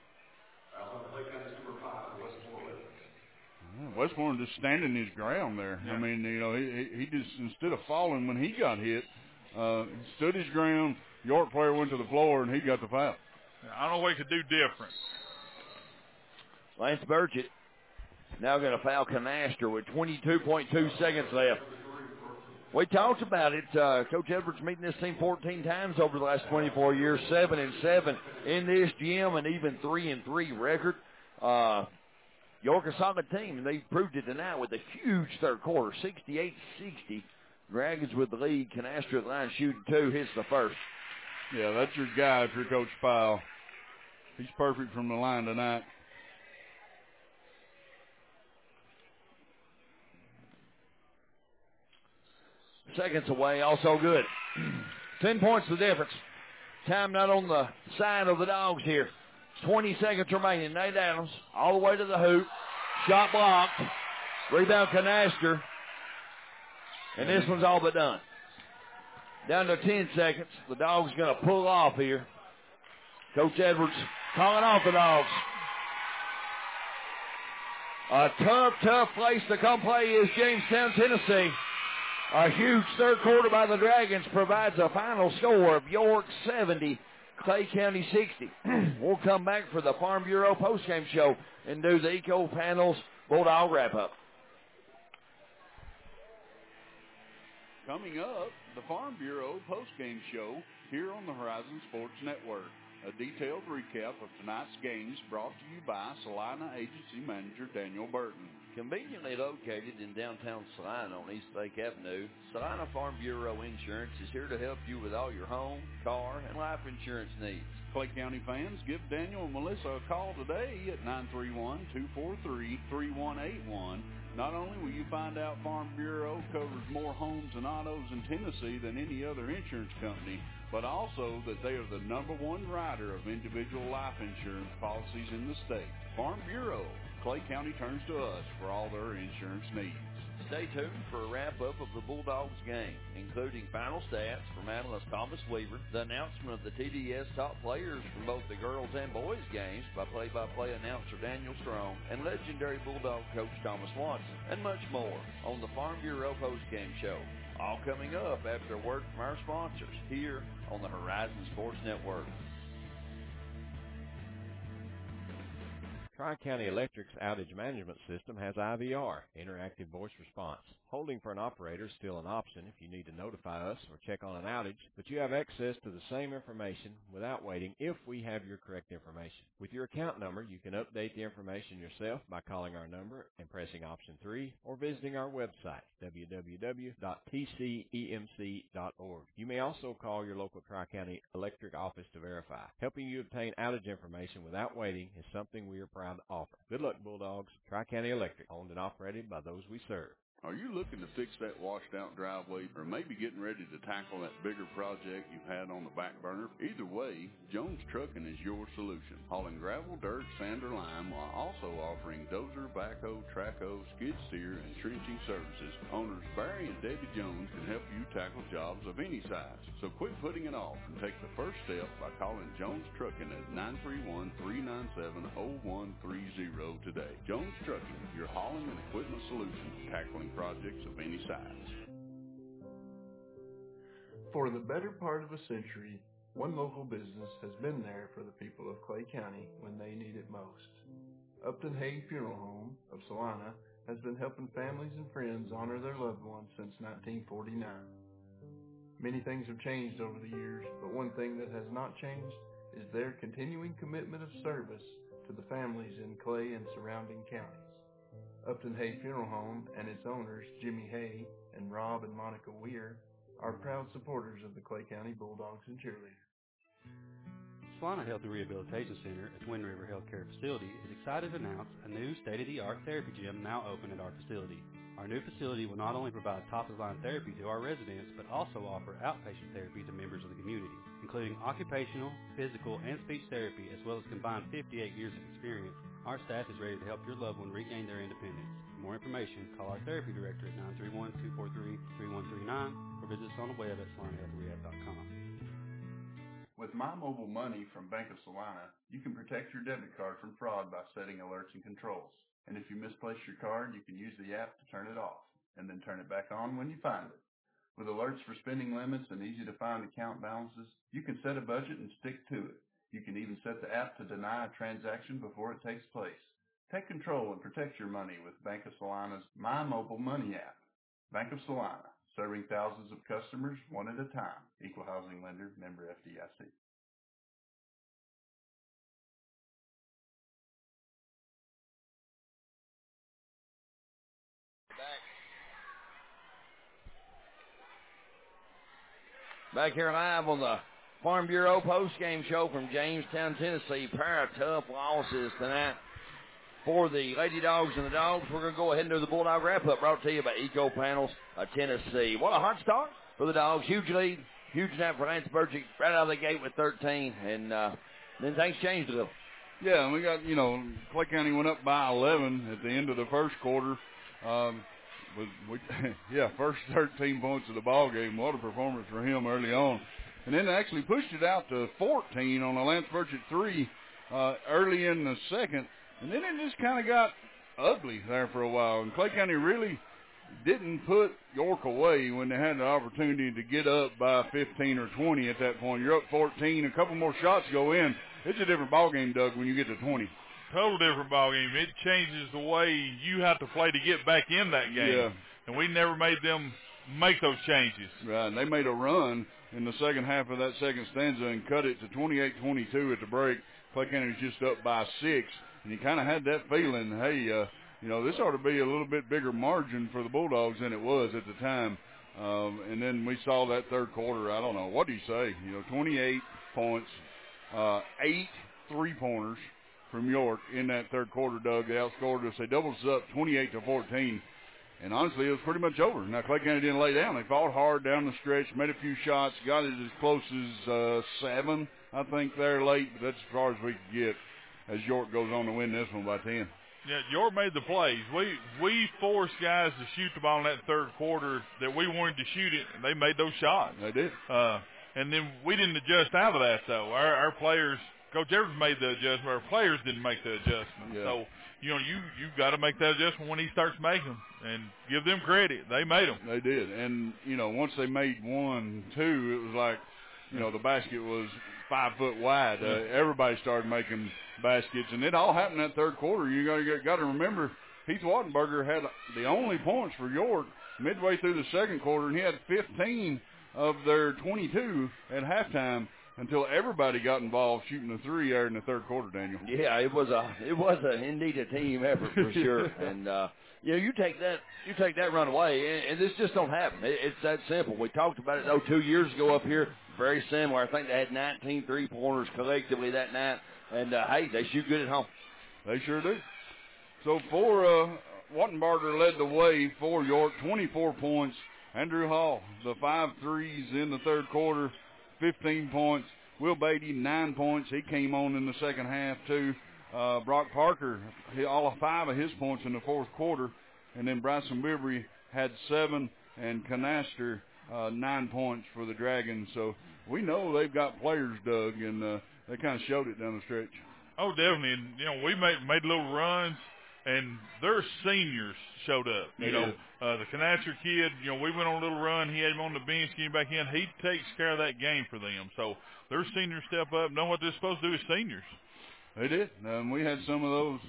Westmoreland just standing his ground there. Yeah. I mean, you know, he, he just, instead of falling when he got hit, uh, stood his ground. York player went to the floor, and he got the foul. I don't know what he could do different. Lance Burchett now going to foul Canasser with twenty-two point two seconds left. We talked about it. Uh, Coach Edwards meeting this team fourteen times over the last twenty-four years, seven and seven in this gym, and even three and three record. Uh, York a solid team, and they proved it tonight with a huge third quarter, sixty-eight sixty. Dragons with the lead. Canasser at the line shooting two, hits the first. Yeah, that's your guy if you're Coach Pyle. He's perfect from the line tonight. Seconds away, also good. Ten points the difference. Time not on the side of the Dogs here. twenty seconds remaining. Nate Adams all the way to the hoop. Shot blocked. Rebound Canasser. And this one's all but done. Down to ten seconds. The Dogs going to pull off here. Coach Edwards calling off the Dogs. A tough, tough place to come play is Jamestown, Tennessee. A huge third quarter by the Dragons provides a final score of York seventy, Clay County sixty. We'll come back for the Farm Bureau postgame show and do the Eco Panels Bulldog wrap-up. Coming up, the Farm Bureau postgame show here on the Horizon Sports Network. A detailed recap of tonight's games brought to you by Salina Agency Manager Daniel Burton. Conveniently located in downtown Salina on East Lake Avenue, Salina Farm Bureau Insurance is here to help you with all your home, car, and life insurance needs. Clay County fans, give Daniel and Melissa a call today at nine three one, two four three, three one eight one. Not only will you find out Farm Bureau covers more homes and autos in Tennessee than any other insurance company, but also that they are the number one writer of individual life insurance policies in the state. Farm Bureau. Clay County turns to us for all their insurance needs. Stay tuned for a wrap-up of the Bulldogs game, including final stats from analyst Thomas Weaver, the announcement of the T D S top players from both the girls and boys games by play-by-play announcer Daniel Strong, and legendary Bulldog coach Thomas Watson, and much more on the Farm Bureau post-game show. All coming up after a word from our sponsors here on the Horizon Sports Network. Tri-County Electric's outage management system has I V R, interactive voice response. Holding for an operator is still an option if you need to notify us or check on an outage, but you have access to the same information without waiting if we have your correct information. With your account number, you can update the information yourself by calling our number and pressing option three or visiting our website, w w w dot t c e m c dot org. You may also call your local Tri-County Electric office to verify. Helping you obtain outage information without waiting is something we are proud to offer. Good luck, Bulldogs. Tri-County Electric, owned and operated by those we serve. Are you looking to fix that washed-out driveway or maybe getting ready to tackle that bigger project you've had on the back burner? Either way, Jones Trucking is your solution. Hauling gravel, dirt, sand, or lime while also offering dozer, backhoe, trackhoe, skid steer, and trenching services. Owners Barry and Debbie Jones can help you tackle jobs of any size. So quit putting it off and take the first step by calling Jones Trucking at nine three one, three nine seven, zero one three zero today. Jones Trucking, your hauling and equipment solution, tackling projects of any size. For the better part of a century, one local business has been there for the people of Clay County when they need it most. Upton Hay Funeral Home of Salina has been helping families and friends honor their loved ones since nineteen forty-nine. Many things have changed over the years, but one thing that has not changed is their continuing commitment of service to the families in Clay and surrounding counties. Upton Hay Funeral Home and its owners, Jimmy Hay and Rob and Monica Weir, are proud supporters of the Clay County Bulldogs and Cheerleaders. Salina Health and Rehabilitation Center, a Twin River Healthcare facility, is excited to announce a new state-of-the-art therapy gym now open at our facility. Our new facility will not only provide top-of-the-line therapy to our residents, but also offer outpatient therapy to members of the community, including occupational, physical, and speech therapy, as well as combined fifty-eight years of experience. Our staff is ready to help your loved one regain their independence. For more information, call our therapy director at nine three one, two four three, three one three nine or visit us on the web at salina health rehab dot com. With My Mobile Money from Bank of Salina, you can protect your debit card from fraud by setting alerts and controls. And if you misplace your card, you can use the app to turn it off and then turn it back on when you find it. With alerts for spending limits and easy-to-find account balances, you can set a budget and stick to it. You can even set the app to deny a transaction before it takes place. Take control and protect your money with Bank of Salina's My Mobile Money app. Bank of Salina, serving thousands of customers one at a time. Equal housing lender, member F D I C. Back here live on the Farm Bureau post-game show from Jamestown, Tennessee. Pair of tough losses tonight for the Lady Dogs and the Dogs. We're going to go ahead and do the Bulldog wrap-up, brought to you by Eco Panels of Tennessee. What a hot start for the Dogs. Huge lead, huge night for Lance Burchick right out of the gate with thirteen, and uh, then things changed a little. Yeah, and we got, you know, Clay County went up by eleven at the end of the first quarter. Um, we, we, yeah, first thirteen points of the ball game. What a performance for him early on. And then they actually pushed it out to fourteen on a Lance Burchick three uh, early in the second. And then it just kind of got ugly there for a while. And Clay County really didn't put York away when they had the opportunity to get up by fifteen or twenty at that point. You're up fourteen, a couple more shots go in. It's a different ball game, Doug, when you get to twenty. Total different ball game. It changes the way you have to play to get back in that game. Yeah. And we never made them make those changes. Right, and they made a run in the second half of that second stanza and cut it to twenty-eight twenty-two at the break. Clay County was just up by six, and you kind of had that feeling, hey, uh, you know, this ought to be a little bit bigger margin for the Bulldogs than it was at the time. Um, and then we saw that third quarter, I don't know, what do you say? You know, twenty-eight points, uh, eight three-pointers from York in that third quarter, Doug. They outscored us. They doubled us up twenty-eight to fourteen. And honestly, it was pretty much over. Now, Clay County didn't lay down. They fought hard down the stretch, made a few shots, got it as close as uh, seven, I think, there late. But that's as far as we could get as York goes on to win this one by ten. Yeah, York made the plays. We we forced guys to shoot the ball in that third quarter that we wanted to shoot it, and they made those shots. They did. Uh, and then we didn't adjust out of that, though. Our, our players, Coach Evers made the adjustment. Our players didn't make the adjustment. Yeah. So, you know, you you've got to make that adjustment when he starts making them, and give them credit. They made them. They did. And, you know, once they made one, two, it was like, you know, the basket was five foot wide. Uh, everybody started making baskets, and it all happened in that third quarter. You got got to remember, Heath Wattenberger had the only points for York midway through the second quarter, and he had fifteen of their twenty-two at halftime until everybody got involved shooting the three there in the third quarter, Daniel. Yeah, it was a it was a, indeed a team effort for sure. And uh, you know, you take that you take that run away, and, and this just don't happen. It, it's that simple. We talked about it though two years ago up here. Very similar. I think they had nineteen three-pointers collectively that night. And, uh, hey, they shoot good at home. They sure do. So for uh, Wattenberger led the way for York, twenty-four points. Andrew Hall, the five threes in the third quarter, fifteen points. Will Beatty, nine points. He came on in the second half, too. Uh, Brock Parker, he, all five of his points in the fourth quarter. And then Bryson Bibry had seven, and Canaster, uh, nine points for the Dragons. So we know they've got players, Doug, and uh, they kind of showed it down the stretch. Oh, definitely. And, you know, we made made little runs, and their seniors showed up. You They know, did. uh, the Canaster kid, you know, we went on a little run. He had him on the bench, came back in. He takes care of that game for them. So their seniors step up, know what they're supposed to do as seniors. They did. Um, we had some of those,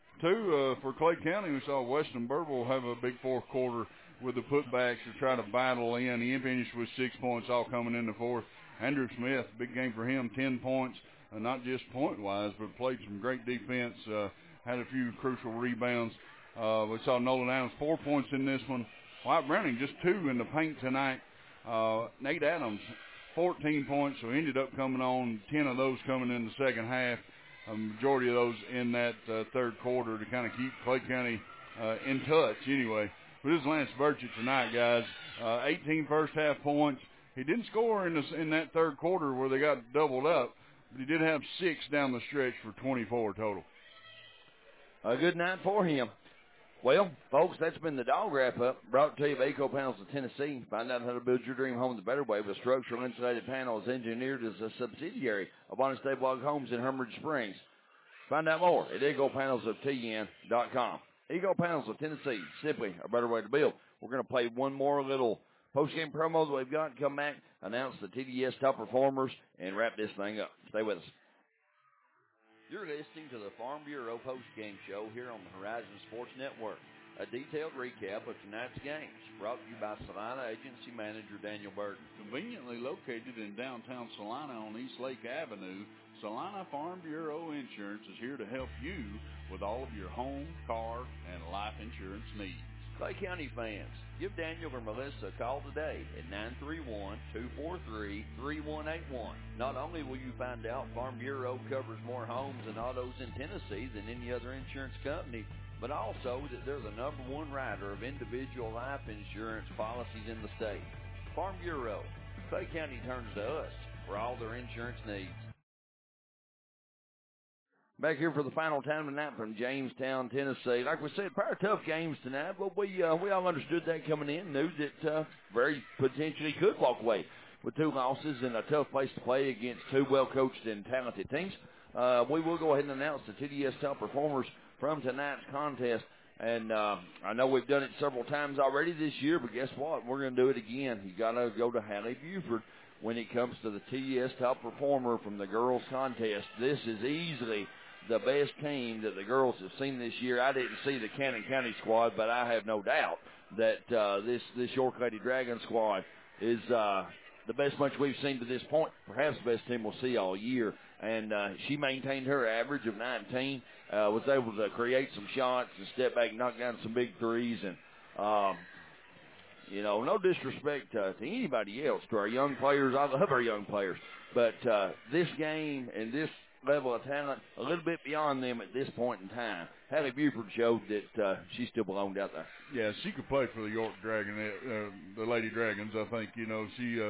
too, uh, for Clay County. We saw Weston Burville have a big fourth quarter with the putbacks to try to battle in. He finished with six points all coming in the fourth. Andrew Smith, big game for him, ten points, uh, not just point-wise, but played some great defense, uh, had a few crucial rebounds. Uh, we saw Nolan Adams, four points in this one. White Browning, just two in the paint tonight. Uh, Nate Adams, fourteen points, so he ended up coming on, ten of those coming in the second half, a majority of those in that uh, third quarter to kind of keep Clay County uh, in touch anyway. But this is Lance Burchett tonight, guys. Uh, eighteen first half points. He didn't score in, this, in that third quarter where they got doubled up, but he did have six down the stretch for twenty-four total. A good night for him. Well, folks, that's been the Dog Wrap-Up, brought to you by Eco Panels of Tennessee. Find out how to build your dream home the better way with structural insulated panels engineered as a subsidiary of Honest Dave Log Homes in Hermitage Springs. Find out more at eco panels of t n dot com. Eco Panels of Tennessee, simply a better way to build. We're going to play one more little post-game promo that we've got, come back, announce the T D S top performers, and wrap this thing up. Stay with us. You're listening to the Farm Bureau post-game show here on the Horizon Sports Network. A detailed recap of tonight's games, brought to you by Salina Agency Manager Daniel Burton. Conveniently located in downtown Salina on East Lake Avenue, Salina Farm Bureau Insurance is here to help you with all of your home, car, and life insurance needs. Clay County fans, give Daniel or Melissa a call today at nine three one, two four three, three one eight one. Not only will you find out Farm Bureau covers more homes and autos in Tennessee than any other insurance company, but also that they're the number one writer of individual life insurance policies in the state. Farm Bureau, Clay County turns to us for all their insurance needs. Back here for the final time tonight from Jamestown, Tennessee. Like we said, probably tough games tonight, but we uh, we all understood that coming in. Knew that uh, very potentially could walk away with two losses and a tough place to play against two well-coached and talented teams. Uh, we will go ahead and announce the T D S top performers from tonight's contest. And uh, I know we've done it several times already this year, but guess what? We're going to do it again. You got to go to Hallie Buford when it comes to the T D S top performer from the girls' contest. This is easily the best team that the girls have seen this year. I didn't see the Cannon County squad, but I have no doubt that uh, this this York Lady Dragon squad is uh, the best bunch we've seen to this point, perhaps the best team we'll see all year. And uh, she maintained her average of nineteen, uh, was able to create some shots and step back and knock down some big threes. And, um, you know, no disrespect uh, to anybody else, to our young players. I love our young players. But uh, this game and this level of talent, a little bit beyond them at this point in time. Hallie Buford showed that uh, she still belonged out there. Yeah, she could play for the York Dragon, uh, the Lady Dragons. I think you know she uh,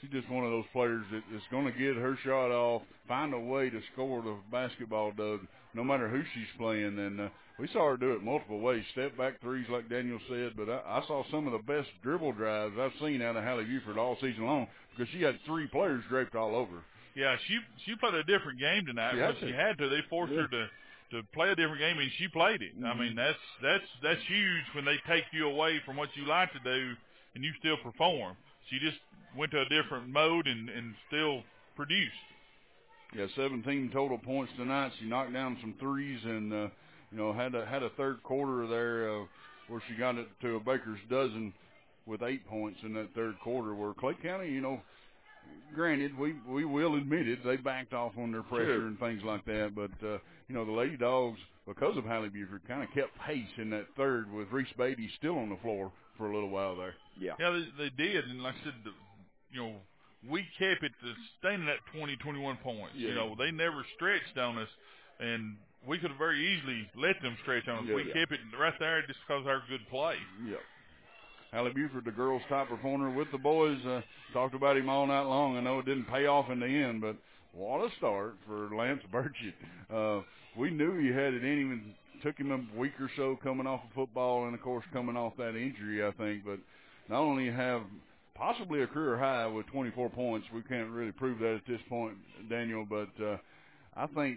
she's just one of those players that is going to get her shot off, find a way to score the basketball, Doug, no matter who she's playing. And uh, we saw her do it multiple ways, step back threes like Daniel said, but I, I saw some of the best dribble drives I've seen out of Hallie Buford all season long because she had three players draped all over her. Yeah, she she played a different game tonight. She When had she to. had to, they forced Yeah. her to to play a different game, and she played it. Mm-hmm. I mean, that's that's that's huge when they take you away from what you like to do, and you still perform. She just went to a different mode and, and still produced. Yeah, seventeen total points tonight. She knocked down some threes and, uh, you know, had a, had a third quarter there uh, where she got it to a baker's dozen with eight points in that third quarter where Clay County, you know, granted, we, we will admit it, they backed off on their pressure Sure. and things like that. But, uh, you know, the Lady Dogs, because of Hallie Buford, kind of kept pace in that third with Reese Beatty still on the floor for a little while there. Yeah. Yeah, they, they did, and like I said, the, you know, we kept it to staying at twenty, twenty-one points. Yeah. You know, they never stretched on us, and we could have very easily let them stretch on us. Yeah, we yeah. kept it right there just because of our good play. Yep. Hallie Buford, the girls' top performer with the boys. Uh, talked about him all night long. I know it didn't pay off in the end, but what a start for Lance Burchett. Uh, we knew he had it in him, and took him a week or so coming off of football and, of course, coming off that injury, I think. But not only have possibly a career high with twenty-four points, we can't really prove that at this point, Daniel, but uh, I think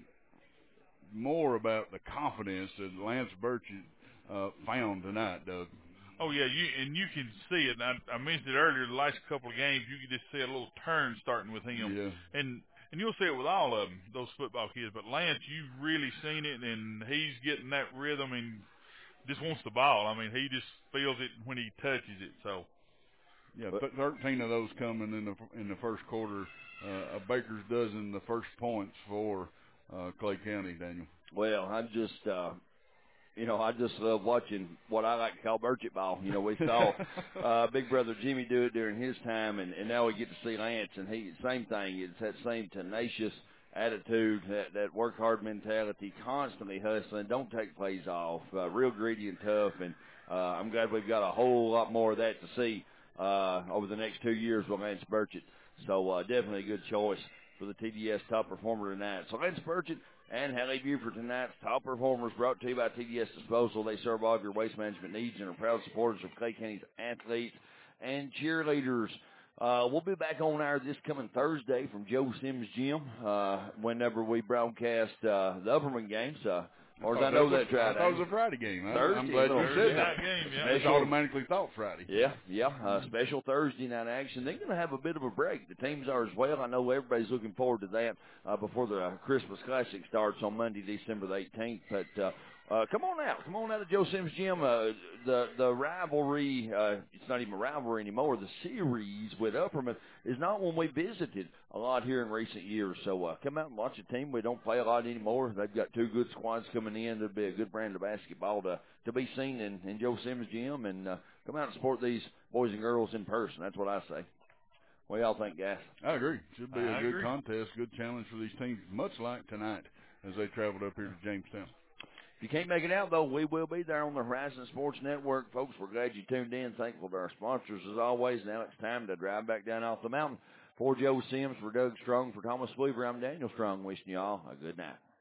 more about the confidence that Lance Burchett uh, found tonight, Doug. Oh, yeah, you and you can see it. And I, I mentioned it earlier, the last couple of games, you can just see a little turn starting with him. Yeah. And and you'll see it with all of them, those football kids. But Lance, you've really seen it, and he's getting that rhythm and just wants the ball. I mean, he just feels it when he touches it. So, yeah, th- thirteen of those coming in the in the first quarter. Uh, a baker's dozen, the first points for uh, Clay County, Daniel. Well, I'm just, uh, you know, I just love watching what I like to call Burchett ball. You know, we saw uh, Big Brother Jimmy do it during his time, and, and now we get to see Lance, and he same thing. It's that same tenacious attitude, that, that work hard mentality, constantly hustling, don't take plays off, uh, real gritty and tough. And uh, I'm glad we've got a whole lot more of that to see uh, over the next two years with Lance Burchett. So uh, definitely a good choice for the T D S top performer tonight. So Lance Burchett and Hallie Buford tonight's top performers, brought to you by T D S Disposal. They serve all of your waste management needs and are proud supporters of Clay County's athletes and cheerleaders. Uh, we'll be back on air this coming Thursday from Joe Sims Gym uh, whenever we broadcast uh, the Upperman games. Uh, as far as I know, that's right. I thought it was a Friday game. I, Thursday. I'm glad you Thursday said that. game, yeah. I just automatically thought Friday. Yeah, yeah. Uh, special Thursday night action. They're going to have a bit of a break. The teams are as well. I know everybody's looking forward to that uh, before the uh, Christmas Classic starts on Monday, December the eighteenth. But uh, uh, come on out. Come on out to Joe Sims Gym. Uh, the, the rivalry, uh, it's not even a rivalry anymore. The series with Upperman is not one we visited a lot here in recent years. So uh, come out and watch a team. We don't play a lot anymore. They've got two good squads coming in. There'll be a good brand of basketball to, to be seen in, in Joe Sims Gym. And uh, come out and support these boys and girls in person. That's what I say. What do y'all think, guys? I agree. Should be I a good agree. contest, good challenge for these teams, much like tonight as they traveled up here to Jamestown. If you can't make it out, though, we will be there on the Horizon Sports Network. Folks, we're glad you tuned in. Thankful to our sponsors as always. Now it's time to drive back down off the mountain. For Joe Sims, for Doug Strong, for Thomas Weaver, I'm Daniel Strong, wishing you all a good night.